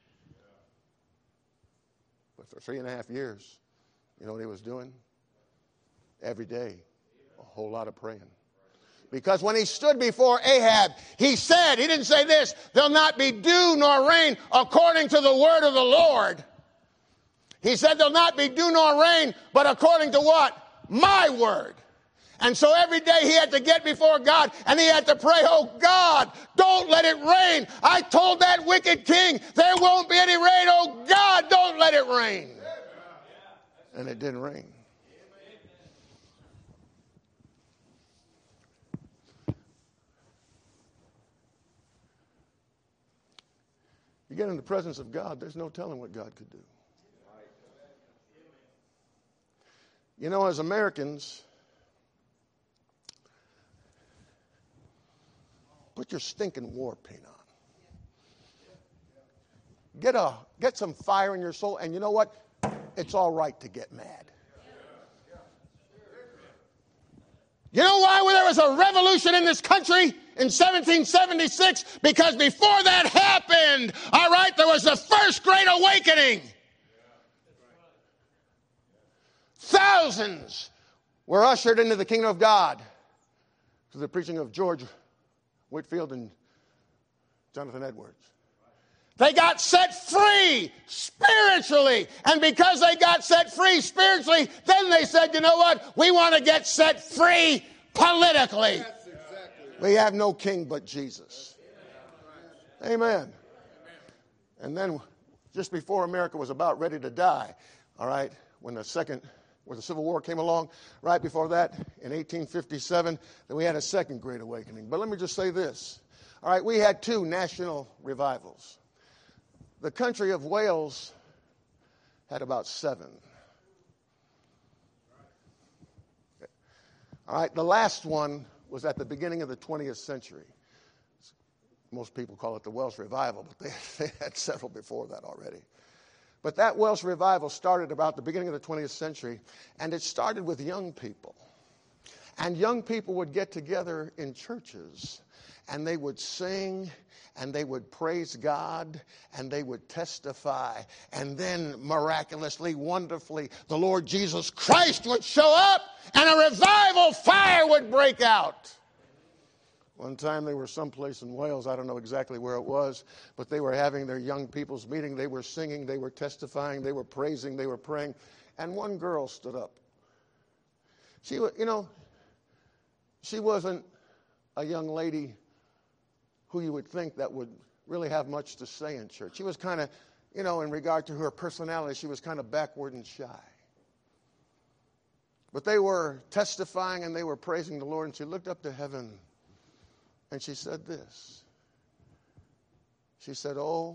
But for 3.5 years, you know what he was doing? Every day, a whole lot of praying. Because when he stood before Ahab, he said, he didn't say this, there'll not be dew nor rain according to the word of the Lord. He said there'll not be dew nor rain, but according to what? My word. And so every day he had to get before God and he had to pray, oh God, don't let it rain. I told that wicked king there won't be any rain. Oh God, don't let it rain. And it didn't rain. You get in the presence of God, there's no telling what God could do. You know, as Americans, put your stinking war paint on. Get some fire in your soul, and you know what? It's all right to get mad. You know why there was a revolution in this country in 1776? Because before that happened, all right, there was the first Great Awakening. Thousands were ushered into the kingdom of God through the preaching of George Whitefield and Jonathan Edwards. They got set free spiritually. And because they got set free spiritually, then they said, you know what? We want to get set free politically. We have no king but Jesus. Amen. And then just before America was about ready to die, all right, when the Civil War came along, right before that, in 1857, then we had a second Great Awakening. But let me just say this. All right, we had 2 national revivals. The country of Wales had about 7. All right, the last one was at the beginning of the 20th century. Most people call it the Welsh Revival, but they had several before that already. But that Welsh Revival started about the beginning of the 20th century, and it started with young people. And young people would get together in churches, and they would sing, and they would praise God, and they would testify. And then, miraculously, wonderfully, the Lord Jesus Christ would show up, and a revival fire would break out. One time they were someplace in Wales, I don't know exactly where it was, but they were having their young people's meeting. They were singing, they were testifying, they were praising, they were praying. And one girl stood up. She wasn't a young lady who you would think that would really have much to say in church. She was kind of, in regard to her personality, she was kind of backward and shy. But they were testifying and they were praising the Lord, and she looked up to heaven and she said this. She said, "Oh,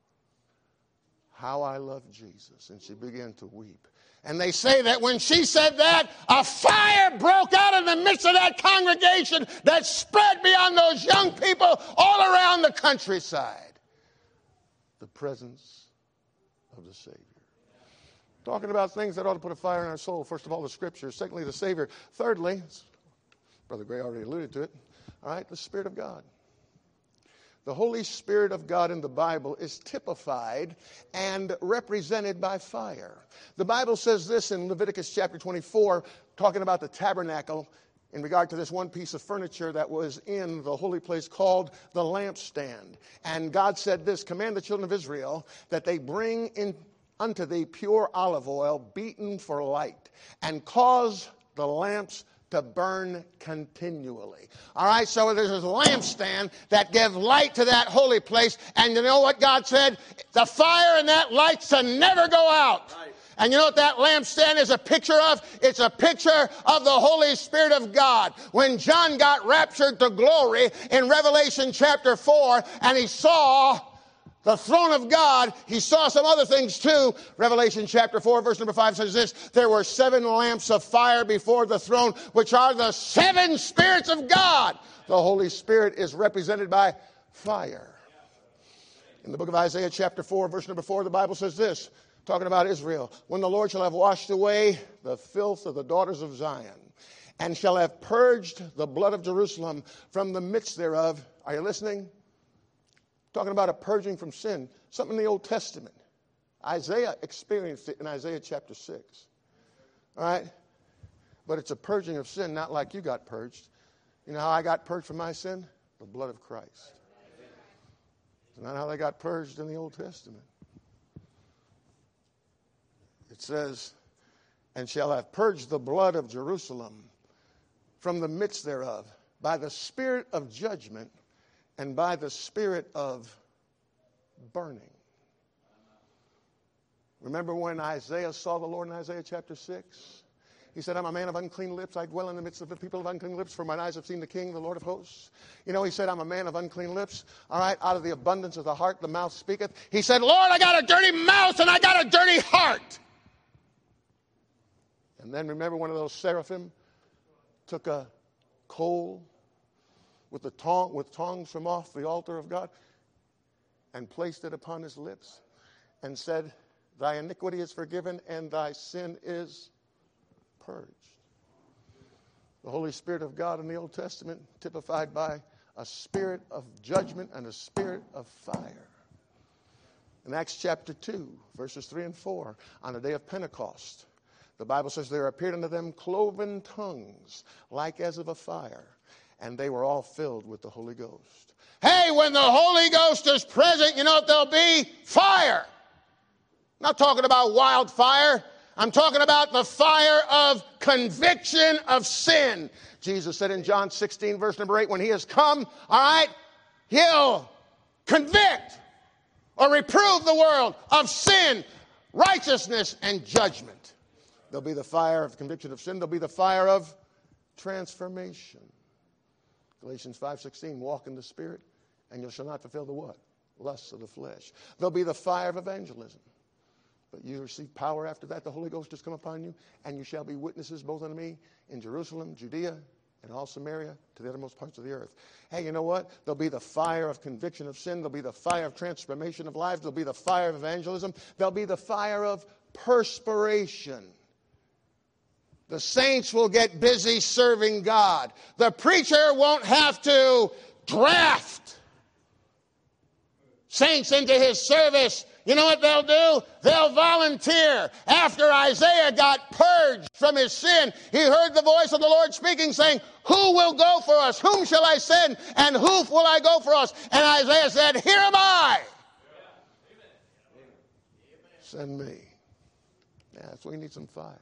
how I love Jesus." And she began to weep. And they say that when she said that, a fire broke out in the midst of that congregation that spread beyond those young people all around the countryside. The presence of the Savior. Talking about things that ought to put a fire in our soul. First of all, the Scriptures. Secondly, the Savior. Thirdly, Brother Gray already alluded to it, all right, the Spirit of God. The Holy Spirit of God in the Bible is typified and represented by fire. The Bible says this in Leviticus chapter 24, talking about the tabernacle in regard to this one piece of furniture that was in the holy place called the lampstand. And God said this, "Command the children of Israel that they bring in unto thee pure olive oil beaten for light, and cause the lamps to burn continually." All right, so there's this lampstand that gives light to that holy place. And you know what God said? The fire in that light's to never go out. Right. And you know what that lampstand is a picture of? It's a picture of the Holy Spirit of God. When John got raptured to glory in Revelation chapter 4, and he saw the throne of God, he saw some other things too. Revelation chapter 4, verse number 5 says this: "There were 7 lamps of fire before the throne, which are the 7 spirits of God." The Holy Spirit is represented by fire. In the book of Isaiah chapter 4, verse number 4, the Bible says this, talking about Israel: "When the Lord shall have washed away the filth of the daughters of Zion, and shall have purged the blood of Jerusalem from the midst thereof." Are you listening? Talking about a purging from sin. Something in the Old Testament. Isaiah experienced it in Isaiah chapter 6. All right? But it's a purging of sin, not like you got purged. You know how I got purged from my sin? The blood of Christ. It's not how they got purged in the Old Testament. It says, "And shall have purged the blood of Jerusalem from the midst thereof by the spirit of judgment and by the spirit of burning." Remember when Isaiah saw the Lord in Isaiah chapter 6? He said, "I'm a man of unclean lips. I dwell in the midst of the people of unclean lips, for mine eyes have seen the King, the Lord of hosts." You know, he said, "I'm a man of unclean lips." All right, out of the abundance of the heart, the mouth speaketh. He said, "Lord, I got a dirty mouth and I got a dirty heart." And then remember one of those seraphim took a coal with tongs from off the altar of God and placed it upon his lips and said, "Thy iniquity is forgiven and thy sin is purged." The Holy Spirit of God in the Old Testament typified by a spirit of judgment and a spirit of fire. In Acts chapter 2, verses 3 and 4, on the day of Pentecost, the Bible says, "There appeared unto them cloven tongues like as of a fire, and they were all filled with the Holy Ghost." Hey, when the Holy Ghost is present, you know what there'll be? Fire. I'm not talking about wildfire. I'm talking about the fire of conviction of sin. Jesus said in John 16, verse number 8, when he has come, all right, he'll convict or reprove the world of sin, righteousness, and judgment. There'll be the fire of conviction of sin. There'll be the fire of transformation. Galatians 5:16, "Walk in the Spirit, and you shall not fulfill the what? Lusts of the flesh." There'll be the fire of evangelism. But you receive power after that. The Holy Ghost has come upon you, and you shall be witnesses both unto me in Jerusalem, Judea, and all Samaria, to the uttermost parts of the earth. Hey, you know what? There'll be the fire of conviction of sin. There'll be the fire of transformation of lives. There'll be the fire of evangelism. There'll be the fire of perspiration. The saints will get busy serving God. The preacher won't have to draft saints into his service. You know what they'll do? They'll volunteer. After Isaiah got purged from his sin, he heard the voice of the Lord speaking, saying, "Who will go for us? Whom shall I send? And who will I go for us?" And Isaiah said, "Here am I. Send me." Yeah, that's why we need some fire.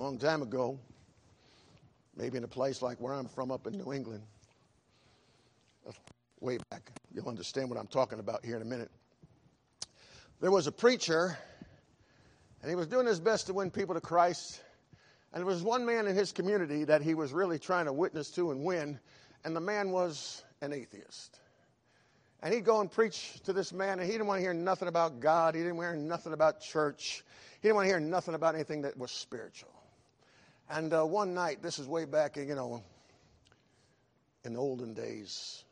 long time ago, maybe in a place like where I'm from up in New England, way back. You'll understand what I'm talking about here in a minute. There was a preacher, and he was doing his best to win people to Christ. And there was one man in his community that he was really trying to witness to and win, and the man was an atheist. And he'd go and preach to this man, and he didn't want to hear nothing about God. He didn't want to hear nothing about church. He didn't want to hear nothing about anything that was spiritual. And one night, this is way back, in the olden days,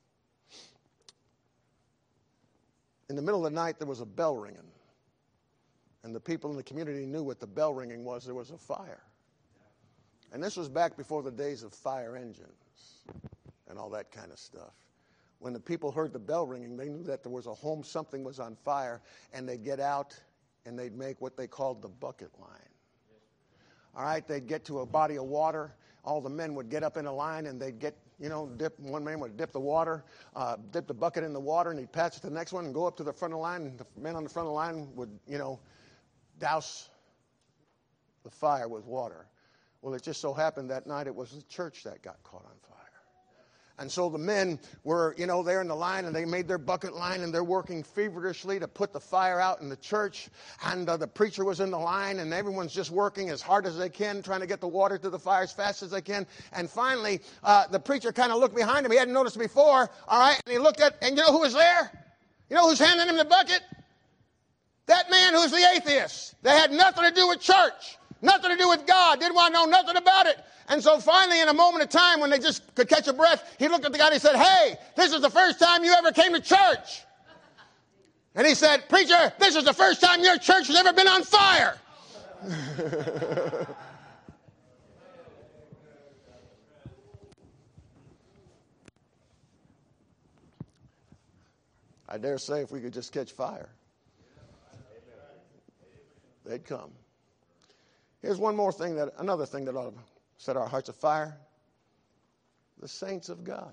in the middle of the night, there was a bell ringing. And the people in the community knew what the bell ringing was. There was a fire. And this was back before the days of fire engines and all that kind of stuff. When the people heard the bell ringing, they knew that there was a home, something was on fire, and they'd get out and they'd make what they called the bucket line. All right, they'd get to a body of water. All the men would get up in a line and they'd get, dip. One man would dip the water, dip the bucket in the water, and he'd pass it to the next one and go up to the front of the line. And the men on the front of the line would, douse the fire with water. Well, it just so happened that night it was the church that got caught on fire. And so the men were, there in the line, and they made their bucket line, and they're working feverishly to put the fire out in the church. And the preacher was in the line, and everyone's just working as hard as they can, trying to get the water to the fire as fast as they can. And finally, the preacher kind of looked behind him. He hadn't noticed before, all right? And he looked at, and you know who was there? You know who's handing him the bucket? That man who's the atheist. They had nothing to do with church, nothing to do with God, didn't want to know nothing about it. And so finally, in a moment of time, when they just could catch a breath, he looked at the guy and he said, "Hey, this is the first time you ever came to church." And he said, "Preacher, this is the first time your church has ever been on fire." I dare say if we could just catch fire, they'd come. Here's another thing that ought to set our hearts afire. The saints of God.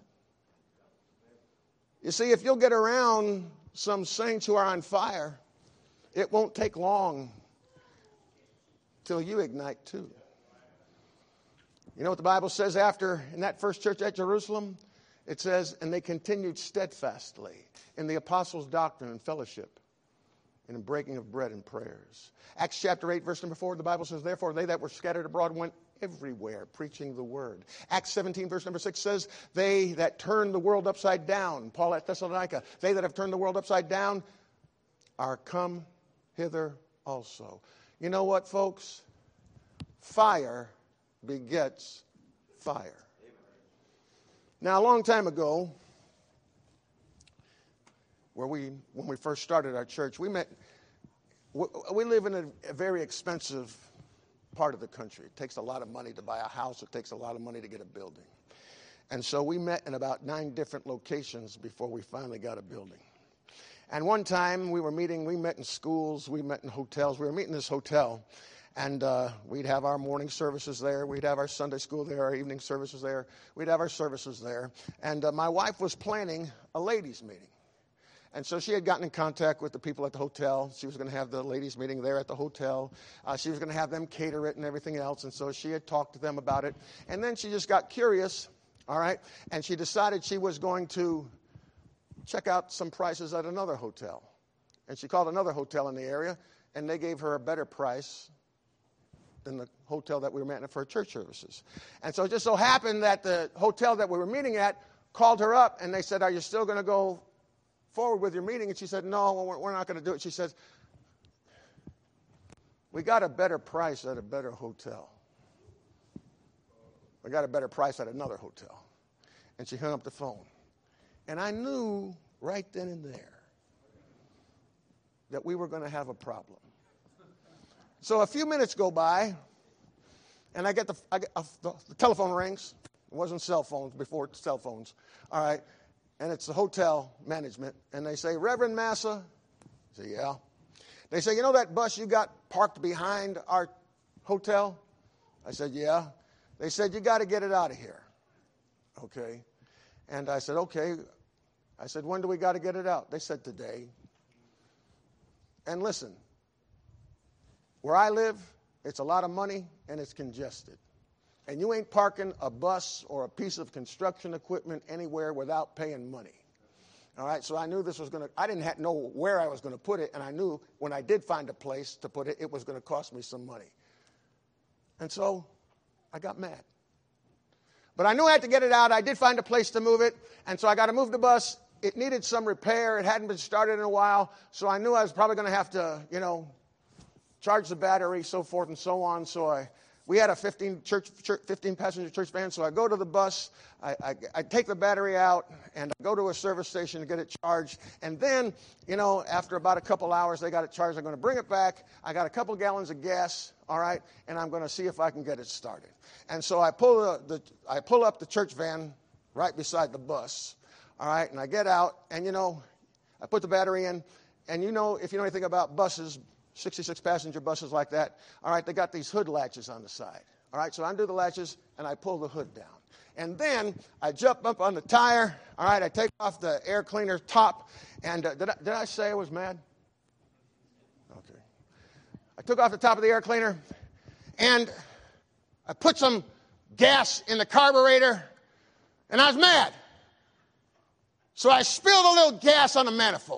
You see, if you'll get around some saints who are on fire, it won't take long till you ignite too. You know what the Bible says in that first church at Jerusalem? It says, "And they continued steadfastly in the apostles' doctrine and fellowship, and in breaking of bread and prayers." Acts chapter 8, verse number 4, the Bible says, "Therefore they that were scattered abroad went everywhere preaching the word." Acts 17, verse number 6 says, "They that turned the world upside down," Paul at Thessalonica, "they that have turned the world upside down are come hither also." You know what, folks? Fire begets fire. Now, a long time ago, when we first started our church, we live in a very expensive part of the country. It takes a lot of money to buy a house. It takes a lot of money to get a building. And so we met in about 9 different locations before we finally got a building. And one time we met in schools, we met in hotels. We were meeting in this hotel, and we'd have our morning services there. We'd have our Sunday school there, our evening services there. We'd have our services there. And my wife was planning a ladies' meeting. And so she had gotten in contact with the people at the hotel. She was going to have the ladies' meeting there at the hotel. She was going to have them cater it and everything else. And so she had talked to them about it. And then she just got curious, all right, and she decided she was going to check out some prices at another hotel. And she called another hotel in the area, and they gave her a better price than the hotel that we were meeting for her church services. And so it just so happened that the hotel that we were meeting at called her up, and they said, "Are you still going to go forward with your meeting?" And she said, "No, we're not going to do it." She said, "We got a better price at a better hotel. We got a better price at another hotel." And she hung up the phone. And I knew right then and there that we were going to have a problem. So a few minutes go by, and the telephone rings. It wasn't cell phones before cell phones. All right. And it's the hotel management, and they say, "Reverend Massa?" I say, "Yeah." They say, "You know that bus you got parked behind our hotel?" I said, "Yeah." They said, "You got to get it out of here." Okay. And I said, "Okay." I said, "When do we got to get it out?" They said, "Today." And listen, where I live, It's a lot of money, and it's congested. And you ain't parking a bus or a piece of construction equipment anywhere without paying money. All right, so I knew this was going to, I didn't know where I was going to put it, and I knew when I did find a place to put it, it was going to cost me some money. And so I got mad. But I knew I had to get it out. I did find a place to move it, and so I got to move the bus. It needed some repair. It hadn't been started in a while, so I knew I was probably going to have to, charge the battery, so forth and so on. So we had a 15-passenger church van, so I go to the bus, I take the battery out, and I go to a service station to get it charged. And then, after about a couple hours, they got it charged. I'm going to bring it back. I got a couple gallons of gas, all right, and I'm going to see if I can get it started. And so I pull up the church van right beside the bus, all right, and I get out, and, I put the battery in, and if you know anything about buses, 66-passenger buses like that, all right, they got these hood latches on the side. All right, so I undo the latches, and I pull the hood down. And then I jump up on the tire. All right, I take off the air cleaner top. And did I say I was mad? Okay. I took off the top of the air cleaner, and I put some gas in the carburetor, and I was mad. So I spilled a little gas on the manifold.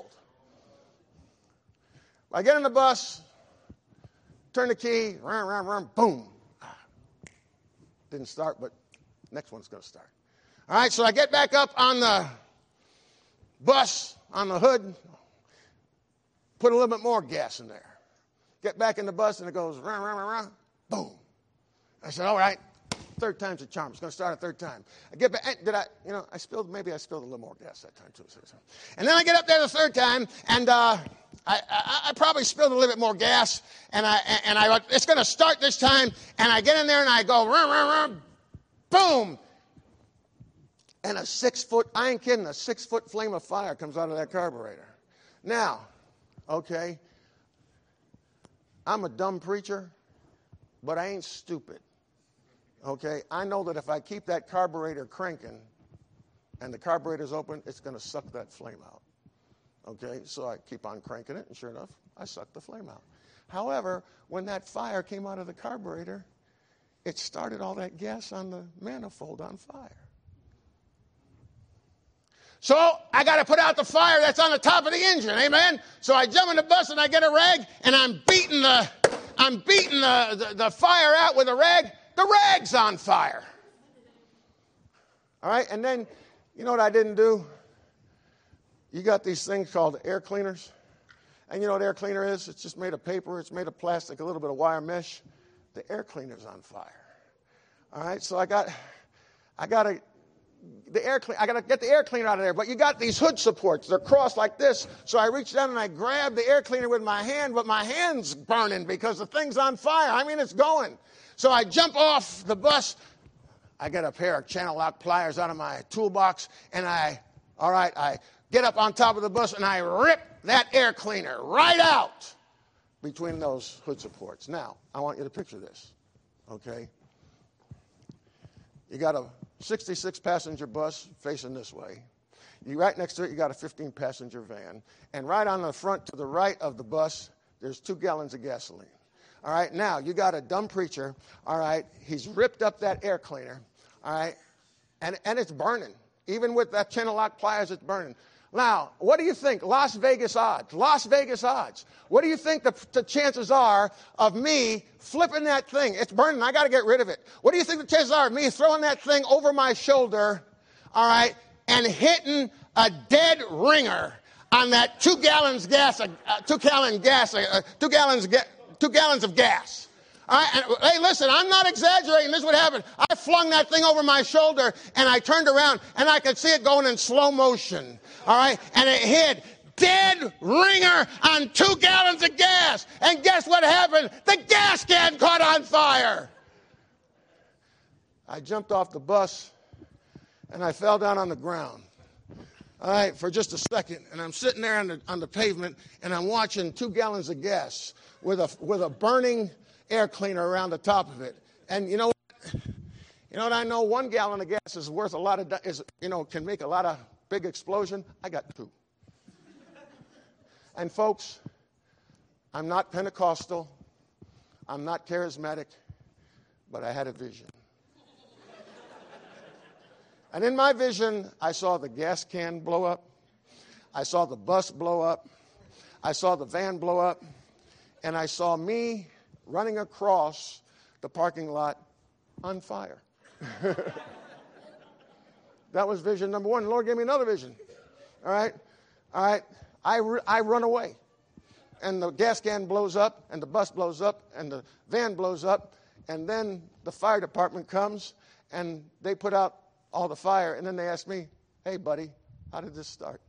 I get in the bus, turn the key, boom. Didn't start, but next one's going to start. All right, so I get back up on the bus, on the hood, put a little bit more gas in there. Get back in the bus, and it goes, boom. I said, all right, third time's a charm. It's going to start a third time. I get back, I spilled a little more gas that time, too. And then I get up there the third time, and I probably spilled a little bit more gas, and I it's going to start this time, and I get in there and I go, boom, and a 6-foot, I ain't kidding, a 6-foot flame of fire comes out of that carburetor. Now, okay, I'm a dumb preacher, but I ain't stupid. Okay, I know that if I keep that carburetor cranking and the carburetor's open, it's going to suck that flame out. Okay, so I keep on cranking it, and sure enough, I sucked the flame out. However, when that fire came out of the carburetor, it started all that gas on the manifold on fire. So I got to put out the fire that's on the top of the engine, amen? So I jump in the bus and I get a rag, and I'm beating the fire out with a rag. The rag's on fire. All right, and then, you know what I didn't do? You got these things called air cleaners. And you know what air cleaner is? It's just made of paper. It's made of plastic, a little bit of wire mesh. The air cleaner's on fire. All right, so I got to get the air cleaner out of there. But you got these hood supports. They're crossed like this. So I reach down and I grab the air cleaner with my hand, but my hand's burning because the thing's on fire. I mean, it's going. So I jump off the bus. I get a pair of channel lock pliers out of my toolbox, and I get up on top of the bus, and I rip that air cleaner right out between those hood supports. Now, I want you to picture this, okay? You got a 66-passenger bus facing this way. Right next to it, you got a 15-passenger van. And right on the front to the right of the bus, there's 2 gallons of gasoline. All right, now, you got a dumb preacher, all right, he's ripped up that air cleaner, all right, and it's burning. Even with that channel lock pliers, it's burning. Now, what do you think? Las Vegas odds. What do you think the chances are of me flipping that thing? It's burning. I got to get rid of it. What do you think the chances are of me throwing that thing over my shoulder, all right, and hitting a dead ringer on that 2 gallons of gas? All right, and, hey, listen, I'm not exaggerating. This is what happened. I flung that thing over my shoulder, and I turned around, and I could see it going in slow motion. All right, and it hit dead ringer on 2 gallons of gas. And guess what happened? The gas can caught on fire. I jumped off the bus, and I fell down on the ground. All right, for just a second, and I'm sitting there on the pavement, and I'm watching 2 gallons of gas with a burning air cleaner around the top of it. And you know what? You know what I know? 1 gallon of gas is worth a lot of, can make a lot of big explosion. I got 2. And folks, I'm not Pentecostal. I'm not charismatic, but I had a vision. And in my vision, I saw the gas can blow up. I saw the bus blow up. I saw the van blow up. And I saw me running across the parking lot on fire. That was vision number one. The Lord gave me another vision. All right? I run away. And the gas can blows up, and the bus blows up, and the van blows up. And then the fire department comes, and they put out all the fire. And then they asked me, hey, buddy, how did this start?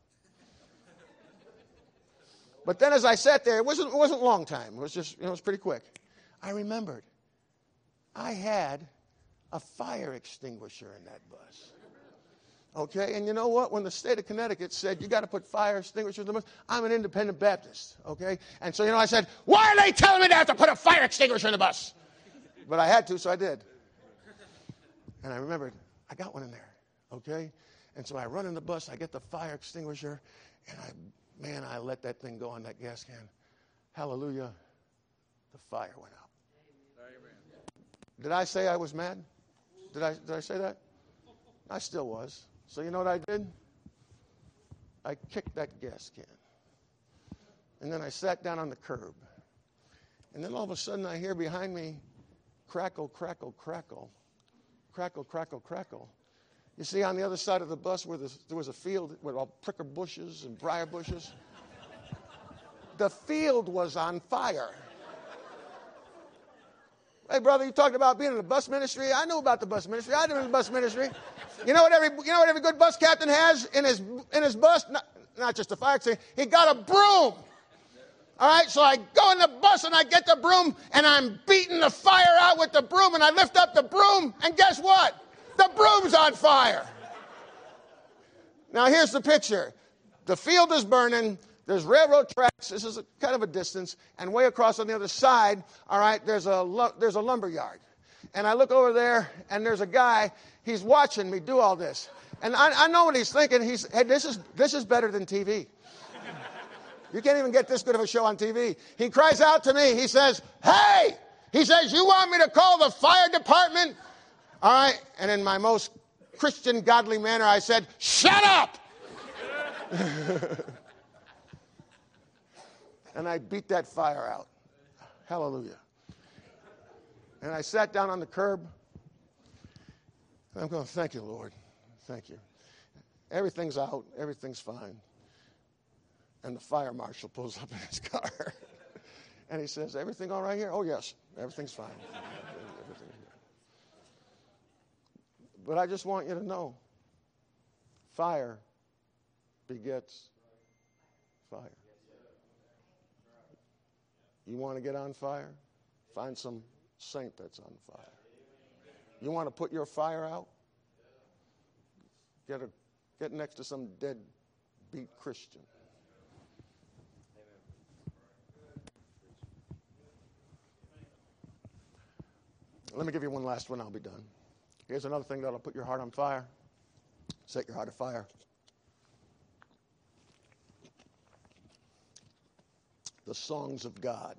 But then as I sat there, it wasn't a long time. It was just, it was pretty quick. I remembered I had a fire extinguisher in that bus. Okay, and you know what? When the state of Connecticut said you got to put fire extinguishers in the bus, I'm an independent Baptist, okay? And so, I said, why are they telling me to have to put a fire extinguisher in the bus? But I had to, so I did. And I remembered, I got one in there, okay? And so I run in the bus, I get the fire extinguisher, and I let that thing go on that gas can. Hallelujah, the fire went out. Amen. Did I say I was mad? Did I say that? I still was. So you know what I did? I kicked that gas can. And then I sat down on the curb. And then all of a sudden I hear behind me, crackle, crackle, crackle. Crackle, crackle, crackle. You see, on the other side of the bus where there was a field with all pricker bushes and briar bushes. The field was on fire. Hey, brother, you talked about being in the bus ministry. I knew about the bus ministry. I did in the bus ministry. You know what every good bus captain has in his bus? Not just a fire extinguisher. He got a broom. All right, so I go in the bus and I get the broom and I'm beating the fire out with the broom and I lift up the broom and guess what? The broom's on fire. Now here's the picture. The field is burning. There's railroad tracks. This is kind of a distance. And way across on the other side, all right, there's a lumber yard. And I look over there, and there's a guy. He's watching me do all this. And I know what he's thinking. Hey, this is better than TV. You can't even get this good of a show on TV. He cries out to me. He says, hey! He says, you want me to call the fire department? All right. And in my most Christian, godly manner, I said, shut up! And I beat that fire out. Hallelujah. And I sat down on the curb. And I'm going, thank you, Lord. Thank you. Everything's out. Everything's fine. And the fire marshal pulls up in his car. And he says, everything all right here? Oh, yes. Everything's fine. Everything's good. But I just want you to know, fire begets fire. You want to get on fire? Find some saint that's on fire. You want to put your fire out? Get next to some deadbeat Christian. Let me give you one last one, I'll be done. Here's another thing that'll put your heart on fire. Set your heart afire. The songs of God.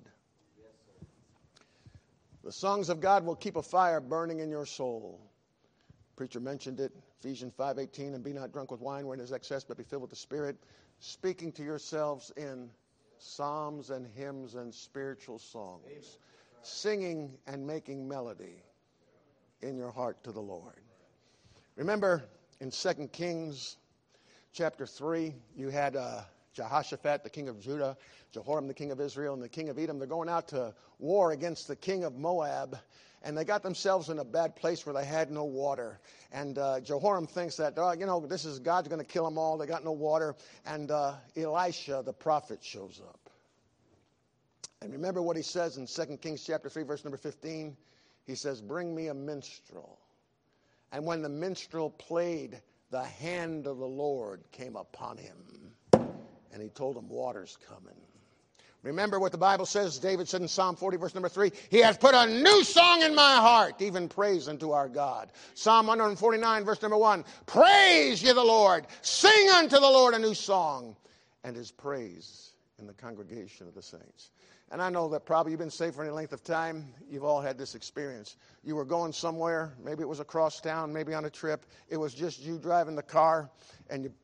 The songs of God will keep a fire burning in your soul. Preacher mentioned it, Ephesians 5:18, and be not drunk with wine wherein is excess, but be filled with the Spirit, speaking to yourselves in psalms and hymns and spiritual songs, amen, singing and making melody in your heart to the Lord. Remember in 2 Kings chapter 3, you had Jehoshaphat, the king of Judah, Jehoram, the king of Israel, and the king of Edom. They're going out to war against the king of Moab, and they got themselves in a bad place where they had no water. And Jehoram thinks that, this is God's going to kill them all. They got no water. And Elisha, the prophet, shows up. And remember what he says in 2 Kings chapter 3, verse number 15? He says, bring me a minstrel. And when the minstrel played, the hand of the Lord came upon him. And he told him, water's coming. Remember what the Bible says, David said in Psalm 40, verse number 3, he has put a new song in my heart, even praise unto our God. Psalm 149, verse number 1, praise ye the Lord, sing unto the Lord a new song, and his praise in the congregation of the saints. And I know that probably you've been saved for any length of time. You've all had this experience. You were going somewhere. Maybe it was across town, maybe on a trip. It was just you driving the car. And you,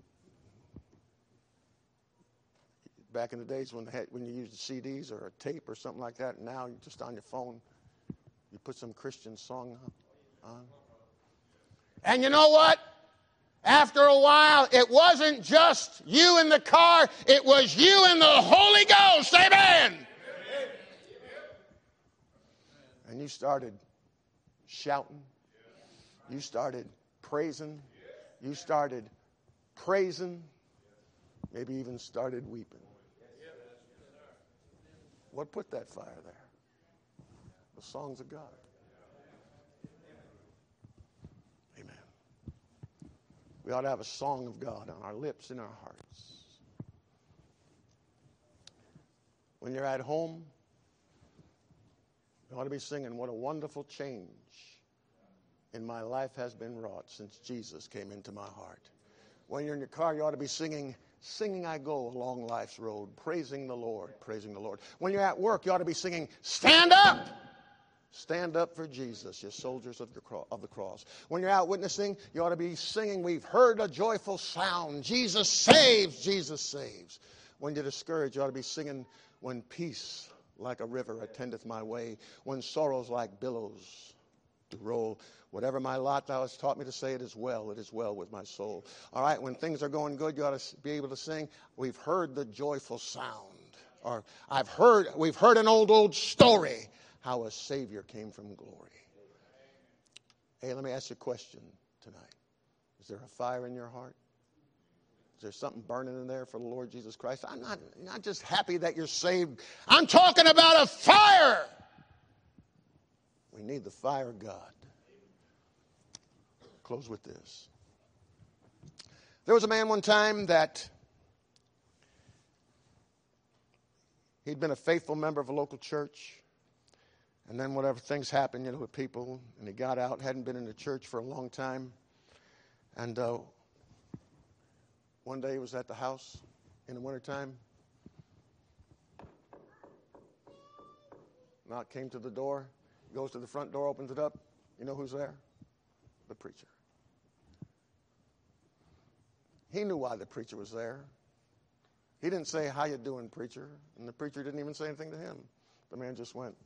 back in the days when you used CDs or a tape or something like that, and now you're just on your phone. You put some Christian song on. And you know what? After a while, it wasn't just you in the car. It was you and the Holy Ghost. Amen. And you started shouting. You started praising. You started praising. Maybe even started weeping. What put that fire there? The songs of God. Amen. We ought to have a song of God on our lips and our hearts. When you're at home, you ought to be singing, what a wonderful change in my life has been wrought since Jesus came into my heart. When you're in your car, you ought to be singing I go along life's road, praising the Lord, praising the Lord. When you're at work, you ought to be singing, stand up! Stand up for Jesus, you soldiers of the cross. When you're out witnessing, you ought to be singing, we've heard a joyful sound. Jesus saves, Jesus saves. When you're discouraged, you ought to be singing, when peace like a river attendeth my way, when sorrows like billows do roll. Whatever my lot thou hast taught me to say, it is well with my soul. All right, when things are going good, you ought to be able to sing, we've heard the joyful sound. Or we've heard an old story, how a Savior came from glory. Hey, let me ask you a question tonight. Is there a fire in your heart? Is there something burning in there for the Lord Jesus Christ? I'm not just happy that you're saved. I'm talking about a fire. We need the fire of God. Close with this. There was a man one time that he'd been a faithful member of a local church. And then whatever things happened, with people, and he got out, hadn't been in the church for a long time. And one day he was at the house in the wintertime. Knock came to the door, goes to the front door, opens it up. You know who's there? The preacher. He knew why the preacher was there. He didn't say, how you doing, preacher? And the preacher didn't even say anything to him. The man just went.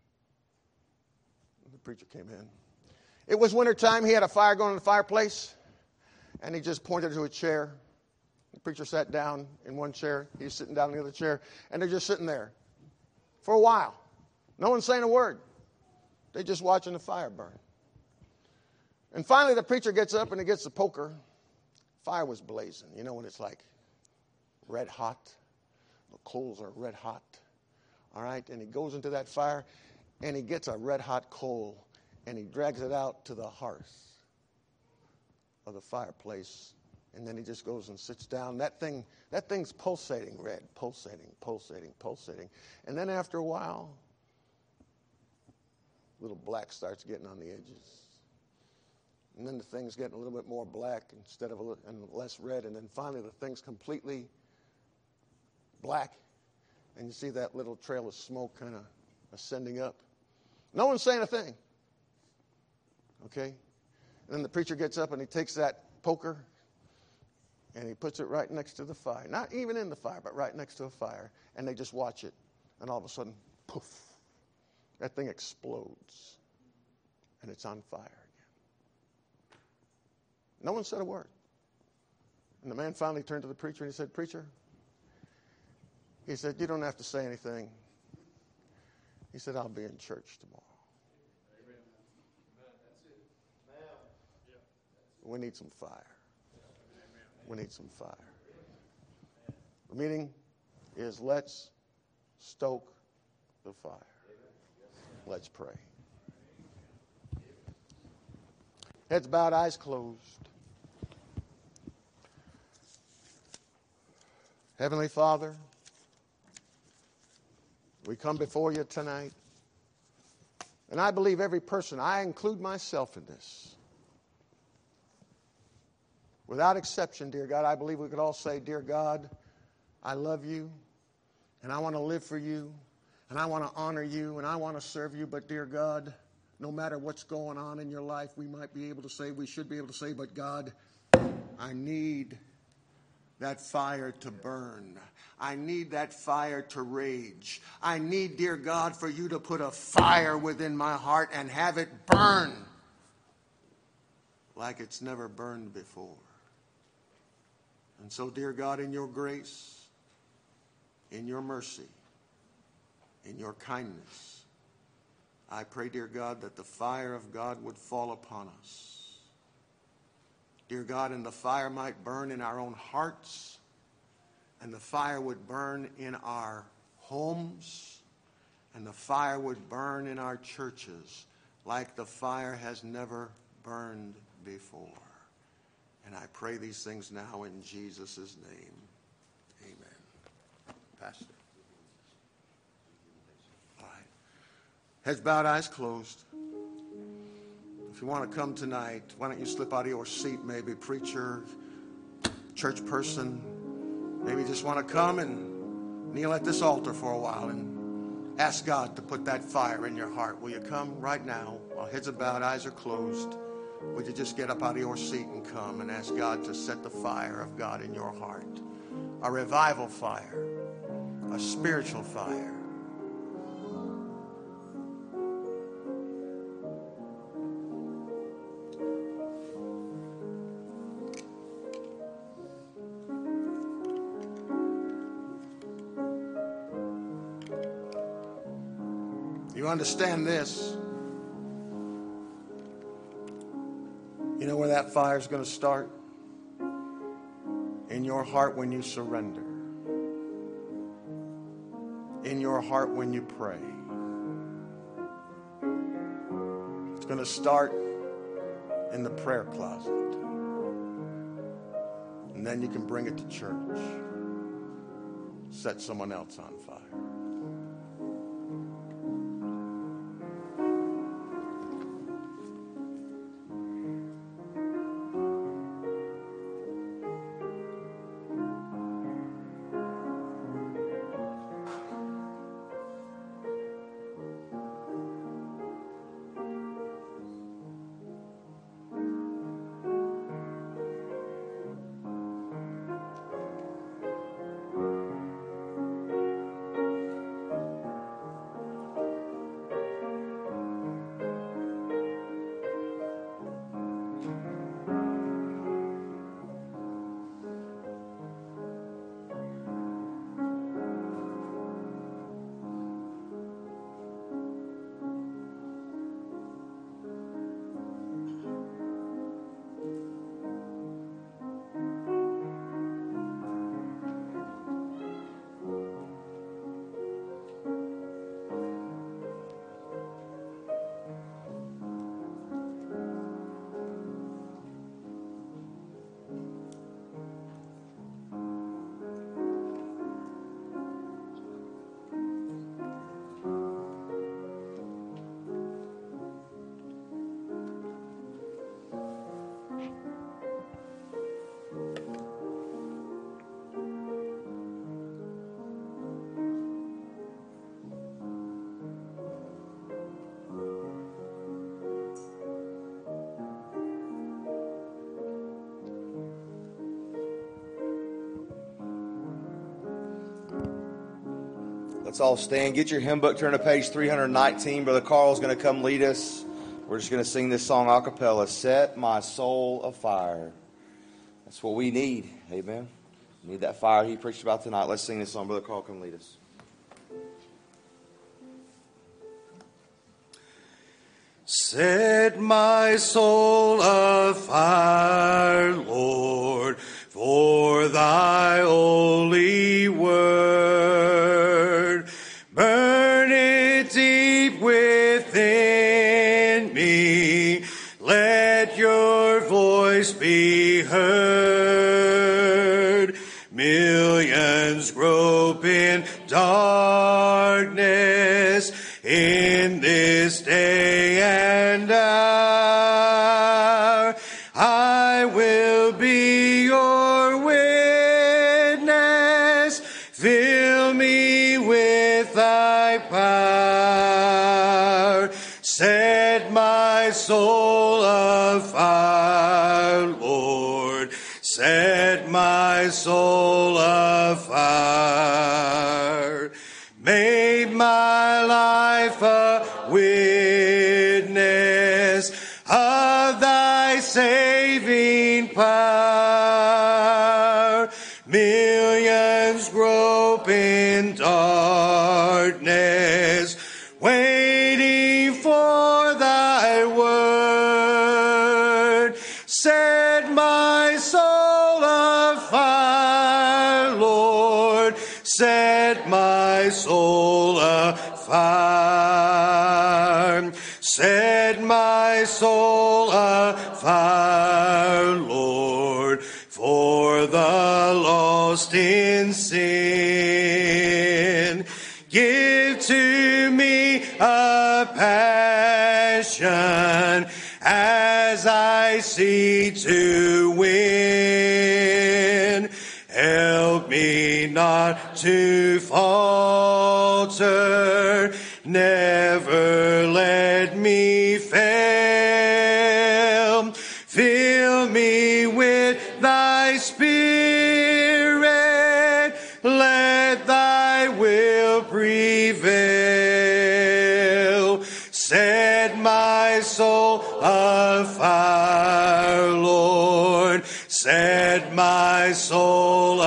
The preacher came in. It was wintertime. He had a fire going in the fireplace. And he just pointed to a chair. The preacher sat down in one chair. He was sitting down in the other chair. And they're just sitting there for a while. No one's saying a word. They're just watching the fire burn. And finally the preacher gets up and he gets the poker. Fire was blazing. You know when it's like red hot? The coals are red hot. All right? And he goes into that fire. And he gets a red-hot coal, and he drags it out to the hearth of the fireplace. And then he just goes and sits down. That thing's pulsating red, pulsating. And then after a while, little black starts getting on the edges. And then the thing's getting a little bit more black and less red. And then finally the thing's completely black. And you see that little trail of smoke kind of ascending up. No one's saying a thing. Okay? And then the preacher gets up and he takes that poker and he puts it right next to the fire. Not even in the fire, but right next to a fire. And they just watch it. And all of a sudden, poof, that thing explodes. And it's on fire again. No one said a word. And the man finally turned to the preacher and he said, preacher, he said, you don't have to say anything. He said, I'll be in church tomorrow. We need some fire. We need some fire. The meaning is let's stoke the fire. Let's pray. Heads bowed, eyes closed. Heavenly Father, we come before you tonight. And I believe every person, I include myself in this. Without exception, dear God, I believe we could all say, dear God, I love you. And I want to live for you. And I want to honor you. And I want to serve you. But dear God, no matter what's going on in your life, we might be able to say, we should be able to say, but God, I need that fire to burn. I need that fire to rage. I need, dear God, for you to put a fire within my heart and have it burn like it's never burned before. And so, dear God, in your grace, in your mercy, in your kindness, I pray, dear God, that the fire of God would fall upon us. Dear God, and the fire might burn in our own hearts, and the fire would burn in our homes, and the fire would burn in our churches like the fire has never burned before. And I pray these things now in Jesus' name. Amen. Pastor. All right. Heads bowed, eyes closed. If you want to come tonight, why don't you slip out of your seat, maybe preacher, church person, maybe just want to come and kneel at this altar for a while and ask God to put that fire in your heart. Will you come right now while heads are bowed, eyes are closed? Would you just get up out of your seat and come and ask God to set the fire of God in your heart? A revival fire, a spiritual fire. You understand this? You know where that fire is going to start? In your heart when you surrender. In your heart when you pray. It's going to start in the prayer closet. And then you can bring it to church. Set someone else on fire. Let's all stand. Get your hymn book, turn to page 319. Brother Carl's going to come lead us. We're just going to sing this song a cappella, Set My Soul Afire. That's what we need. Amen. We need that fire he preached about tonight. Let's sing this song. Brother Carl, come lead us. Set my soul afire, Lord, for thy holy word. Burn it deep within me. Let your voice be heard. Millions grope in darkness in this day and hour. I will be your witness. Fill me my soul afire. Made my life a witness of thy saving power. Millions grope in darkness, waiting for thy word. Set my soul afire, Lord. Set my soul afire. Set my soul afire, Lord, for the lost in sin. Give to me a passion as I seek to win. Help me not to falter. Never let me fail. Fill me with thy Spirit. Let thy will prevail. Set my soul afire, Lord. Set my soul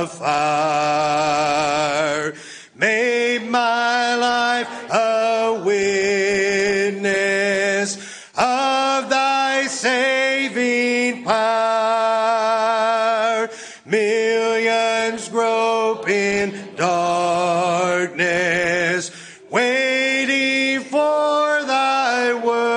afire. Make my life a witness of thy saving power. Millions grope in darkness, waiting for thy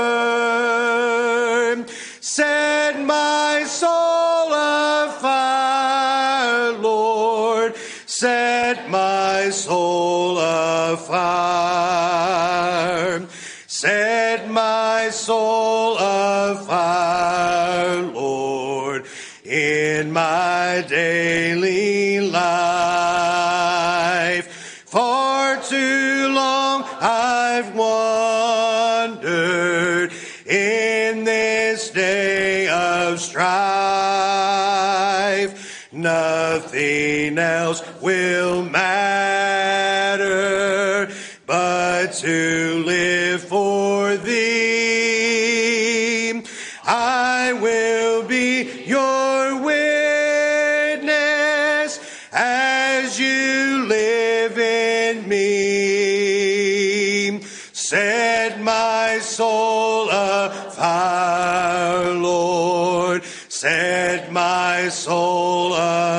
word. Set my soul afire, Lord. Set my soul afire. Set my soul afire, Lord, in my daily life. For too long I've wandered in this day of strife. Nothing else will matter but to live for thee. I will be your witness as you live in me. Set my soul afire, Lord. Set my soul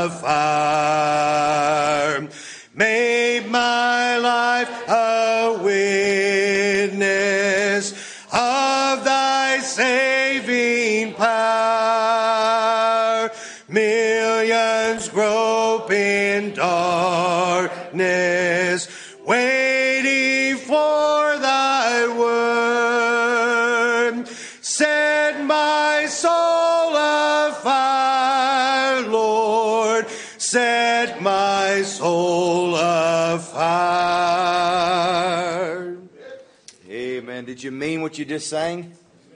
afire. Make my life a witness of thy saving power. Millions grope in darkness, waiting for thy word. Set my soul afire, Lord. Set my soul afire. Amen. Did you mean what you just sang?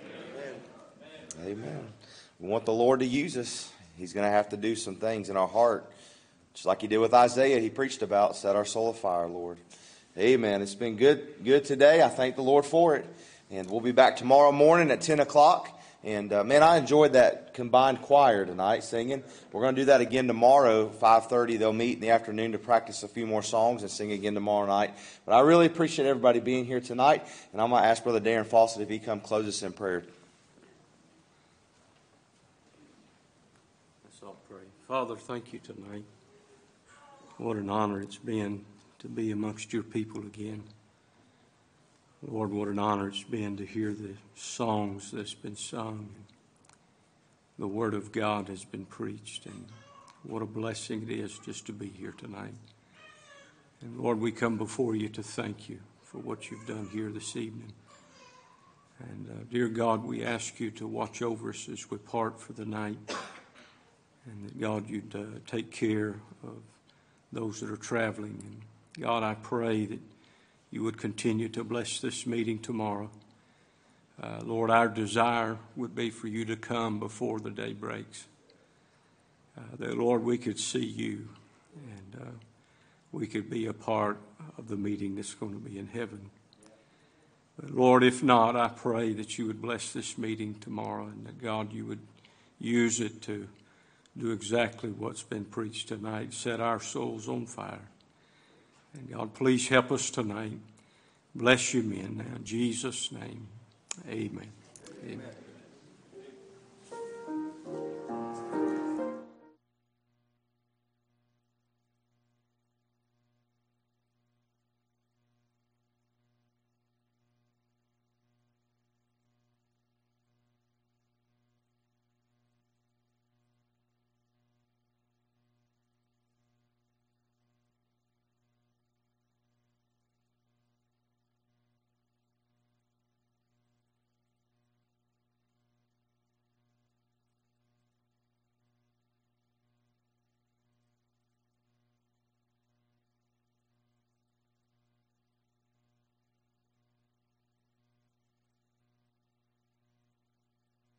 Amen. We want the Lord to use us. He's going to have to do some things in our heart. Just like he did with Isaiah, he preached about, set our soul afire, Lord. Amen. It's been good today. I thank the Lord for it. And we'll be back tomorrow morning at 10 o'clock. And, man, I enjoyed that combined choir tonight singing. We're going to do that again tomorrow, 5:30. They'll meet in the afternoon to practice a few more songs and sing again tomorrow night. But I really appreciate everybody being here tonight. And I'm going to ask Brother Darren Fawcett if he come close us in prayer. Let's all pray. Father, thank you tonight. What an honor it's been to be amongst your people again. Lord, what an honor it's been to hear the songs that's been sung. The Word of God has been preached, and what a blessing it is just to be here tonight. And Lord, we come before you to thank you for what you've done here this evening. And dear God, we ask you to watch over us as we part for the night, and that God, you'd take care of those that are traveling. And God, I pray that you would continue to bless this meeting tomorrow. Lord, our desire would be for you to come before the day breaks. that, Lord, we could see you and we could be a part of the meeting that's going to be in heaven. But Lord, if not, I pray that you would bless this meeting tomorrow and that, God, you would use it to do exactly what's been preached tonight, set our souls on fire. And God, please help us tonight. Bless you men now. In Jesus' name, amen. Amen.